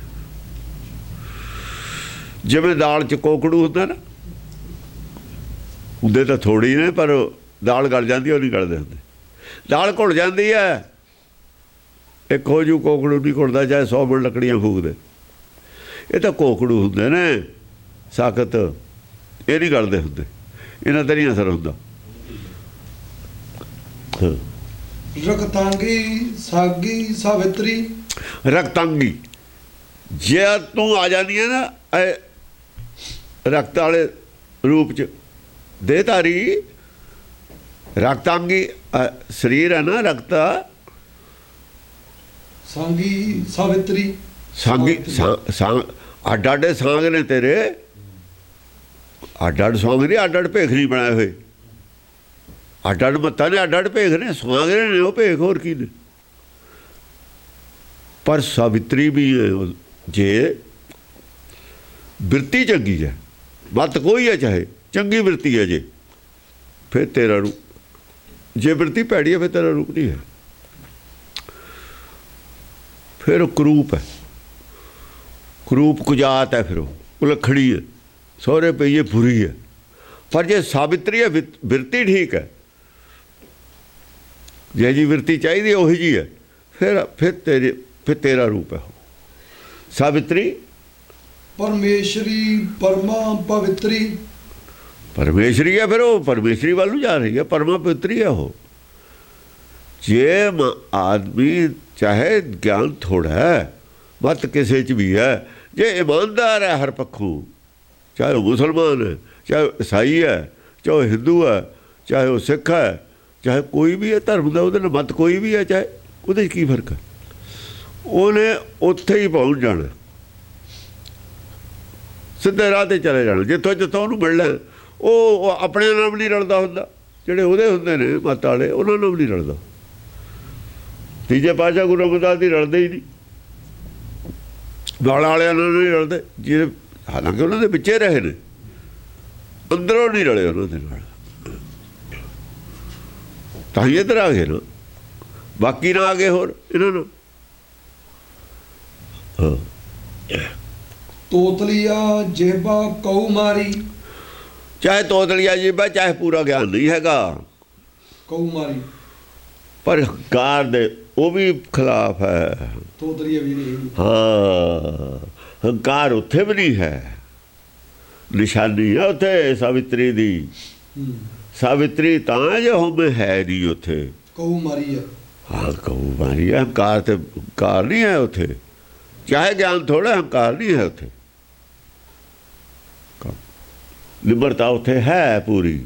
जिवें दाल च कोकड़ू होंदा ना, होंदे तो थोड़ी ने, पर दाल गल जाती, वो नहीं गलदे होंदे। दाल घुल जाती है, एक हो जू कोकड़ू नहीं घुलता, चाहे सौ मिनट लकड़ियाँ फूक दे। ये तो कोकड़ू होंदे ने, साकत ये नहीं गलदे होंदे, इन्हां ते नहीं असर होंदा। रक्तांगी सागी सावित्री, रक्तांगी जे तू आ जानी है ना रक्त वाले रूप च, देहधारी रक्तांगी शरीर है ना, रक्त सांगी सावित्री, सांगी सांग अड्ड अड्ड सांग ने तेरे, अड्ड अड्ड सांग नहीं, अड्ड अड्ड भेख नहीं बनाए हुए। अड्ड अड्ड मत्ता ने, अड्ड अड्ड भेख ने, सांग ने वो भेख होर की ने। पर सावित्री भी है जे बिरती चंगी है, मत कोई है चाहे चंगी बिरती है जे, फिर तेरा रूप। जे बिरती भैड़ी है फिर तेरा रूप नहीं है, फिर करूप है। करूप कुजात है, फिर वो उलखड़ी है, सौरे पे ये बुरी है। पर जे सावित्री है, बिरती ठीक है, जे जी बिरती चाहिए वही जी है, फिर फिर तेरे ਫਿਰ ਤੇਰਾ ਰੂਪ ਹੈ। ਸਾਵਿਤਰੀ ਪਰਮੇਸ਼ਰੀ ਪਰਮਾ ਪਵਿੱਤਰੀ, ਪਰਮੇਸ਼ਰੀ ਹੈ, ਫਿਰ ਉਹ ਪਰਮੇਸ਼ਰੀ ਵੱਲ ਨੂੰ ਜਾ ਰਹੀ ਹੈ, ਪਰਮਾ ਪਵਿੱਤਰੀ ਹੈ ਉਹ। ਜੇ ਆਦਮੀ ਚਾਹੇ ਗਿਆਨ ਥੋੜ੍ਹਾ ਹੈ, ਮਤ ਕਿਸੇ 'ਚ ਵੀ ਹੈ, ਜੇ ਇਮਾਨਦਾਰ ਹੈ ਹਰ ਪੱਖੋਂ, ਚਾਹੇ ਉਹ ਮੁਸਲਮਾਨ ਹੈ, ਚਾਹੇ ਉਹ ਈਸਾਈ ਹੈ, ਚਾਹੇ ਉਹ ਹਿੰਦੂ ਹੈ, ਚਾਹੇ ਉਹ ਸਿੱਖ ਹੈ, ਚਾਹੇ ਕੋਈ ਵੀ ਹੈ ਧਰਮ ਦਾ, ਉਹਦੇ ਨਾਲ ਮਤ ਕੋਈ ਵੀ ਹੈ, ਚਾਹੇ ਉਹਦੇ 'ਚ ਕੀ ਫਰਕ ਹੈ, ਉਹਨੇ ਉੱਥੇ ਹੀ ਪਹੁੰਚ ਜਾਣਾ, ਸਿੱਧੇ ਰਾਹ 'ਤੇ ਚਲੇ ਜਾਣਾ। ਜਿੱਥੋਂ ਜਿੱਥੋਂ ਉਹਨੂੰ ਮਿਲਣਾ, ਉਹ ਆਪਣੇ ਨਾਲ ਵੀ ਨਹੀਂ ਰਲਦਾ ਹੁੰਦਾ, ਜਿਹੜੇ ਉਹਦੇ ਹੁੰਦੇ ਨੇ ਮਤ ਵਾਲੇ, ਉਹਨਾਂ ਨਾਲ ਵੀ ਨਹੀਂ ਰਲਦਾ। ਤੀਜੇ ਪਾਤਸ਼ਾਹ ਗੁਰੂ ਰਵਿਦਾਸ ਦੀ ਰਲਦੇ ਹੀ ਨਹੀਂ, ਵਾਲਾਂ ਵਾਲਿਆਂ ਨਾਲ ਨਹੀਂ ਰਲਦੇ, ਜਿਹੜੇ ਹਾਲਾਂਕਿ ਉਹਨਾਂ ਦੇ ਵਿੱਚੇ ਰਹੇ ਨੇ, ਅੰਦਰੋਂ ਨਹੀਂ ਰਲੇ ਉਹਨਾਂ ਦੇ ਨਾਲ, ਤਾਂ ਹੀ ਇੱਧਰ ਆ ਗਏ ਨਾ, ਬਾਕੀ ਨਾ ਆ ਗਏ ਹੋਰ ਇਹਨਾਂ ਨੂੰ। ਹਾਂ, ਤੋਤਲੀਆ ਜੇਬਾ ਕਊ ਮਾਰੀ, ਚਾਹੇ ਤੋਤਲੀਆ ਜੀਬਾ, ਚਾਹੇ ਪੂਰਾ ਗਿਆਨ ਨਹੀਂ ਹੈਗਾ, ਕਊ ਮਾਰੀ, ਪਰ ਹੰਕਾਰ ਦੇ ਉਹ ਵੀ ਖਿਲਾਫ ਹੈ। ਤੋਤਲੀਆ ਵੀ ਨਹੀਂ, ਹਾਂ, ਹੰਕਾਰ ਉੱਥੇ ਵੀ ਨਹੀਂ ਹੈ, ਨਿਸ਼ਾਨੀ ਹੈ ਉੱਥੇ ਸਾਵਿਤਰੀ ਦੀ। ਸਾਵਿਤਰੀ ਤਾਂ ਜੋ ਹਉਮੈ ਹੈ ਨਹੀਂ ਉੱਥੇ, ਕਊ ਮਾਰੀ ਹੈ। ਹਾਂ, ਕਊ ਮਾਰੀ ਹੈ, ਹੰਕਾਰ ਤੇ ਹੰਕਾਰ ਨਹੀਂ ਹੈ ਉੱਥੇ, ਚਾਹੇ ਗਿਆਨ ਥੋੜਾ, ਹੰਕਾਰ ਨਹੀਂ ਹੈ ਉੱਥੇ, ਨਿਮਰਤਾ ਉੱਥੇ ਹੈ ਪੂਰੀ।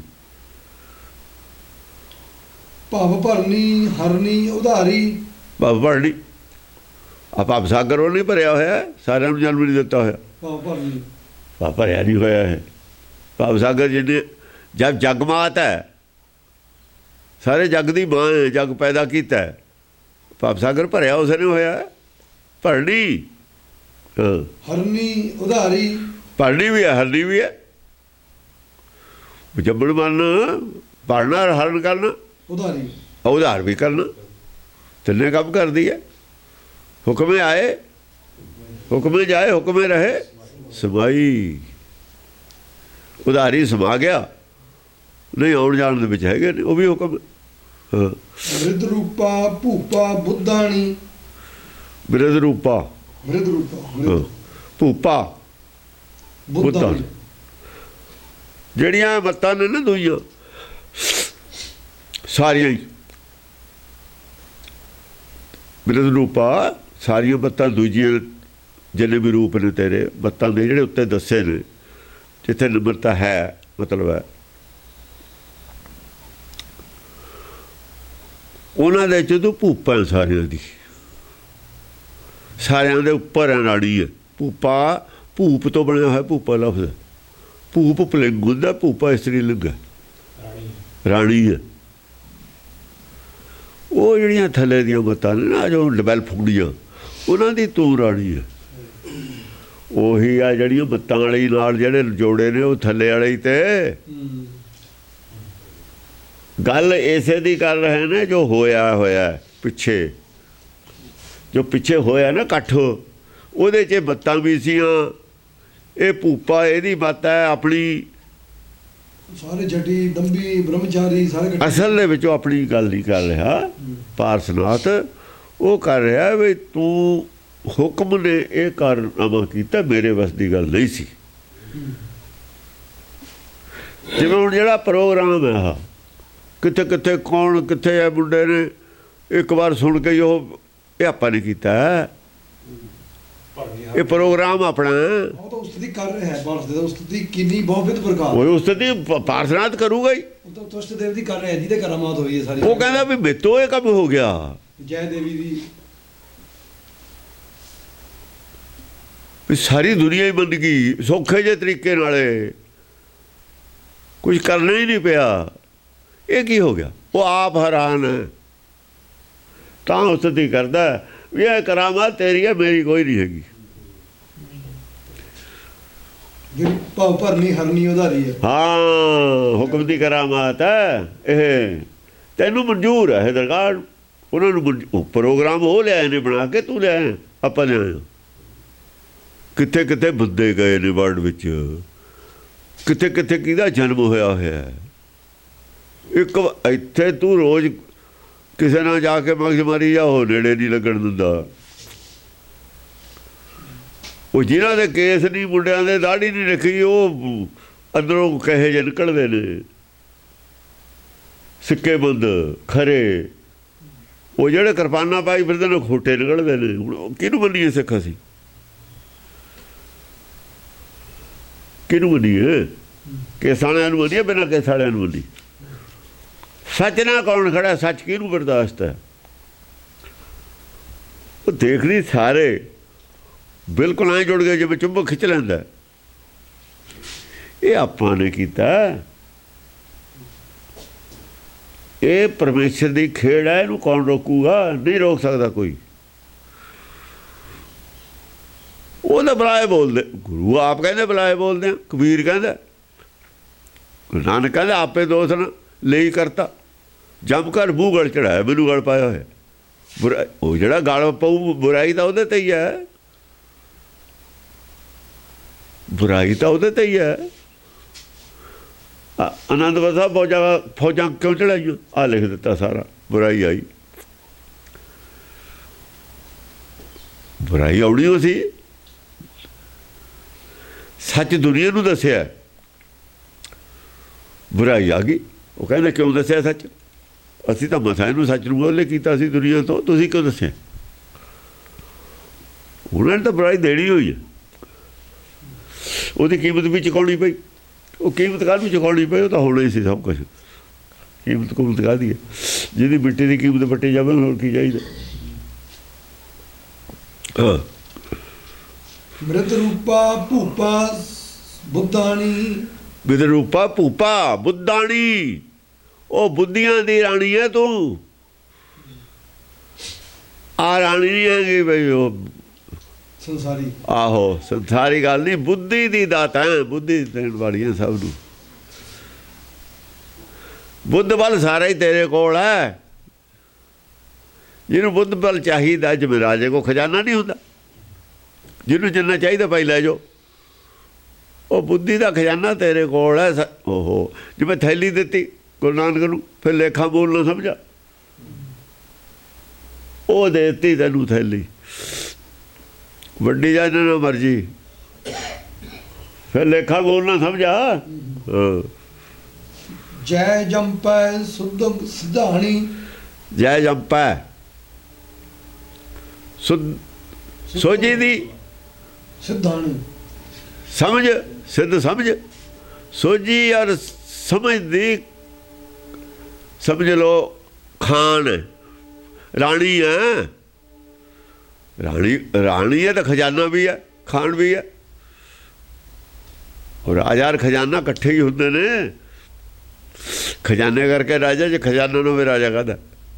ਭਵ ਭਰਨੀ ਹਰਨੀ ਉਧਾਰੀ, ਭਵ ਭਰਨੀ, ਆ ਭਵ ਸਾਗਰ ਉਹ ਨਹੀਂ ਭਰਿਆ ਹੋਇਆ, ਸਾਰਿਆਂ ਨੂੰ ਜਨਮ ਨਹੀਂ ਦਿੱਤਾ ਹੋਇਆ, ਭਵ ਭਰਨੀ ਭਵ ਭਰਿਆ ਨਹੀਂ ਹੋਇਆ ਹੈ। ਭਵ ਸਾਗਰ ਜਿਹਨੇ ਜਦ ਜਗ ਮਾਤ ਹੈ, ਸਾਰੇ ਜਗ ਦੀ ਮਾਂ ਹੈ, ਜਗ ਪੈਦਾ ਕੀਤਾ, ਭਵ ਸਾਗਰ ਭਰਿਆ ਉਸ ਨੇ ਹੋਇਆ। ਭਰਨੀ ਹਰਨੀ ਉਧਾਰੀ, ਭਰਨੀ ਵੀ ਹੈ, ਹਰਨੀ ਵੀ ਹੈ, ਜੰਮਣ ਮਰਨਾ, ਭਰਨਾ ਹਰਨ ਕਰਨਾ, ਉਧਾਰੀ ਉਧਾਰ ਵੀ ਕਰਨਾ, ਤਿੰਨੇ ਕੰਮ ਕਰਦੀ ਹੈ। ਹੁਕਮੇ ਆਏ ਹੁਕਮੇ ਜਾਏ, ਹੁਕਮੇ ਰਹੇ ਸਮਾਈ, ਉਧਾਰੀ ਸਮਾ ਗਿਆ, ਨਹੀਂ ਆਉਣ ਜਾਣ ਦੇ ਵਿੱਚ ਹੈਗੇ ਨੇ, ਉਹ ਵੀ ਹੁਕਮ। ਹਾਂ, ਬਿਰਧ ਰੂਪਾ ਭੂਪਾ ਬੁੱਧਾਣੀ, ਬਿਰਧ ਰੂਪਾ, ਬਿਰਧ ਰੂਪਾ ਭੂਪਾ ਬੁੱਧਾਣੀ, ਬੁੱਧਾਣੀ, ਜਿਹੜੀਆਂ ਮੱਤਾਂ ਨੇ ਨਾ ਦੂਈਆਂ ਸਾਰੀਆਂ ਹੀ, ਬਿਰਧ ਰੂਪਾ ਸਾਰੀਆਂ ਮੱਤਾਂ ਦੂਜੀਆਂ, ਜਿੰਨੇ ਵੀ ਰੂਪ ਨੇ ਤੇਰੇ ਮੱਤਾਂ ਦੇ ਜਿਹੜੇ ਉੱਤੇ ਦੱਸੇ ਨੇ, ਜਿੱਥੇ ਨਿਮਰਤਾ ਹੈ, ਮਤਲਬ ਹੈ ਉਹਨਾਂ ਦੇ ਚ ਤੂੰ ਭੂਪਾ ਸਾਰਿਆਂ ਦੀ, ਸਾਰਿਆਂ ਦੇ ਉੱਪਰ ਹੈ ਨਾੜੀ ਹੈ। ਭੂਪਾ ਭੂਪ ਤੋਂ ਬਣਿਆ ਹੋਇਆ ਭੂਪਾ ਲਫ਼ਜ਼, ਭੂਪ ਪੁਲਿੰਗ ਹੁੰਦਾ, ਭੂਪਾ ਇਸਤਰੀ ਲਿੰਗ ਹੈ, ਰਾਣੀ ਹੈ। ਉਹ ਜਿਹੜੀਆਂ ਥੱਲੇ ਦੀਆਂ ਮੱਤਾਂ ਨੇ ਨਾ, ਜੋ ਡਿਵੈਲਪ ਹੁੰਦੀਆਂ, ਉਹਨਾਂ ਦੀ ਤੂੰ ਰਾਣੀ ਹੈ। ਉਹੀ ਆ ਜਿਹੜੀਆਂ ਮੱਤਾਂ ਵਾਲੀ ਨਾਲ ਜਿਹੜੇ ਜੋੜੇ ਨੇ, ਉਹ ਥੱਲੇ ਵਾਲੇ ਤੇ ਗੱਲ ਇਸੇ ਦੀ ਕਰ ਰਹੇ ਨੇ, ਜੋ ਹੋਇਆ ਹੋਇਆ ਪਿੱਛੇ, ਜੋ ਪਿੱਛੇ ਹੋਇਆ ਨਾ ਇਕੱਠ, ਉਹਦੇ 'ਚ ਮੱਤਾਂ ਵੀ ਸੀਆਂ। ਇਹ ਭੂਪਾ ਇਹਦੀ ਮੱਤ ਹੈ ਆਪਣੀ, ਸਾਰੇ ਜਟੀ ਦੰਭੀ ਬ੍ਰਹਮਚਾਰੀ ਸਾਰੇ ਅਸਲ ਦੇ ਵਿੱਚ ਉਹ ਆਪਣੀ ਗੱਲ ਨਹੀਂ ਕਰ ਰਿਹਾ ਪਾਰਸਨਾਥ, ਉਹ ਕਰ ਰਿਹਾ ਵੀ ਤੂੰ ਹੁਕਮ ਨੇ ਇਹ ਕਾਰਨਾਮਾ ਕੀਤਾ, ਮੇਰੇ ਵੱਸ ਦੀ ਗੱਲ ਨਹੀਂ ਸੀ। ਜਿਵੇਂ ਹੁਣ ਜਿਹੜਾ ਪ੍ਰੋਗਰਾਮ ਹੈ, ਆਹ ਕਿੱਥੇ ਕਿੱਥੇ ਕੌਣ ਕਿੱਥੇ ਹੈ ਮੁੰਡੇ ਨੇ ਇੱਕ ਵਾਰ ਸੁਣ ਕੇ ਉਹ, ਇਹ ਆਪਾਂ ਨੇ ਕੀਤਾ, ਇਹ ਪ੍ਰੋਗਰਾਮ ਆਪਣਾ, ਉਹ ਤਾਂ ਉਸਤਤੀ ਕਰ ਰਿਹਾ ਹੈ, ਪਾਰਸ ਦੇ ਉਸਤਤੀ ਕਿੰਨੀ ਬਹੁਵਿਧ ਪ੍ਰਕਾਰ, ਉਹ ਉਸਤਤੀ ਪਾਰਸਨਾਥ ਕਰੂਗਾ ਹੀ, ਉਹ ਤਾਂ ਤੁਸ਼ਟ ਦੇਵ ਦੀ ਕਰ ਰਿਹਾ, ਜਿਹਦੇ ਕਰਾਮਾਤ ਹੋਈ ਹੈ ਸਾਰੀ। ਉਹ ਕਹਿੰਦਾ ਵੀ ਮੇਤੋਂ ਇਹ ਕੰਮ ਹੋ ਗਿਆ, ਜੈ ਦੇਵੀ ਦੀ, ਵੀ ਸਾਰੀ ਦੁਨੀਆ ਹੀ ਬਣ ਗਈ ਸੌਖੇ ਜਿਹੇ ਤਰੀਕੇ ਨਾਲੇ, ਕੁਝ ਕਰਨਾ ਹੀ ਨਹੀਂ ਪਿਆ। ਇਹ ਕੀ ਹੋ ਗਿਆ? ਉਹ ਆਪ ਹੈਰਾਨ ਹੈ, ਤਾਂ ਉਸਤਤੀ ਕਰਦਾ ਵੀ ਇਹ ਕਰਾਮਾਤ ਤੇਰੀ ਹੈ, ਮੇਰੀ ਕੋਈ ਨਹੀਂ ਹੈਗੀ। ਜਿਹੜੀ ਭਵ ਭਰਨੀ ਹਰਨੀ ਉਧਾਰੀ ਹੈ, ਹਾਂ, ਹੁਕਮ ਦੀ ਕਰਾਮਾਤ ਹੈ ਇਹ, ਤੈਨੂੰ ਮਨਜ਼ੂਰ ਹੈ ਦਰਗਾਹ, ਉਹਨਾਂ ਨੂੰ ਪ੍ਰੋਗਰਾਮ ਉਹ ਲਿਆਏ ਨੇ ਬਣਾ ਕੇ, ਤੂੰ ਲਿਆਏ, ਆਪਾਂ ਲਿਆਏ। ਕਿੱਥੇ ਕਿੱਥੇ ਬੰਦੇ ਗਏ ਨੇ ਵਰਲਡ ਵਿੱਚ, ਕਿੱਥੇ ਕਿੱਥੇ ਕਿਹਦਾ ਜਨਮ ਹੋਇਆ ਹੋਇਆ। ਇੱਕ ਇੱਥੇ ਤੂੰ ਰੋਜ਼ ਕਿਸੇ ਨਾਲ ਜਾ ਕੇ ਮਗਜ਼ ਮਾਰੀ ਜਾ, ਉਹ ਨੇੜੇ ਨਹੀਂ ਲੱਗਣ ਦਿੰਦਾ। ਉਹ ਜਿਨ੍ਹਾਂ ਦੇ ਕੇਸ ਨਹੀਂ, ਮੁੰਡਿਆਂ ਦੇ ਦਾੜੀ ਨਹੀਂ ਰੱਖੀ, ਉਹ ਅੰਦਰੋਂ ਕਹੇ ਜਿਹੇ ਨਿਕਲਦੇ ਨੇ ਸਿੱਕੇ ਬੰਦ ਖਰੇ। ਉਹ ਜਿਹੜੇ ਕਿਰਪਾਨਾਂ ਪਾਈ ਫਿਰਦੇ ਨੇ ਖੋਟੇ ਨਿਕਲਦੇ ਨੇ। ਹੁਣ ਕਿਹਨੂੰ ਮੰਨੀਏ ਸਿੱਖ ਅਸੀਂ? ਕਿਹਨੂੰ ਮੰਨੀਏ? ਕੇਸ ਵਾਲਿਆਂ ਨੂੰ ਮੰਨੀਏ, ਬਿਨਾਂ ਕੇਸ ਵਾਲਿਆਂ ਨੂੰ ਮੰਨੀ? ਸੱਚ ਨਾਲ ਕੌਣ ਖੜਾ? ਸੱਚ ਕਿਹਨੂੰ ਬਰਦਾਸ਼ਤ ਹੈ? ਉਹ ਦੇਖ ਨਹੀਂ ਸਾਰੇ ਬਿਲਕੁਲ ਐਂ ਜੁੜ ਗਏ ਜਿਵੇਂ ਚੁੰਬਕ ਖਿੱਚ ਲੈਂਦਾ। ਇਹ ਆਪਾਂ ਨੇ ਕੀਤਾ, ਇਹ ਪਰਮੇਸ਼ਰ ਦੀ ਖੇਡ ਹੈ। ਇਹਨੂੰ ਕੌਣ ਰੋਕੂਗਾ? ਨਹੀਂ ਰੋਕ ਸਕਦਾ ਕੋਈ। ਉਹ ਤਾਂ ਬੁਲਾਏ ਬੋਲਦੇ, ਗੁਰੂ ਆਪ ਕਹਿੰਦੇ ਬੁਲਾਏ ਬੋਲਦੇ ਆ। ਕਬੀਰ ਕਹਿੰਦਾ, ਗੁਰੂ ਨਾਨਕ ਕਹਿੰਦਾ ਆਪੇ ਦੋਸ਼ ਨਾ ਲਈ ਕਰਤਾ, ਜੰਮ ਕਰ ਮੂੰਹ ਗਲ ਚੜਾਇਆ, ਮੈਨੂੰ ਗਲ ਪਾਇਆ ਹੋਇਆ। ਬੁਰਾ ਉਹ ਜਿਹੜਾ ਗਲ ਪਊ ਬੁਰਾਈ ਤਾਂ ਉਹਦੇ ਤੇ ਹੀ ਹੈ, ਬੁਰਾਈ ਤਾਂ ਉਹਦੇ ਤੇ ਹੀ ਹੈ। ਆਨੰਦਪੁਰ ਸਾਹਿਬ ਫੌਜਾਂ ਫੌਜਾਂ ਕਿਉਂ ਚੜਾਈਆਂ? ਆਹ ਲਿਖ ਦਿੱਤਾ ਸਾਰਾ, ਬੁਰਾਈ ਆਈ। ਬੁਰਾਈ ਆਉਣੀ ਉਹ ਸੀ, ਸੱਚ ਦੁਨੀਆ ਨੂੰ ਦੱਸਿਆ, ਬੁਰਾਈ ਆ ਗਈ। ਉਹ ਕਹਿੰਦੇ ਕਿਉਂ ਦੱਸਿਆ ਸੱਚ? ਅਸੀਂ ਤਾਂ ਮਸਾਂ ਇਹਨੂੰ ਸੱਚ ਨੂੰ ਬੋਲੇ ਕੀਤਾ ਸੀ ਦੁਨੀਆ ਤੋਂ, ਤੁਸੀਂ ਕਿਉਂ ਦੱਸਿਆ? ਉਹਨਾਂ ਨੇ ਤਾਂ ਬੁਰਾਈ ਦੇਣੀ ਹੋਈ ਹੈ, ਉਹਦੀ ਕੀਮਤ ਵੀ ਚੁਕਾਉਣੀ ਪਈ। ਉਹ ਕੀਮਤ ਕਾਹਨੂੰ ਚੁਕਾਉਣੀ ਪਈ? ਉਹ ਤਾਂ ਹੋਣਾ ਹੀ ਸੀ ਸਭ ਕੁਛ। ਕੀਮਤ ਕੁਮਤ ਕਾਹਦੀ ਹੈ? ਜਿਹਦੀ ਮਿੱਟੀ ਦੀ ਕੀਮਤ ਪੱਟੀ ਜਾਵੇ, ਹੋਰ ਕੀ ਚਾਹੀਦਾ? ਹਾਂ, ਮ੍ਰਿਤ ਰੂਪਾ ਭੂਪਾ ਬੁੱਧਾਣੀ। ਮ੍ਰਿਤ ਰੂਪਾ ਭੂਪਾ ਬੁੱਧਾਣੀ, ਉਹ ਬੁੱਧੀਆਂ ਦੀ ਰਾਣੀ ਹੈ ਤੂੰ। ਆ ਰਾਣੀ ਨਹੀਂ ਹੈਗੀ ਬਈ, ਉਹ ਸੰਸਾਰੀ। ਆਹੋ, ਸੰਸਾਰੀ ਗੱਲ ਨਹੀਂ, ਬੁੱਧੀ ਦੀ ਦਾਤਾ ਹੈ, ਬੁੱਧੀ ਦੇਣ ਵਾਲੀ ਹੈ ਸਭ ਨੂੰ। ਬੁੱਧ ਬਲ ਸਾਰਾ ਹੀ ਤੇਰੇ ਕੋਲ ਹੈ। ਜਿਹਨੂੰ ਬੁੱਧ ਬਲ ਚਾਹੀਦਾ, ਜਿਵੇਂ ਰਾਜੇ ਕੋ ਖਜ਼ਾਨਾ ਨਹੀਂ ਹੁੰਦਾ, ਜਿਹਨੂੰ ਜਿੰਨਾ ਚਾਹੀਦਾ ਭਾਈ ਲੈ ਜਾਓ। ਉਹ ਬੁੱਧੀ ਦਾ ਖਜ਼ਾਨਾ ਤੇਰੇ ਕੋਲ ਹੈ। ਓਹੋ, ਜਿਵੇਂ ਥੈਲੀ ਦਿੱਤੀ ਗੁਰੂ ਨਾਨਕ ਨੂੰ, ਫਿਰ ਲੇਖਾ ਬੋਲ ਨਾ ਸਮਝਾ, ਉਹ ਦੇ ਦਿੱਤੀ ਤੈਨੂੰ ਥੈਲੀ, ਵੱਡੀ ਜਾ ਨਾ ਮਰਜੀ, ਫਿਰ ਲੇਖਾ ਬੋਲ ਨਾ ਸਮਝਾ। ਜੈ ਜੰਪੈ ਸੁਧ ਸਿਧਾਣੀ। ਜੈ ਜੰਪੈ ਸੁਧ ਸੋਝੀ ਦੀ ਸਿਧਾਣੀ, ਸਮਝ ਸਿੱਧ ਸਮਝ, ਸੋਝੀ ਔਰ ਸਮਝ ਦੀ ਸਮਝ ਲੋ ਖਾਨ। ਰਾਣੀ ਹੈ, ਰਾਣੀ ਰਾਣੀ ਹੈ ਤਾਂ ਖਜ਼ਾਨਾ ਵੀ ਹੈ, ਖਾਨ ਵੀ ਹੈ। ਔਰ ਰਾਜਾ ਔਰ ਖਜ਼ਾਨਾ ਇਕੱਠੇ ਹੀ ਹੁੰਦੇ ਨੇ। ਖਜ਼ਾਨੇ ਕਰਕੇ ਰਾਜਾ, ਜੇ ਖਜ਼ਾਨਾ ਨੂੰ ਵੀ ਰਾਜਾ ਕਹਦਾ,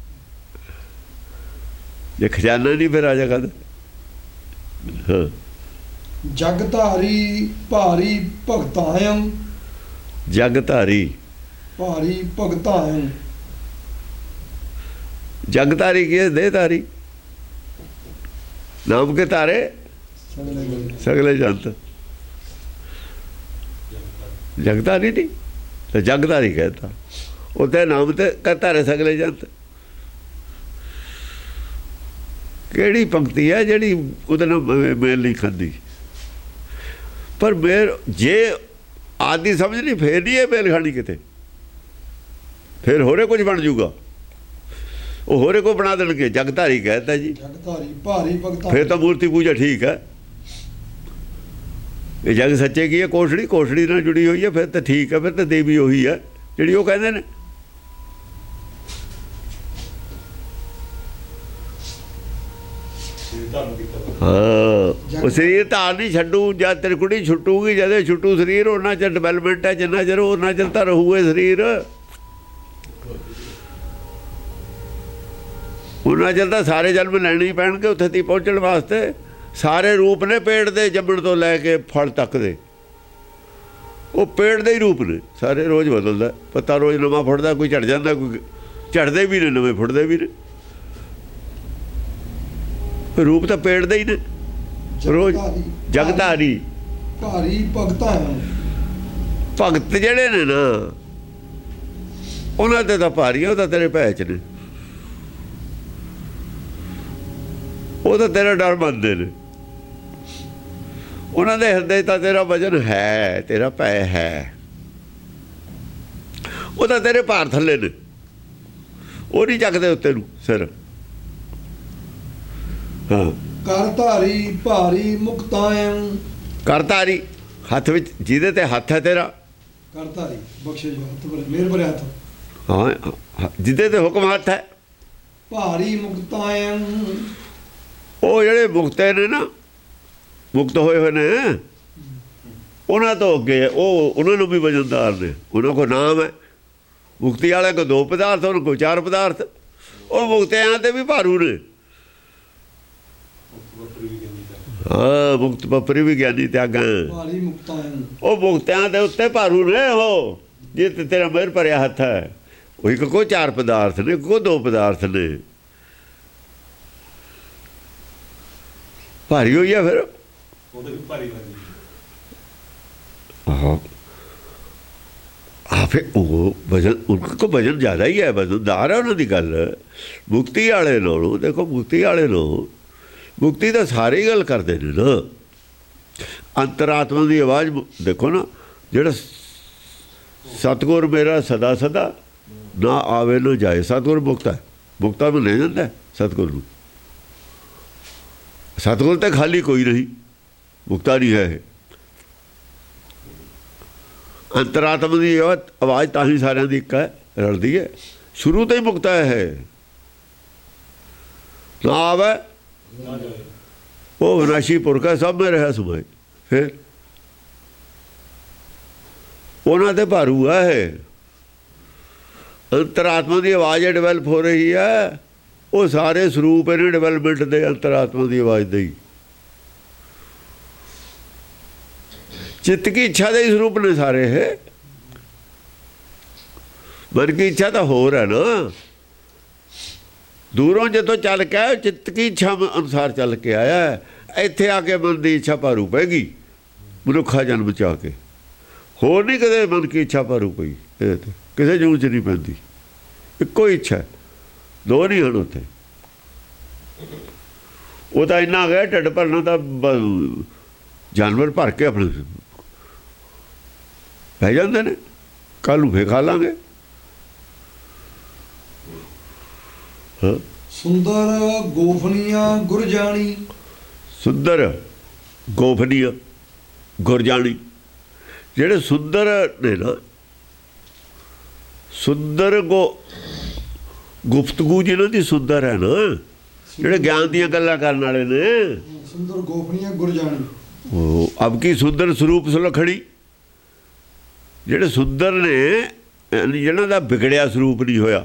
ਜੇ ਖਜ਼ਾਨਾ ਨਹੀਂ ਫਿਰ ਰਾਜਾ ਕਹਦਾ। ਹਾਂ, ਜਗ ਧਾਰੀ ਭਾਰੀ ਭਗਤਾਇਮ। ਜਗ ਧਾਰੀ ਭਾਰੀ ਭਗਤਾਇਮ। ਜਗ ਧਾਰੀ ਕੀ ਹੈ? ਦੇਹ ਧਾਰੀ। ਨਾਮ ਕੇ ਤਾਰੇ ਸਗਲੇ ਜੰਤ। ਜਗਧਾਰੀ ਨਹੀਂ ਤਾਂ ਜਗਧਾਰੀ कहता, ਉੱਥੇ ਨਾਮ ਤੇ ਕਹਤਾਰੇ ਸਗਲੇ ਜੰਤ। ਕਿਹੜੀ ਪੰਕਤੀ ਹੈ ਜਿਹੜੀ ਉਹਦੇ ਨਾਲ ਮੇਲ ਨਹੀਂ ਖਾਂਦੀ? ਪਰ ਮੇਰ ਜੇ ਆਦਿ ਸਮਝ ਨਹੀਂ, ਫੇਰ ਨਹੀਂ ਇਹ ਮੇਲ ਖਾਣੀ ਕਿਤੇ, ਫਿਰ ਹੋਰੇ ਕੁਝ ਬਣ ਜੂਗਾ। ਉਹ ਹੋਰੇ ਕੋ ਬਣਾ ਦੇਣਗੇ। ਜਗਧਾਰੀ कहता ਜੀ, ਜਗਧਾਰੀ ਭਾਰੀ ਭਗਤਾਇਮ। ਫਿਰ ਤਾਂ ਮੂਰਤੀ ਪੂਜਾ ਠੀਕ ਹੈ। ਇਹ ਜਗ ਸੱਚੇ ਕੀ ਹੈ? ਕੋਸ਼ੜੀ ਕੋਸ਼ੜੀ ਨਾਲ ਜੁੜੀ ਹੋਈ ਹੈ, ਫਿਰ ਤਾਂ ਠੀਕ ਹੈ। ਫਿਰ ਤਾਂ ਦੇਵੀ ਉਹੀ ਹੈ ਜਿਹੜੀ ਉਹ ਕਹਿੰਦੇ ਨੇ। ਹਾਂ, ਉਹ ਸਰੀਰ ਧਾਰ ਨਹੀਂ ਛੱਡੂ। ਜਦ ਤੇਰੀ ਕੁੜੀ ਛੁੱਟੂਗੀ, ਜਦ ਛੁੱਟੂ ਸਰੀਰ, ਉਹਨਾਂ ਚਿਰ ਡਿਵੈਲਪਮੈਂਟ ਹੈ। ਜਿੰਨਾ ਚਿਰ ਉਹਨਾਂ ਚਿਰ ਤਾਂ ਰਹੂਗਾ ਸਰੀਰ, ਉਹਨਾਂ ਚਿਰ ਤਾਂ ਸਾਰੇ ਜਨਮ ਲੈਣੇ ਹੀ ਪੈਣਗੇ ਉੱਥੇ ਤੱਕ ਪਹੁੰਚਣ ਵਾਸਤੇ। ਸਾਰੇ ਰੂਪ ਨੇ ਪੇੜ ਦੇ, ਜੰਮਣ ਤੋਂ ਲੈ ਕੇ ਫਲ ਤੱਕ ਦੇ, ਉਹ ਪੇੜ ਦੇ ਹੀ ਰੂਪ ਨੇ ਸਾਰੇ। ਰੋਜ਼ ਬਦਲਦਾ, ਪੱਤਾ ਰੋਜ਼ ਨਵਾਂ ਫੁੱਟਦਾ, ਕੋਈ ਝੜ ਜਾਂਦਾ, ਕੋਈ ਝੜਦੇ ਵੀ ਨੇ, ਨਵੇਂ ਫੁੱਟਦੇ ਵੀ ਨੇ। ਰੂਪ ਤਾਂ ਪੇੜ ਦੇ ਹੀ ਨੇ ਰੋਜ਼। ਜਗਧਾਰੀ ਭਾਰੀ ਭਗਤਾਇਮ। ਭਗਤ ਜਿਹੜੇ ਨੇ ਨਾ, ਉਹਨਾਂ ਤੇ ਤਾਂ ਭਾਰੀ, ਉਹ ਤਾਂ ਤੇਰੇ ਭੈ ਚ ਨੇ, ਉਹ ਤਾਂ ਤੇਰਾ ਡਰ ਮੰਨਦੇ ਨੇ। ਉਹਨਾਂ ਦੇ ਹਿਰਦੇ ਤਾਂ ਤੇਰਾ ਵਜਨ ਹੈ, ਤੇਰਾ ਭੈ ਹੈ, ਉਹ ਤਾਂ ਤੇਰੇ ਭਾਰ ਥੱਲੇ ਨੇ, ਉਹ ਨਹੀਂ ਚੱਕਦੇ ਉੱਤੇ ਨੂੰ ਸਿਰ। ਹਾਂ, ਕਰਧਾਰੀ ਭਾਰੀ ਮੁਕਤਾਇੰ, ਕਰਤਾਰੀ ਹੱਥ ਵਿੱਚ, ਜਿਹਦੇ ਤੇ ਹੱਥ ਹੈ ਤੇਰਾ, ਕਰਧਾਰੀ ਬਖਸ਼ੇ ਜੋ ਹੱਥ ਭਰੇ ਮੇਰ ਭਰੇ ਹੱਥ, ਹਾਂ, ਜਿਹਦੇ ਤੇ ਹੁਕਮ ਹੱਥ ਹੈ। ਭਾਰੀ ਮੁਕਤਾਇੰ, ਉਹ ਜਿਹੜੇ ਮੁਕਤੇ ਨੇ ਨਾ, ਮੁਕਤ ਹੋਏ ਹੋਏ ਨੇ, ਉਹਨਾਂ ਤੋਂ ਅੱਗੇ ਉਹ, ਉਹਨਾਂ ਨੂੰ ਵੀ ਵਜਨਦਾਰ ਨੇ, ਉਹਨਾਂ ਕੋਲ ਨਾਮ ਹੈ। ਮੁਕਤੀ ਵਾਲੇ ਕੋ ਦੋ ਪਦਾਰਥ, ਉਹਨਾਂ ਕੋਲ ਚਾਰ ਪਦਾਰਥ, ਉਹ ਮੁਕਤਿਆਂ ਤੇ ਵੀ ਭਾਰੂ ਨੇ। ਹਾਂ, ਮੁਕਤ ਬਪਰੀ ਵੀ ਗਿਆਨੀ ਤਿਆਗਾਂ, ਭਾਰੀ ਮੁਕਤਾਇੰ, ਉਹ ਮੁਕਤਿਆਂ ਦੇ ਉੱਤੇ ਭਾਰੂ ਨੇ। ਉਹ ਜੇ ਤੇ ਤੇਰਾ ਮਿਹਰ ਭਰਿਆ ਹੱਥ ਹੈ, ਕੋਈ ਕੋ ਚਾਰ ਪਦਾਰਥ ਨੇ, ਕੋ ਦੋ ਪਦਾਰਥ ਨੇ, ਭਾਰੀ ਹੋਈ ਆ ਫਿਰ। हाँ, हाँ, फिर वो वजन, उनको वजन ज़्यादा ही है, वजनदार है उन्होंने गल। मुक्ति वाले नालों देखो, मुक्ति वाले नो मुक्ति तो सारे ही गल करते हैं ना। अंतरात्मा की आवाज़ देखो ना, जेड़ा सतगुर मेरा सदा सदा ना आवे ना जाए, सतगुर मुक्ता है, मुक्ता में ले जाता है सतगुर नूं। सतगुर तो खाली कोई नहीं, मुक्ता नहीं है। अंतरात्मा की आवाज़ ਤਾਂ ਹੀ ਸਾਰਿਆਂ ਦੀ ਇੱਕ ਹੈ, ਰਲਦੀ ਹੈ, ਸ਼ੁਰੂ ਤੋਂ ਹੀ ਮੁਕਤਾ ਹੈ। ਨਾ ਆਵੇ ਉਹ ਵਿਨਾਸ਼ੀ ਪੁਰਖ ਹੈ, ਸਭ ਮੇ ਰਿਹਾ ਸੁਭਾਏ। ਫਿਰ ਉਹਨਾਂ ਤੇ ਭਾਰੂ ਹੈ। ਅੰਤਰਾਤਮਾ ਦੀ ਆਵਾਜ਼ ਡਿਵੈਲਪ ਹੋ ਰਹੀ ਹੈ, ਉਹ ਸਾਰੇ ਸਰੂਪ ਇਹਨੇ ਡਿਵੈਲਪਮੈਂਟ ਦੇ ਅੰਤਰਾਤਮਾ ਦੀ ਆਵਾਜ਼ ਦੇ ਹੀ। चित्त की इच्छा के ही स्वरूप ने सारे है। मन की इच्छा तो होर है ना, दूरों जो चल के आया चित्त की इच्छा अनुसार चल के आया है, इत्थे आके मन की इच्छा भारू पैगी मनुखा जन्म च आके। होर नहीं कदे मन की इच्छा भारू पई, किसी जून च नहीं पैंदी, इक्को ही इच्छा, दो नहीं हन उत्थे। वो तो इन्ना गया ढिड भरना, तो जानवर भर के अपने पै जाते हैं, कल नूं फिर खा लांगे। हाँ, सुंदर गोफनिया गुरजानी, सुंदर गोफनिया गुरजानी, जेड़े सुंदर ने ना, सुंदर गो गुफ्तगू जिन्हों की सुंदर है ना, जेड़े ज्ञान दियां गल्लां करन वाले ने, सुंदर गोफनिया गुरजानी। वो अब की सुंदर स्वरूप सुलखड़ी, ਜਿਹੜੇ ਸੁੰਦਰ ਨੇ, ਜਿਹਨਾਂ ਦਾ ਵਿਗੜਿਆ ਸਰੂਪ ਨਹੀਂ ਹੋਇਆ,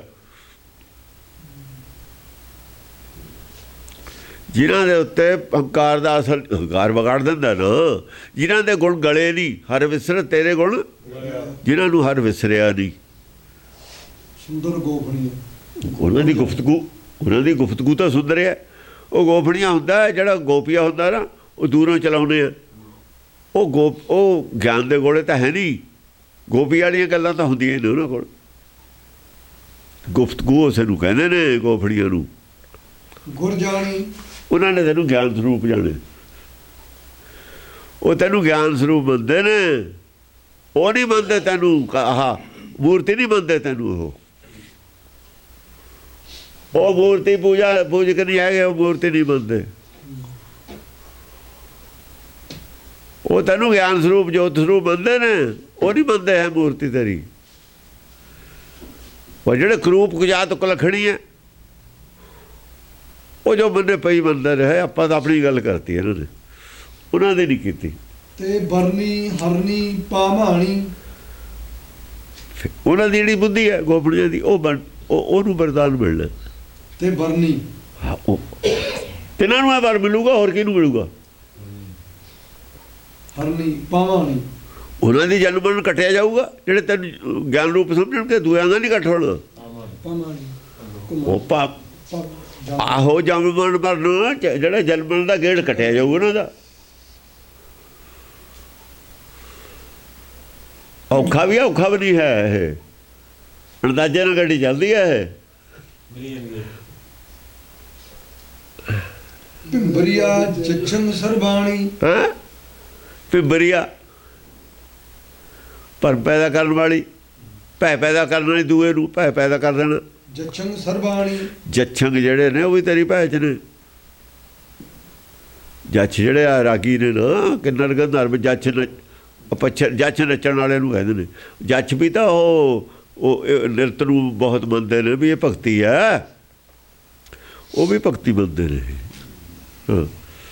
ਜਿਨ੍ਹਾਂ ਦੇ ਉੱਤੇ ਹੰਕਾਰ ਦਾ ਅਸਲ ਹੰਕਾਰ ਵਿਗਾੜ ਦਿੰਦਾ ਨਾ, ਜਿਨ੍ਹਾਂ ਦੇ ਗੁਣ ਗਲੇ ਨਹੀਂ, ਹਰ ਵਿਸਰ ਤੇਰੇ ਗੁਣ ਜਿਨ੍ਹਾਂ ਨੂੰ ਹਰ ਵਿਸਰਿਆ ਨਹੀਂ। ਸੁੰਦਰ ਗੋਫਣੀਆਂ, ਉਹਨਾਂ ਦੀ ਗੁਫ਼ਤਗੂ, ਉਹਨਾਂ ਦੀ ਗੁਫ਼ਤਗੂ ਤਾਂ ਸੁੰਦਰ ਹੈ। ਉਹ ਗੋਫਣੀਆਂ ਹੁੰਦਾ, ਜਿਹੜਾ ਗੋਪੀਆ ਹੁੰਦਾ ਨਾ, ਉਹ ਦੂਰੋਂ ਚਲਾਉਂਦੇ ਆ। ਉਹ ਗੋਪ, ਉਹ ਗਿਆਨ ਦੇ ਗੋਲੇ ਤਾਂ ਹੈ ਨਹੀਂ, ਗੋਪੀ ਵਾਲੀਆਂ ਗੱਲਾਂ ਤਾਂ ਹੁੰਦੀਆਂ ਨੇ ਉਹਨਾਂ ਕੋਲ। ਗੁਫ਼ਤਗੂ ਉਸ ਨੂੰ ਕਹਿੰਦੇ ਨੇ, ਗੋਫੜੀਆਂ ਨੂੰ ਗੁਰਜਾਣੀ। ਉਹਨਾਂ ਨੇ ਤੈਨੂੰ ਗਿਆਨ ਸਰੂਪ ਜਾਣੇ, ਉਹ ਤੈਨੂੰ ਗਿਆਨ ਸਰੂਪ ਮੰਨਦੇ ਨੇ, ਉਹ ਨਹੀਂ ਮੰਨਦੇ ਤੈਨੂੰ ਆਹ ਮੂਰਤੀ ਨਹੀਂ ਮੰਨਦੇ ਤੈਨੂੰ। ਉਹ ਉਹ ਮੂਰਤੀ ਪੂਜਾ ਪੂਜਕ ਨਹੀਂ ਹੈਗੇ, ਉਹ ਮੂਰਤੀ ਨਹੀਂ ਮੰਨਦੇ। ਉਹ ਤੈਨੂੰ ਗਿਆਨ ਸਰੂਪ ਜੋਤ ਸਰੂਪ ਮੰਨਦੇ ਨੇ, ਉਹ ਨਹੀਂ ਮੰਨਦੇ ਹੈ ਮੂਰਤੀ ਤੇਰੀ। ਉਹ ਜਿਹੜੇ ਕਰੂਪ ਕੁਜਾਤ ਕੁਲਖਣੀ ਹੈ, ਉਹ ਜੋ ਬੰਦੇ ਪਈ ਮੰਨਦੇ ਰਹੇ। ਆਪਾਂ ਤਾਂ ਆਪਣੀ ਗੱਲ ਕਰਤੀ ਇਹਨਾਂ ਨੇ, ਉਹਨਾਂ ਦੀ ਨਹੀਂ ਕੀਤੀ। ਤੇ ਬਰਨੀ ਹਰਨੀ ਪਾਮਾਣੀ, ਉਹਨਾਂ ਦੀ ਜਿਹੜੀ ਬੁੱਧੀ ਹੈ ਗੋਪੜੀਆਂ ਦੀ, ਉਹ ਬਣ ਉਹਨੂੰ ਵਰਦਾਨ ਮਿਲਣਾ। ਤੇ ਬਰਨੀ, ਹਾਂ, ਉਹ ਤਿੰਨਾਂ ਨੂੰ ਇਹ ਵਰ ਮਿਲੂਗਾ, ਹੋਰ ਕਿਹਨੂੰ ਮਿਲੂਗਾ? ਹਰਨੀ ਪਾਮਾਣੀ, ਉਹਨਾਂ ਦੀ ਜਨਮ ਮਰਨ ਕੱਟਿਆ ਜਾਊਗਾ। ਜਿਹੜੇ ਤੈਨੂੰ ਗਿਆਨ ਰੂਪ ਸਮਝਣਗੇ, ਦੂਆਂ ਦਾ ਨਹੀਂ ਕੱਟ ਹੋਣਾ। ਉਹ ਪਾਪ ਆਹੋ ਜਨਮ ਮਰਨ ਮਰਨ ਜਿਹੜਾ ਜਨਮ ਦਾ ਗੇੜ ਕੱਟਿਆ ਜਾਊਗਾ ਉਹਨਾਂ ਦਾ। ਔਖਾ ਵੀ ਹੈ, ਔਖਾ ਵੀ ਨਹੀਂ ਹੈ। ਇਹ ਅੰਦਾਜ਼ੇ ਨਾਲ ਗੱਡੀ ਚੱਲਦੀ ਹੈ। ਇਹ ਪਿੰਬਰੀਆ ਜੱਛਨ ਸਰਬਾਣੀ, ਹੈ ਪਿੰਬਰੀਆ ਭਰਮ ਪੈਦਾ ਕਰਨ ਵਾਲੀ, ਭੈ ਪੈਦਾ ਕਰਨ ਵਾਲੀ, ਦੂਏ ਨੂੰ ਭੈ ਪੈਦਾ ਕਰ ਦੇਣਾ। ਜਛੰਗ ਸਰਬਾਣੀ, ਜਛੰਗ ਜਿਹੜੇ ਨੇ ਉਹ ਵੀ ਤੇਰੀ ਭੈ 'ਚ ਨੇ। ਜੱਛ ਜਿਹੜੇ ਆ ਰਾਗੀ ਨੇ ਨਾ, ਕਿੰਨਰ ਗੰਧਰਵ ਜੱਛ ਨ ਪੱਛ ਜੱਛ ਨੱਚਣ ਵਾਲੇ ਨੂੰ ਕਹਿੰਦੇ ਨੇ। ਜੱਛ ਵੀ ਤਾਂ ਉਹ ਉਹ ਨਿਰਤ ਨੂੰ ਬਹੁਤ ਮੰਨਦੇ ਨੇ ਵੀ ਇਹ ਭਗਤੀ ਹੈ, ਉਹ ਵੀ ਭਗਤੀ ਮੰਨਦੇ ਨੇ। ਹਾਂ,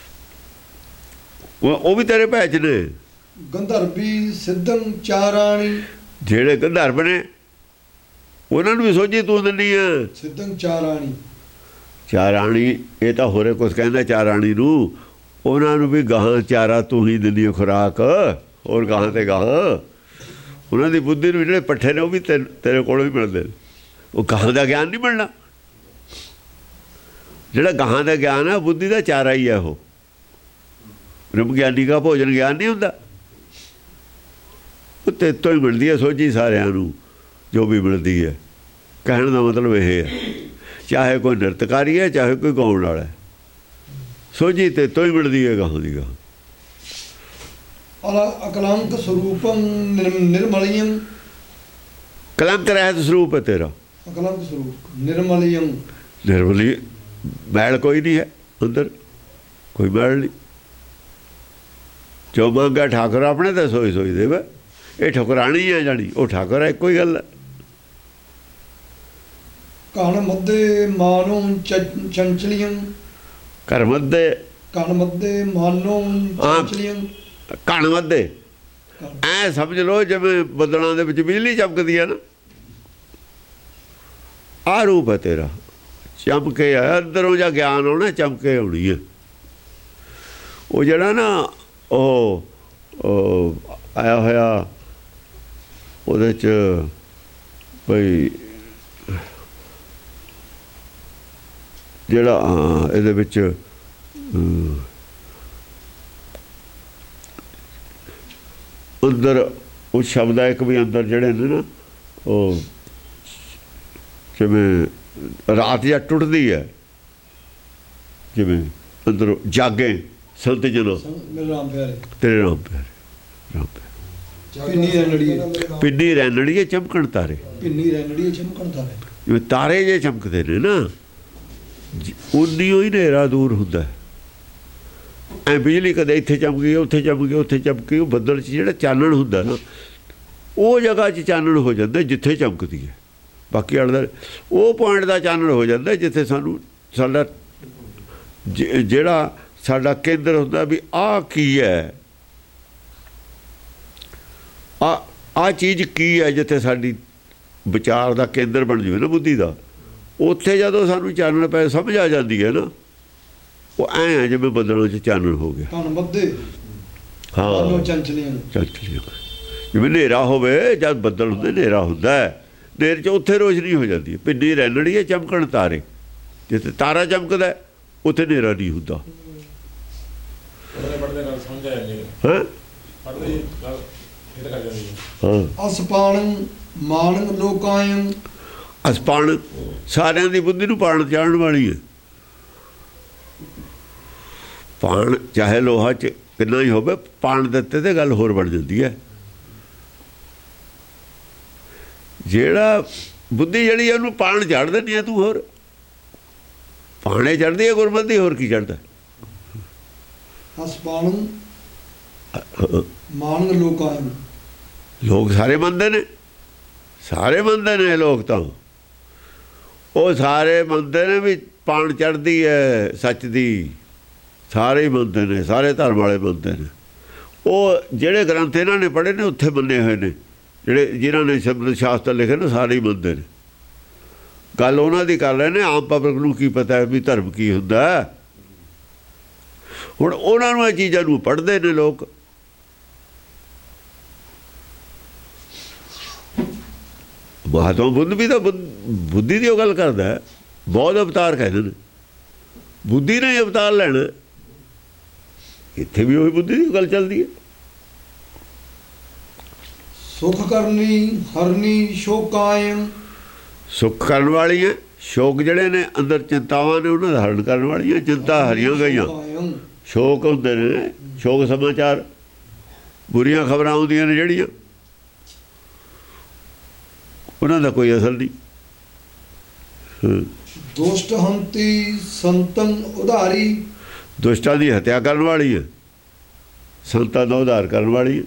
ਉਹ ਵੀ ਤੇਰੇ ਭੈ 'ਚ ਨੇ। ਗੰਧਰਵੀ ਸਿੱਧੰ ਚਾਰਾਣੀ, ਜਿਹੜੇ ਗੰਧਰਵ ਨੇ ਉਹਨਾਂ ਨੂੰ ਵੀ ਸੋਝੀ ਤੂੰ ਦਿੰਦੀ ਆ। ਸਿੱਧੰ ਚਾਰਾਣੀ, ਚਾਰਾਣੀ ਇਹ ਤਾਂ ਹੋਰੇ ਕੁਛ ਕਹਿੰਦਾ ਚਾਰਾਣੀ ਨੂੰ, ਉਹਨਾਂ ਨੂੰ ਵੀ ਗਾਹਾਂ ਚਾਰਾ ਤੂੰ ਹੀ ਦਿੰਦੀ ਆ ਖੁਰਾਕ, ਹੋਰ ਗਾਹਾਂ ਤੇ ਗਾਹਾਂ। ਉਹਨਾਂ ਦੀ ਬੁੱਧੀ ਨੂੰ ਜਿਹੜੇ ਪੱਠੇ ਨੇ ਉਹ ਵੀ ਤੇ ਤੇਰੇ ਕੋਲੋਂ ਵੀ ਮਿਲਦੇ ਨੇ। ਉਹ ਗਾਹਾਂ ਦਾ ਗਿਆਨ ਨਹੀਂ ਮਿਲਣਾ, ਜਿਹੜਾ ਗਾਹਾਂ ਦਾ ਗਿਆਨ ਹੈ ਬੁੱਧੀ ਦਾ ਚਾਰਾ ਹੀ ਹੈ। ਉਹ ਬ੍ਰਹਮ ਗਿਆਨੀ ਦਾ ਭੋਜਨ ਗਿਆਨ ਨਹੀਂ ਹੁੰਦਾ, ਉਹ ਤੇ ਤੋਂ ਹੀ ਮਿਲਦੀ ਹੈ ਸੋਝੀ ਸਾਰਿਆਂ ਨੂੰ, ਜੋ ਵੀ ਮਿਲਦੀ ਹੈ। ਕਹਿਣ ਦਾ ਮਤਲਬ ਇਹ ਹੈ, ਚਾਹੇ ਕੋਈ ਨਿਰਤਕਾਰੀ ਹੈ, ਚਾਹੇ ਕੋਈ ਗਾਉਣ ਵਾਲਾ ਹੈ, ਸੋਝੀ ਤੇ ਤੋਂ ਹੀ ਮਿਲਦੀ ਹੈ ਗਾਹਾਂ ਦੀ ਗਾਹਾਂ। ਅਕਲੰਕ ਸਰੂਪੰ ਨਿਰਮਲਿਯੰ, ਕਲੰਕ ਰਹਿਤ ਸਰੂਪ ਹੈ ਤੇਰਾ। ਅਕਲੰਕ ਸਰੂਪ ਨਿਰਮਲਿਯੰ, ਨਿਰਮਲੀ ਮੈਲ ਕੋਈ ਨਹੀਂ ਹੈ ਅੰਦਰ, ਕੋਈ ਮੈਲ ਨਹੀਂ। ਜੋ ਮੰਗਾ ਠਾਕੁਰ ਆਪਣੇ ਤਾਂ ਸੋਈ ਸੋਈ ਦੇਵੇ। ਇਹ ਠੁਕਰਾਣੀ ਹੈ ਜਾਣੀ, ਉਹ ਠਾਕੁਰ ਹੈ, ਇੱਕੋ ਹੀ ਗੱਲ ਹੈ। ਕਣ ਮੱਦੇ ਮਾਨੋ ਚੰਚਲੀਅੰ, ਘਰ ਮੱਦੇ ਕਣ ਮੱਦੇ ਮਾਨੋ ਚੰਚਲੀਅੰ, ਕਣ ਮੱਦੇ ਐ ਸਮਝ ਲਓ ਜਿਵੇਂ ਬੱਦਲਾਂ ਦੇ ਵਿੱਚ ਬਿਜਲੀ ਚਮਕਦੀ ਹੈ ਨਾ, ਆਹ ਰੂਪ ਹੈ ਤੇਰਾ। ਚਮਕੇ ਆ ਅੰਦਰੋਂ ਜਾਂ ਗਿਆਨ ਆਉਣਾ, ਚਮਕੇ ਆਉਣੀ ਹੈ। ਉਹ ਜਿਹੜਾ ਨਾ ਉਹ ਆਇਆ ਹੋਇਆ ਉਹਦੇ 'ਚ ਬਈ ਜਿਹੜਾ ਇਹਦੇ ਵਿੱਚ ਅੰਦਰ ਉਹ ਸ਼ਬਦ ਹੈ ਇੱਕ ਵੀ ਅੰਦਰ ਜਿਹੜੇ ਨੇ ਨਾ, ਉਹ ਜਿਵੇਂ ਰਾਤ ਜਾਂ ਟੁੱਟਦੀ ਹੈ, ਜਿਵੇਂ ਅੰਦਰ ਜਾਗੇ ਸੰਤ ਜਨੋ ਰਾਮ ਪਿਆਰੇ, ਤੇਰੇ ਰਾਮ ਪਿਆਰੇ, ਰਾਮ ਪਿਆਰੇ। ਪਿੰਨੀ ਰੈਣੜੀਏ, ਪਿੰਨੀ ਰੈਣੜੀਏ ਚਮਕਣ ਤਾਰੇ, ਪਿੰਨੀ ਰੈਣੜੀਏ ਚਮਕਣ ਤਾਰੇ। ਜਿਵੇਂ ਤਾਰੇ ਜੇ ਚਮਕਦੇ ਨੇ ਨਾ, ਉਨੀ ਹੀ ਹਨੇਰਾ ਦੂਰ ਹੁੰਦਾ। ਐ ਬਿਜਲੀ ਕਦੇ ਇੱਥੇ ਚਮਕੀ, ਉੱਥੇ ਚਮਕੀ, ਉੱਥੇ ਚਮਕੀ। ਉਹ ਬੱਦਲ 'ਚ ਜਿਹੜਾ ਚਾਨਣ ਹੁੰਦਾ ਨਾ, ਉਹ ਜਗ੍ਹਾ 'ਚ ਚਾਨਣ ਹੋ ਜਾਂਦਾ ਜਿੱਥੇ ਚਮਕਦੀ ਹੈ। ਬਾਕੀ ਆਲੇ ਉਹ ਪੁਆਇੰਟ ਦਾ ਚਾਨਣ ਹੋ ਜਾਂਦਾ ਜਿੱਥੇ ਸਾਨੂੰ ਸਾਡਾ ਜਿਹੜਾ ਸਾਡਾ ਕੇਂਦਰ ਹੁੰਦਾ ਵੀ ਆਹ ਕੀ ਹੈ, ਆ ਆਹ ਚੀਜ਼ ਕੀ ਹੈ, ਜਿੱਥੇ ਸਾਡੀ ਵਿਚਾਰ ਦਾ ਕੇਂਦਰ ਬਣ ਜਾਵੇ ਨਾ ਬੁੱਧੀ ਦਾ, ਉੱਥੇ ਜਦੋਂ ਸਾਨੂੰ ਚਾਨਣ ਪੈ ਸਮਝ ਆ ਜਾਂਦੀ ਹੈ ਨਾ, ਉਹ ਐਂ ਹੈ ਜਿਵੇਂ ਬੱਦਲਾਂ 'ਚ ਚਾਨਣ ਹੋ ਗਿਆ। ਕਣ ਮੱਦੇ ਹਾਂ ਚੰਚਲੀਆਂ, ਚੰਚਲੀਆਂ ਜਿਵੇਂ ਹਨੇਰਾ ਹੋਵੇ, ਜਦ ਬੱਦਲ ਹੁੰਦੇ ਹਨੇਰਾ ਹੁੰਦਾ ਹੈ, ਹਨੇਰੇ 'ਚ ਉੱਥੇ ਰੋਸ਼ਨੀ ਹੋ ਜਾਂਦੀ ਹੈ। ਪਿੰਡੀ ਰੈਣੜੀ ਹੈ ਚਮਕਣ ਤਾਰੇ, ਜਿੱਥੇ ਤਾਰਾ ਚਮਕਦਾ ਉੱਥੇ ਹਨੇਰਾ ਨਹੀਂ ਹੁੰਦਾ। ਹਾਂ ਅਸਪਾਣ ਮਾਣ ਲੋਕਾਇੰ, ਅਸਪਾਣ ਸਾਰਿਆਂ ਦੀ ਬੁੱਧੀ ਨੂੰ ਪਾਣ ਚਾੜਨ ਵਾਲੀ ਹੈ। ਪਾਣ ਚਾਹੇ ਲੋਹਾ 'ਚ ਕਿੰਨਾ ਹੀ ਹੋਵੇ, ਪਾਣ ਦਿੱਤੇ ਤੇ ਗੱਲ ਹੋਰ ਬਣ ਜਾਂਦੀ ਹੈ। ਜਿਹੜਾ ਬੁੱਧੀ ਜਿਹੜੀ ਉਹਨੂੰ ਪਾਣ ਚੜ੍ਹ ਦਿੰਦੀ ਹੈ ਤੂੰ, ਹੋਰ ਪਾਣੇ ਚੜ੍ਹਦੀ ਹੈ ਗੁਰਮਤਿ, ਹੋਰ ਕੀ ਚੜ੍ਹਦਾ। ਅਸਪਾਣ ਮਾਣ ਲੋਕਾਇੰ, ਲੋਕ ਸਾਰੇ ਮੰਨਦੇ ਨੇ, ਸਾਰੇ ਮੰਨਦੇ ਨੇ ਲੋਕ ਤਾਂ, ਉਹ ਸਾਰੇ ਮੰਨਦੇ ਨੇ ਵੀ ਪਾਣ ਚੜ੍ਹਦੀ ਹੈ ਸੱਚ ਦੀ, ਸਾਰੇ ਹੀ ਮੰਨਦੇ ਨੇ, ਸਾਰੇ ਧਰਮ ਵਾਲੇ ਮੰਨਦੇ ਨੇ। ਉਹ ਜਿਹੜੇ ਗ੍ਰੰਥ ਇਹਨਾਂ ਨੇ ਪੜ੍ਹੇ ਨੇ ਉੱਥੇ ਮੰਨੇ ਹੋਏ ਨੇ, ਜਿਹੜੇ ਜਿਨ੍ਹਾਂ ਨੇ ਸ਼ਬਦ ਸ਼ਾਸਤਰ ਲਿਖੇ ਨੇ ਸਾਰੇ ਹੀ ਮੰਨਦੇ ਨੇ। ਗੱਲ ਉਹਨਾਂ ਦੀ ਕਰ ਰਹੇ ਨੇ, ਆਮ ਪਬਲਿਕ ਨੂੰ ਕੀ ਪਤਾ ਵੀ ਧਰਮ ਕੀ ਹੁੰਦਾ। ਹੁਣ ਉਹਨਾਂ ਨੂੰ ਇਹ ਚੀਜ਼ਾਂ ਨੂੰ ਪੜ੍ਹਦੇ ਨੇ ਲੋਕ। ਮਹਾਤਮਾ ਬੁੱਧ ਵੀ ਤਾਂ ਬੁੱਧੀ ਦੀ ਉਹ ਗੱਲ ਕਰਦਾ, ਬੌਧ ਅਵਤਾਰ ਕਹਿੰਦੇ ਨੇ, ਬੁੱਧੀ ਨੇ ਅਵਤਾਰ ਲੈਣਾ। ਇੱਥੇ ਵੀ ਉਹੀ ਬੁੱਧੀ ਦੀ ਗੱਲ ਚੱਲਦੀ ਹੈ। ਸੁਖ ਕਰਨੀ ਹਰਨੀ ਸ਼ੋਕਾਇੰ, ਸੁੱਖ ਕਰਨ ਵਾਲੀਆਂ, ਸ਼ੋਕ ਜਿਹੜੇ ਨੇ ਅੰਦਰ ਚਿੰਤਾਵਾਂ ਨੇ ਉਹਨਾਂ ਦਾ ਹਰਨ ਕਰਨ ਵਾਲੀਆਂ। ਚਿੰਤਾ ਹਰੀਆਂ ਗਈਆਂ, ਸ਼ੋਕ ਹੁੰਦੇ ਨੇ, ਸ਼ੋਕ ਸਮਾਚਾਰ। ਬੁਰੀਆਂ ਖਬਰਾਂ ਆਉਂਦੀਆਂ ਨੇ ਜਿਹੜੀਆਂ, ਉਹਨਾਂ ਦਾ ਕੋਈ ਅਸਰ ਨਹੀਂ। ਦੁਸ਼ਟ ਹੰਤੀ ਸੰਤਨ ਉਧਾਰੀ, ਦੁਸ਼ਟਾਂ ਦੀ ਹੱਤਿਆ ਕਰਨ ਵਾਲੀ ਹੈ, ਸੰਤਾਂ ਦਾ ਉਧਾਰ ਕਰਨ ਵਾਲੀ ਹੈ।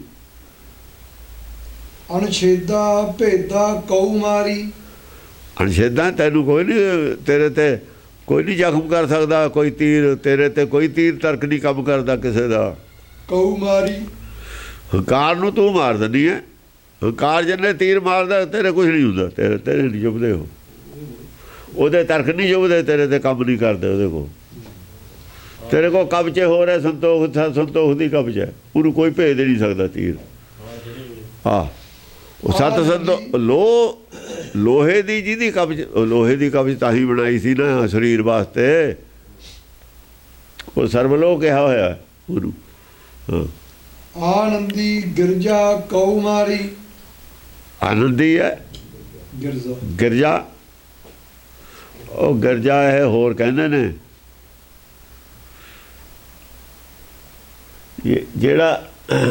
ਅਣਛੇਦਾ ਭੇਦਾ ਕਉ ਮਾਰੀ, ਅਣਛੇਦਾ ਤੈਨੂੰ ਕੋਈ ਨਹੀਂ, ਤੇਰੇ ਤੇ ਕੋਈ ਨਹੀਂ ਜ਼ਖਮ ਕਰ ਸਕਦਾ, ਕੋਈ ਤੀਰ ਤੇਰੇ ਤੇ ਕੋਈ ਤੀਰ ਤਰਕ ਨਹੀਂ ਕੰਮ ਕਰਦਾ ਕਿਸੇ ਦਾ। ਕਉ ਮਾਰੀ, ਹੰਕਾਰ ਨੂੰ ਤੂੰ ਮਾਰ ਦਿੰਦੀ ਹੈ। ਹੰਕਾਰ ਜਿੰਨੇ ਤੀਰ ਮਾਰਦਾ ਤੇਰੇ ਕੁਛ ਨਹੀਂ ਹੁੰਦਾ, ਤੇਰੇ ਤੇਰੇ ਨਹੀਂ ਚੁੱਭਦੇ, ਹੋ ਉਹਦੇ ਤਰਕ ਨਹੀਂ ਚੁੱਭਦੇ, ਤੇਰੇ ਤੇ ਕੰਮ ਨਹੀਂ ਕਰਦੇ ਉਹਦੇ ਕੋਲ। ਤੇਰੇ ਕੋਲ ਕਬਜ਼ੇ ਹੋ ਰਹੇ, ਸੰਤੋਖ ਸੰਤੋਖ ਦੀ ਕਬਜ਼ ਹੈ, ਉਹਨੂੰ ਕੋਈ ਭੇਜ ਨਹੀਂ ਸਕਦਾ ਤੀਰ। ਹਾਂ ਉਹ ਸੱਤ ਸੰਤੋ ਲੋ ਲੋਹੇ ਦੀ ਜਿਹਦੀ ਕਬਜ਼, ਲੋਹੇ ਦੀ ਕਬਜ਼ ਤਾਂ ਹੀ ਬਣਾਈ ਸੀ ਨਾ ਸਰੀਰ ਵਾਸਤੇ, ਉਹ ਸਰਵਲੋਹ ਕਿਹਾ ਹੋਇਆ ਉਹਨੂੰ। ਹਾਂ ਆਨੰਦੀ ਗਿਰਜਾ ਕਉ ਮਾਰੀ, ਆਨੰਦੀ ਹੈ ਗਿਰਜਾ, ਗਿਰਜਾ ਉਹ ਗਿਰਜਾ ਹੈ, ਹੋਰ ਕਹਿੰਦੇ ਨੇ ਜਿਹੜਾ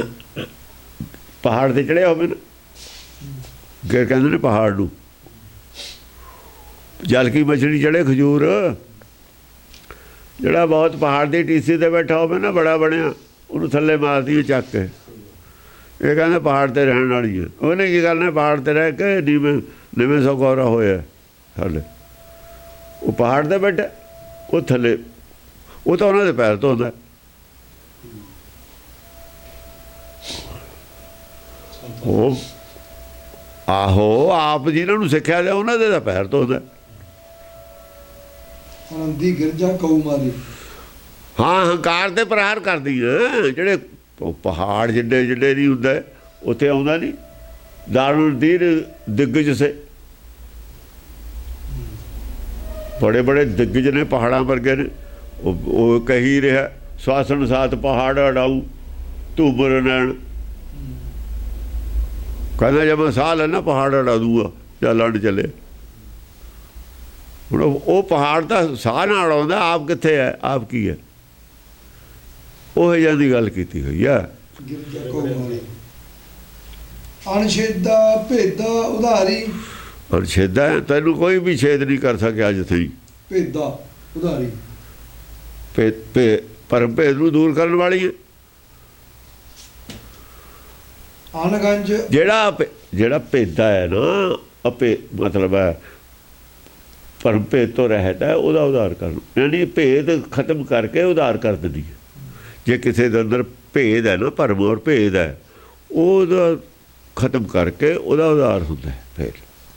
ਪਹਾੜ ਤੇ ਚੜਿਆ ਹੋਵੇ ਨਾ, ਗਿਰ ਕਹਿੰਦੇ ਨੇ ਪਹਾੜ ਨੂੰ। ਜਲ ਕੀ ਮਛਲੀ ਚੜੇ ਖਜੂਰ, ਜਿਹੜਾ ਬਹੁਤ ਪਹਾੜ ਦੀ ਟੀਸੀ ਤੇ ਬੈਠਾ ਹੋਵੇ ਨਾ, ਬੜਾ ਬਣਿਆ, ਉਹਨੂੰ ਥੱਲੇ ਮਾਰਦੀ ਹੈ ਚੱਕ ਕੇ। ਇਹ ਕਹਿੰਦੇ ਪਹਾੜ ਤੇ ਰਹਿਣ ਵਾਲੀ ਹੈ। ਉਹਨੇ ਕੀ ਕਰਨਾ, ਪਹਾੜ ਤੇ ਰਹਿ ਕੇ ਨੀਵੇਂ ਨੀਵੇਂ ਸੌ ਗੌਰਾ ਹੋਇਆ ਥੱਲੇ, ਉਹ ਪਹਾੜ ਤੇ ਬੈਠਾ, ਉਹ ਥੱਲੇ, ਉਹ ਤਾਂ ਉਹਨਾਂ ਦੇ ਪੈਰ ਧੋਂਦਾ। ਉਹ ਆਹੋ ਆਪ ਜਿਹਨਾਂ ਨੂੰ ਸਿੱਖਿਆ ਲਿਆ ਉਹਨਾਂ ਦੇ ਤਾਂ ਪੈਰ ਧੋਂਦਾ। ਆਨੰਦੀ ਗਿਰਜਾ ਕਉ ਮਾਰੀ, ਹਾਂ ਹੰਕਾਰ ਤੇ ਪ੍ਰਹਾਰ ਕਰਦੀ ਹੈ। ਜਿਹੜੇ ਪਹਾੜ ਜਿੱਡੇ ਜਿੱਡੇ ਨਹੀਂ ਹੁੰਦਾ ਉੱਥੇ ਆਉਂਦਾ ਨਹੀਂ। ਦਾਰੁਣ ਦੀਰ ਦਿੱਗਜ ਸੇ, ਬੜੇ ਬੜੇ ਦਿੱਗਜ ਨੇ, ਪਹਾੜਾਂ ਵਰਗੇ ਨੇ। ਉਹ ਉਹ ਕਹੀ ਰਿਹਾ, ਸਵਾਸਣ ਸਾਤ ਪਹਾੜ ਅਡਾਊ ਧੂਮਰ ਨੈਣ, ਕਹਿੰਦਾ ਜੇ ਮੈਂ ਸਾਹ ਲੈਣਾ ਪਹਾੜ ਅਡਾ ਦੂਗਾ ਜਾਂ ਲੰਡ ਚੱਲੇ। ਹੁਣ ਉਹ ਪਹਾੜ ਦਾ ਸਾਹ ਨਾਲ ਆਉਂਦਾ, ਆਪ ਕਿੱਥੇ ਹੈ, ਆਪ ਕੀ ਹੈ, ਉਹ ਜਿਹਾ ਦੀ ਗੱਲ ਕੀਤੀ ਹੋਈ ਆ। ਗਿਰਜਾ ਕਉ ਮਾਰੀ, ਅਣਛੇਦਾ ਭੇਦਾ ਉਧਾਰੀ, ਅਣਛੇਦਾ ਤੈਨੂੰ ਕੋਈ ਵੀ ਛੇਦ ਨਹੀਂ ਕਰ ਸਕਿਆ ਅੱਜ ਤਾਈਂ। ਭੇਦਾ ਉਧਾਰੀ, ਭੇ ਭੇ ਪਰਮ ਭੇਦ ਨੂੰ ਦੂਰ ਕਰਨ ਵਾਲੀ ਹੈ। ਅਣਗੰਜ, ਜਿਹੜਾ ਜਿਹੜਾ ਭੇਦਾ ਹੈ ਨਾ, ਆਪੇ ਮਤਲਬ ਹੈ ਪਰਮ ਭੇਦ ਤੋਂ ਰਹਿਤ ਹੈ, ਉਹਦਾ ਉਧਾਰ ਕਰਨ, ਯਾਨੀ ਭੇਦ ਖਤਮ ਕਰਕੇ ਉਧਾਰ ਕਰ ਦਿੰਦੀ ਹੈ। ਜੇ ਕਿਸੇ ਦੇ ਅੰਦਰ ਭੇਦ ਹੈ ਨਾ, ਭਰਮ ਔਰ ਭੇਦ ਹੈ, ਉਹਦਾ ਖਤਮ ਕਰਕੇ ਉਹਦਾ ਉਧਾਰ ਹੁੰਦਾ ਹੈ। ਫਿਰ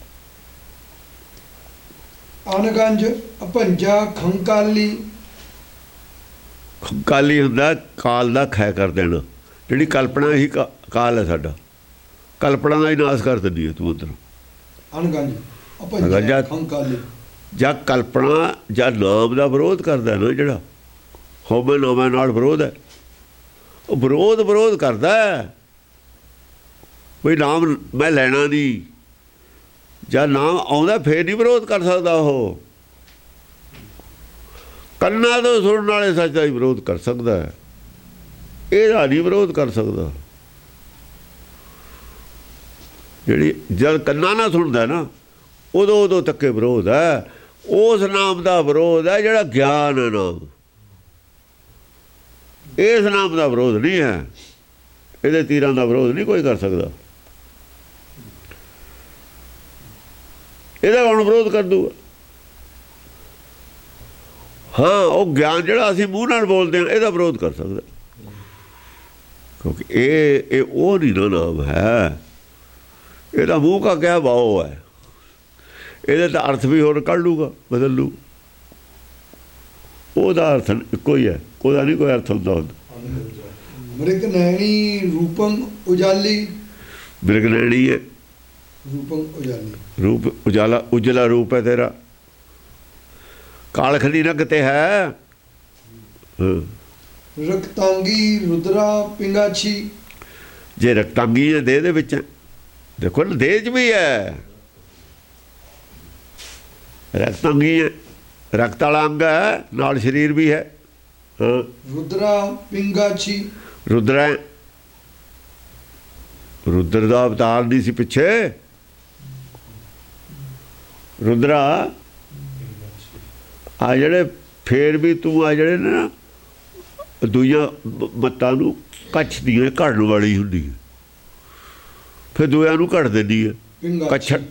ਅਣਗੰਜ ਅਭੰਜਾ ਖੰਕਾਲੀ, ਕਾਲੀ ਹੁੰਦਾ ਕਾਲ ਦਾ ਖੈ ਕਰ ਦੇਣਾ। ਜਿਹੜੀ ਕਲਪਨਾ ਹੀ ਕਾਲ ਹੈ ਸਾਡਾ, ਕਲਪਨਾ ਦਾ ਹੀ ਨਾਸ ਕਰ ਦਿੰਦੀ ਹੈ ਤੂੰ ਅੰਦਰੋਂ। ਅਣਗੰਜ ਅਭੰਜਾ ਖੰਕਾਲੀ, ਜਾਂ ਕਲਪਨਾ ਜਾਂ ਨਾਮ ਦਾ ਵਿਰੋਧ ਕਰਦਾ ਨਾ, ਜਿਹੜਾ ਹੋਵੇ ਨਾਮਾਂ ਨਾਲ ਵਿਰੋਧ ਹੈ, ਉਹ ਵਿਰੋਧ ਵਿਰੋਧ ਕਰਦਾ ਕੋਈ ਨਾਮ ਮੈਂ ਲੈਣਾ ਨਹੀਂ। ਜਾਂ ਨਾਮ ਆਉਂਦਾ ਫੇਰ ਨਹੀਂ ਵਿਰੋਧ ਕਰ ਸਕਦਾ। ਉਹ ਕੰਨਾਂ ਤੋਂ ਸੁਣਨ ਵਾਲੇ ਸੱਚ ਦਾ ਹੀ ਵਿਰੋਧ ਕਰ ਸਕਦਾ ਹੈ, ਇਹਦਾ ਨਹੀਂ ਵਿਰੋਧ ਕਰ ਸਕਦਾ। ਜਿਹੜੀ ਜਦ ਕੰਨਾਂ ਨਾਲ ਸੁਣਦਾ ਨਾ, ਉਦੋਂ ਉਦੋਂ ਤੱਕੇ ਵਿਰੋਧ ਹੈ। ਉਸ ਨਾਮ ਦਾ ਵਿਰੋਧ ਹੈ ਜਿਹੜਾ ਗਿਆਨ ਹੈ ਨਾਮ, ਇਸ ਨਾਮ ਦਾ ਵਿਰੋਧ ਨਹੀਂ ਹੈ। ਇਹਦੇ ਤੀਰਾਂ ਦਾ ਵਿਰੋਧ ਨਹੀਂ ਕੋਈ ਕਰ ਸਕਦਾ। ਇਹਦਾ ਕੌਣ ਵਿਰੋਧ ਕਰ ਦੂਗਾ? ਹਾਂ ਉਹ ਗਿਆਨ ਜਿਹੜਾ ਅਸੀਂ ਮੂੰਹ ਨਾਲ ਬੋਲਦੇ ਹਾਂ, ਇਹਦਾ ਵਿਰੋਧ ਕਰ ਸਕਦਾ, ਕਿਉਂਕਿ ਇਹ ਇਹ ਉਹ ਨਹੀਂ ਨਾ ਨਾਮ ਹੈ। ਇਹਦਾ ਮੂੰਹ ਕਾ ਕਿਹਾ ਵਾਓ ਹੈ, ਇਹਦੇ ਤਾਂ ਅਰਥ ਵੀ ਹੋਰ ਕੱਢ ਲੂਗਾ, ਬਦਲ ਲੂ। ਉਹਦਾ ਅਰਥ ਇੱਕੋ ਹੀ ਹੈ, ਉਹਦਾ ਨਹੀਂ ਕੋਈ ਅਰਥ ਹੁੰਦਾ ਹੁੰਦਾ। ਮ੍ਰਿਗ ਨੈਣੀ ਰੂਪੰ ਉਜਾਲੀ, ਮ੍ਰਿਗ ਨੈਣੀ ਹੈ, ਰੂਪੰ ਉਜਾਲੀ, ਰੂਪ ਉਜਾਲਾ, ਉਜਲਾ ਰੂਪ ਹੈ ਤੇਰਾ। ਕਾਲਖ ਦੀ ਰੰਗ ਤੇ ਹੈ। ਰਕਤਾਂਗੀ ਰੁਦਰਾ ਪਿੰਗਾਛੀ, ਜੇ ਰਕਤਾਂਗੀ ਹੈ ਦੇਹ ਦੇ ਵਿੱਚ, ਦੇਖੋ ਨਾ ਦੇਹ 'ਚ ਵੀ ਹੈ ਰਕਤਾਂਗੀ ਹੈ, ਰਕਤ ਵਾਲਾ ਅੰਗ ਹੈ, ਨਾਲ ਸਰੀਰ ਵੀ ਹੈ। ਹਾਂ ਰੁਦਰਾ ਪਿੰਗਾਛੀ, ਰੁਦਰਾ ਰੁਦਰ ਦਾ ਅਵਤਾਰ ਨਹੀਂ ਸੀ ਪਿੱਛੇ। ਰੁਦਰਾ ਆ ਜਿਹੜੇ ਫੇਰ ਵੀ ਤੂੰ ਆ ਜਿਹੜੇ ਨੇ ਨਾ ਦੂਜੀਆਂ ਮੱਤਾਂ ਨੂੰ ਕੱਛ ਦੀਆਂ ਘੜਨ ਵਾਲੀ ਹੁੰਦੀ ਹੈ, ਫਿਰ ਦੂਜਿਆਂ ਨੂੰ ਘੜ ਦਿੰਦੀ ਹੈ। ਕੱਛ ਹਾਂ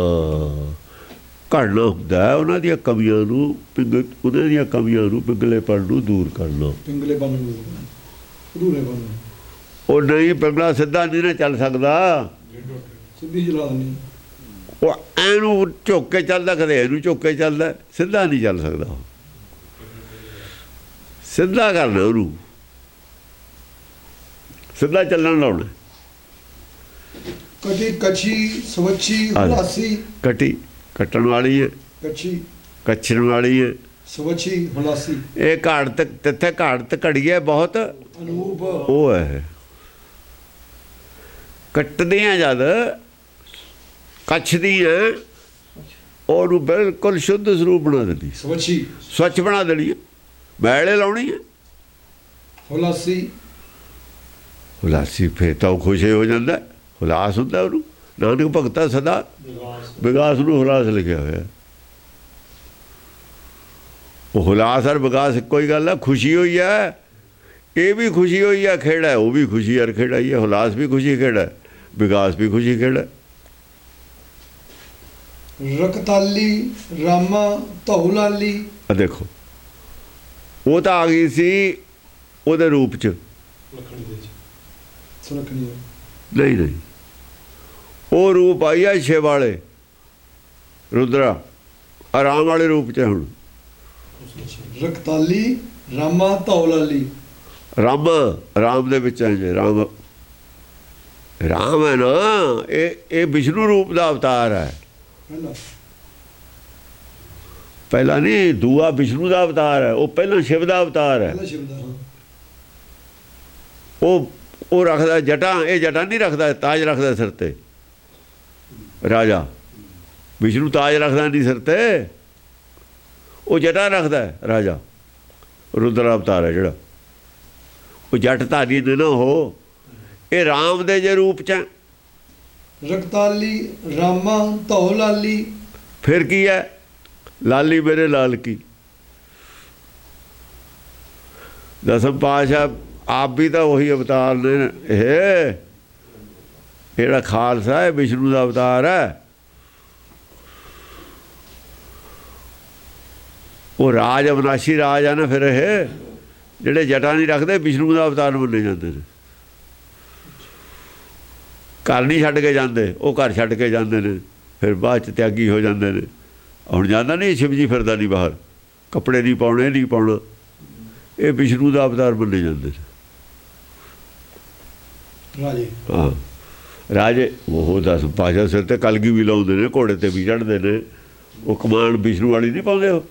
ਘੜਨਾ ਹੁੰਦਾ ਉਹਨਾਂ ਦੀਆਂ ਕਮੀਆਂ ਨੂੰ, ਪਿੰਗ ਉਹਨਾਂ ਦੀਆਂ ਕਮੀਆਂ ਨੂੰ ਪਿੰਗਲੇਪਣ ਨੂੰ ਦੂਰ ਕਰਨਾ। ਪਿੰਗਲੇਪਣ ਨੂੰ ਅਧੂਰੇਪਣ ਨੂੰ ਉਹ ਨਹੀਂ ਪਿੰਗਲਾ ਸਿੱਧਾ ਨਹੀਂ ਨਾ ਚੱਲ ਸਕਦਾ, ਸਿੱਧੀ ਚਲਾ ਦਿੰਦੀ। ਉਹ ਐਨੂੰ ਝੁੱਕ ਕੇ ਚੱਲਦਾ, ਕਦੇ ਇਹਨੂੰ ਝੁੱਕ ਕੇ ਚੱਲਦਾ, ਸਿੱਧਾ ਨਹੀਂ ਚੱਲ ਸਕਦਾ। ਉਹ ਸਿੱਧਾ ਕਰਨਾ, ਉਹਨੂੰ ਸਿੱਧਾ ਚੱਲਣ ਲਾਉਣਾ। ਕਟੀ ਕਛੀ ਸਵੱਛੀ ਹੁਲਾਸੀ। ਕਟੀ ਕੱਟਣ ਵਾਲੀ ਹੈ, ਕਛੀ ਕੱਛਣ ਵਾਲੀ ਹੈ, ਸਵੱਛੀ ਹੁਲਾਸੀ। ਇਹ ਘਾੜਤ ਤਿੱਥੇ ਘਾੜਤ ਘੜੀਏ ਬਹੁਤ ਅਨੂਪ ਉਹ ਹੈ। ਕੱਟਦੀਆਂ ਜਦ ਕੱਛਦੀਆਂ ਉਹਨੂੰ ਬਿਲਕੁਲ ਸ਼ੁੱਧ ਸਰੂਪ ਬਣਾ ਦਿੰਦੀ, ਸਵੱਛੀ ਸਵੱਛ ਬਣਾ ਦੇਣੀ ਹੈ, ਮੈਲੇ ਲਾਉਣੀ ਹੈ। ਹੁਲਾਸੀ ਹੁਲਾਸੀ ਫੇਰ ਤਾਂ ਉਹ ਖੁਸ਼ ਹੋ ਜਾਂਦਾ, ਹੁਲਾਸ ਹੁੰਦਾ ਉਹਨੂੰ। ਨਾਨਕ ਭਗਤਾ ਸਦਾ ਵਿਕਾਸ ਨੂੰ ਹੁਲਾਸ ਲਿਖਿਆ ਹੋਇਆ। ਉਹ ਹੁਲਾਸ ਔਰ ਵਿਕਾਸ ਇੱਕੋ ਹੀ ਗੱਲ ਹੈ। ਖੁਸ਼ੀ ਹੋਈ ਹੈ, ਇਹ ਵੀ ਖੁਸ਼ੀ ਹੋਈ ਹੈ, ਖੇੜਾ ਉਹ ਵੀ ਖੁਸ਼ੀ ਔਰ ਖੇੜਾ ਹੀ ਹੈ। ਹੁਲਾਸ ਵੀ ਖੁਸ਼ੀ ਖੇੜਾ, ਵਿਕਾਸ ਵੀ ਖੁਸ਼ੀ ਖੇੜਾ। ਰਕਤਾਲੀ ਰਾਮਾ ਧੌਲਾਲੀ। ਆ ਦੇਖੋ ਉਹ ਤਾਂ ਆ ਗਈ ਸੀ ਉਹਦੇ ਰੂਪ 'ਚ, ਸੁਲੱਖਣੀ ਨਹੀਂ ਨਹੀਂ ਉਹ ਰੂਪ ਆਈ ਆ ਸ਼ਿਵ ਵਾਲੇ ਰੁਦਰਾ ਆਰਾਮ ਵਾਲੇ ਰੂਪ 'ਚ। ਹੁਣ ਰਕਤਾਲੀ ਰਾਮਾ ਧੌਲਾਲੀ। ਰਾਮ ਰਾਮ ਦੇ ਵਿੱਚ ਹੈ ਜੇ ਰਾਮ ਰਾਮ ਹੈ ਨਾ, ਇਹ ਇਹ ਵਿਸ਼ਨੂੰ ਰੂਪ ਦਾ ਅਵਤਾਰ ਹੈ। ਪਹਿਲਾਂ ਨਹੀਂ, ਦੂਆ ਵਿਸ਼ਨੂੰ ਦਾ ਅਵਤਾਰ ਹੈ, ਉਹ ਪਹਿਲਾਂ ਸ਼ਿਵ ਦਾ ਅਵਤਾਰ ਹੈ। ਉਹ ਉਹ ਰੱਖਦਾ ਜਟਾਂ, ਇਹ ਜਟਾਂ ਨਹੀਂ ਰੱਖਦਾ, ਤਾਜ ਰੱਖਦਾ ਸਿਰ ਤੇ। ਰਾਜਾ ਵਿਸ਼ਨੂੰ ਤਾਜ ਰੱਖਦਾ ਨਹੀਂ ਸਿਰ ਤੇ, ਉਹ ਜਟਾਂ ਰੱਖਦਾ ਰਾਜਾ। ਰੁਦਰ ਅਵਤਾਰ ਹੈ ਜਿਹੜਾ, ਉਹ ਜੱਟ ਧਾਰੀ ਨੇ ਨਾ ਉਹ। ਇਹ ਰਾਮ ਦੇ ਜੇ ਰੂਪ 'ਚ ਰਕਤਾਲੀ ਰਾਮਾ ਧੌਲਾਲੀ। ਫਿਰ ਕੀ ਹੈ? ਲਾਲੀ ਮੇਰੇ ਲਾਲ ਕੀ। ਦਸਮ ਪਾਤਸ਼ਾਹ ਆਪ ਵੀ ਤਾਂ ਉਹੀ ਅਵਤਾਰ ਨੇ। ਇਹ ਜਿਹੜਾ ਖਾਲਸਾ ਹੈ ਵਿਸ਼ਨੂੰ ਦਾ ਅਵਤਾਰ ਹੈ। ਉਹ ਰਾਜ ਅਵਨਾਸ਼ੀ ਰਾਜ ਆ ਨਾ। ਫਿਰ ਇਹ ਜਿਹੜੇ ਜਟਾਂ ਨਹੀਂ ਰੱਖਦੇ ਵਿਸ਼ਨੂੰ ਦਾ ਅਵਤਾਰ ਮੰਨੇ ਜਾਂਦੇ ਨੇ। ਘਰ ਨਹੀਂ ਛੱਡ ਕੇ ਜਾਂਦੇ, ਉਹ ਘਰ ਛੱਡ ਕੇ ਜਾਂਦੇ ਨੇ, ਫਿਰ ਬਾਅਦ 'ਚ ਤਿਆਗੀ ਹੋ ਜਾਂਦੇ ਨੇ। ਹੁਣ ਜਾਂਦਾ ਨਹੀਂ ਸ਼ਿਵ ਜੀ ਫਿਰਦਾ ਨਹੀਂ ਬਾਹਰ, ਕੱਪੜੇ ਨਹੀਂ ਪਾਉਣੇ, ਨਹੀਂ ਪਾਉਣਾ, ਇਹ ਵਿਸ਼ਨੂੰ ਦਾ ਅਵਤਾਰ ਮੰਨੇ ਜਾਂਦੇ ਨੇ। ਰਾਜੇ ਹਾਂ ਰਾਜੇ ਉਹ ਦਸ ਪਾਸ਼ਾ ਸਿਰ ਤੇ ਕਲਗੀ ਵੀ ਲਾਉਂਦੇ ਨੇ, ਘੋੜੇ ਤੇ ਵੀ ਚੜ੍ਹਦੇ ਨੇ। ਉਹ ਕਮਾਨ ਵਿਸ਼ਨੂੰ ਵਾਲੀ ਨਹੀਂ ਪਾਉਂਦੇ, ਉਹ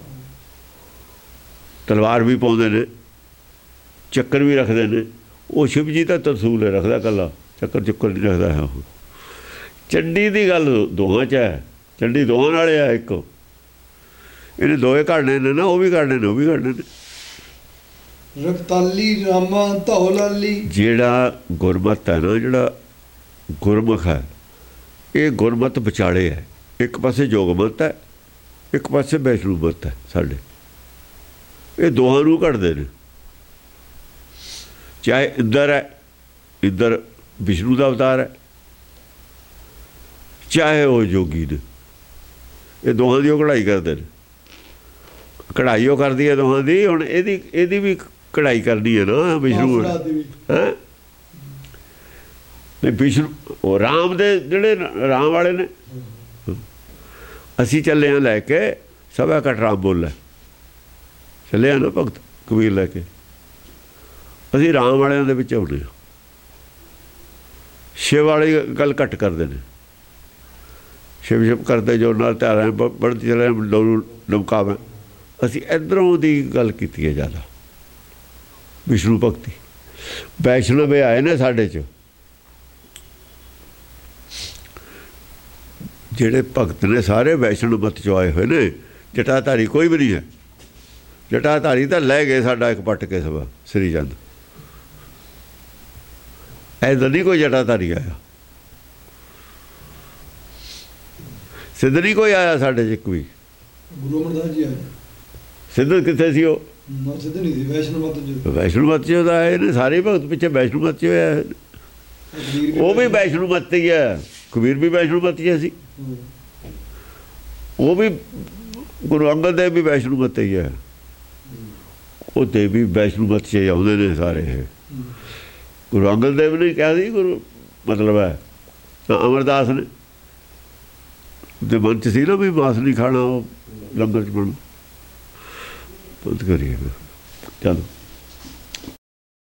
ਤਲਵਾਰ ਵੀ ਪਾਉਂਦੇ ਨੇ, ਚੱਕਰ ਵੀ ਰੱਖਦੇ ਨੇ। ਉਹ ਸ਼ਿਵ ਜੀ ਤਾਂ ਤਰਸੂਲ ਰੱਖਦਾ, ਇਕੱਲਾ ਚੱਕਰ ਚੁੱਕਰ ਨਹੀਂ ਰੱਖਦਾ ਹੈ। ਉਹ ਚੰਡੀ ਦੀ ਗੱਲ ਦੋਹਾਂ 'ਚ ਹੈ, ਚੰਡੀ ਦੋਹਾਂ ਨਾਲੇ ਆ ਇੱਕ। ਇਹਨੇ ਦੋਏ ਘੜਨੇ ਨੇ ਨਾ, ਉਹ ਵੀ ਘੜਨੇ ਨੇ, ਉਹ ਵੀ ਘੜਨੇ ਨੇ। ਰਕਤਾਲੀ ਰਾਮਾ ਧੌਲਾਲੀ। ਜਿਹੜਾ ਗੁਰਮਤ ਹੈ ਨਾ, ਜਿਹੜਾ ਗੁਰਮੁਖ ਹੈ, ਇਹ ਗੁਰਮਤ ਵਿਚਾਲੇ ਹੈ। ਇੱਕ ਪਾਸੇ ਜੋਗਮਤ ਹੈ, ਇੱਕ ਪਾਸੇ ਵੈਸ਼ਨੂ ਮਤ ਹੈ ਸਾਡੇ। ਇਹ ਦੋਹਾਂ ਨੂੰ ਘੜਦੇ ਨੇ। ਚਾਹੇ ਇੰਦਰ ਹੈ, ਇੰਦਰ ਵਿਸ਼ਨੂੰ ਦਾ ਅਵਤਾਰ ਹੈ, ਚਾਹੇ ਉਹ ਜੋਗੀ ਨੇ। ਇਹ ਦੋਹਾਂ ਦੀ ਉਹ ਕਢਾਈ ਕਰਦੇ ਨੇ। ਕਢਾਈ ਉਹ ਕਰਦੀ ਹੈ ਦੋਹਾਂ ਦੀ। ਹੁਣ ਇਹਦੀ ਇਹਦੀ ਵੀ ਕਢਾਈ ਕਰਨੀ ਹੈ ਨਾ ਵਿਸ਼ਨੂੰ। ਹੈਂ ਨਹੀਂ ਵਿਸ਼ਨੂੰ ਉਹ ਰਾਮ ਦੇ ਜਿਹੜੇ ਰਾਮ ਵਾਲੇ ਨੇ। ਅਸੀਂ ਚੱਲੇ ਹਾਂ ਲੈ ਕੇ ਸਭਾ ਘਟ ਰਾਮ ਬੋਲੇ, ਚੱਲੇ ਹਾਂ ਨਾ ਭਗਤ ਕਬੀਰ ਲੈ ਕੇ। ਅਸੀਂ ਰਾਮ ਵਾਲਿਆਂ ਦੇ ਵਿੱਚ ਆਉਂਦੇ ਹਾਂ। ਸ਼ਿਵ ਵਾਲੀ ਗੱਲ ਘੱਟ ਕਰਦੇ ਨੇ। ਸ਼ਿਵ ਸ਼ਿਵ ਕਰਦੇ ਜੋ ਨਾਲ ਧਾਰਾਂ ਬੜ੍ਹਦੀ ਚਲੇ ਡੋਰੂ ਨਮਕਾਵਾਂ। ਅਸੀਂ ਇੱਧਰੋਂ ਦੀ ਗੱਲ ਕੀਤੀ ਹੈ ਜ਼ਿਆਦਾ। ਵਿਸ਼ਨੂੰ ਭਗਤੀ ਵੈਸ਼ਨਵ ਆਏ ਨੇ ਸਾਡੇ 'ਚ, ਜਿਹੜੇ ਭਗਤ ਨੇ ਸਾਰੇ ਵੈਸ਼ਨਵ ਮਤ 'ਚੋਂ ਆਏ ਹੋਏ ਨੇ। ਜਟਾਧਾਰੀ ਕੋਈ ਵੀ ਨਹੀਂ ਹੈ। ਜਟਾਧਾਰੀ ਤਾਂ ਲੈ ਗਏ ਸਾਡਾ ਇੱਕ ਪੱਟ ਕੇ ਸਭਾ ਸ੍ਰੀ ਚੰਦ। ਐਦਾਂ ਨਹੀਂ ਕੋਈ ਜਟਾਧਾਰੀ ਆਇਆ, ਸਿੱਧ ਨਹੀਂ ਕੋਈ ਆਇਆ ਸਾਡੇ 'ਚ ਇੱਕ ਵੀ। ਗੁਰੂ ਅਮਰਦਾਸ ਜੀ ਆਏ, ਸਿੱਧ ਕਿੱਥੇ ਸੀ ਉਹ? ਨਾ ਸਿੱਧ ਨਹੀਂ ਸੀ, ਵੈਸ਼ਨਵ ਮਤ ਜੀ। ਵੈਸ਼ਨੂ ਮਤ 'ਚ ਉਹਦਾ ਆਏ ਨੇ ਸਾਰੇ ਭਗਤ, ਪਿੱਛੇ ਵੈਸ਼ਨੂ ਮਤ 'ਚ ਹੋਇਆ। ਕਬੀਰ ਉਹ ਵੀ ਵੈਸ਼ਨੂ ਮਤ 'ਤੇ ਹੀ ਹੈ, ਕਬੀਰ ਵੀ ਵੈਸ਼ਨੂ ਮਤ 'ਚ ਸੀ, ਹੂੰ। ਉਹ ਵੀ ਗੁਰੂ ਅੰਗਦ ਦੇਵ ਵੀ ਵੈਸ਼ਨੂ ਮਤ 'ਤੇ ਹੀ ਹੈ। ਉਹ ਤੇ ਵੀ ਵੈਸ਼ਨੂ ਮਤ 'ਚ ਆਉਂਦੇ ਨੇ ਸਾਰੇ। ਇਹ ਗੁਰੂ ਅੰਗਦ ਦੇਵ ਨੇ ਕਿਹਾ ਸੀ, ਗੁਰੂ ਮਤਲਬ ਹੈ ਅਮਰਦਾਸ ਨੇ ਦੇ ਮਨ 'ਚ ਸੀ ਨਾ ਵੀ ਮਾਸ ਨਹੀਂ ਖਾਣਾ, ਉਹ ਲੰਗਰ 'ਚ ਬਣ ਬੰਦ ਕਰੀਏ। ਚਲੋ।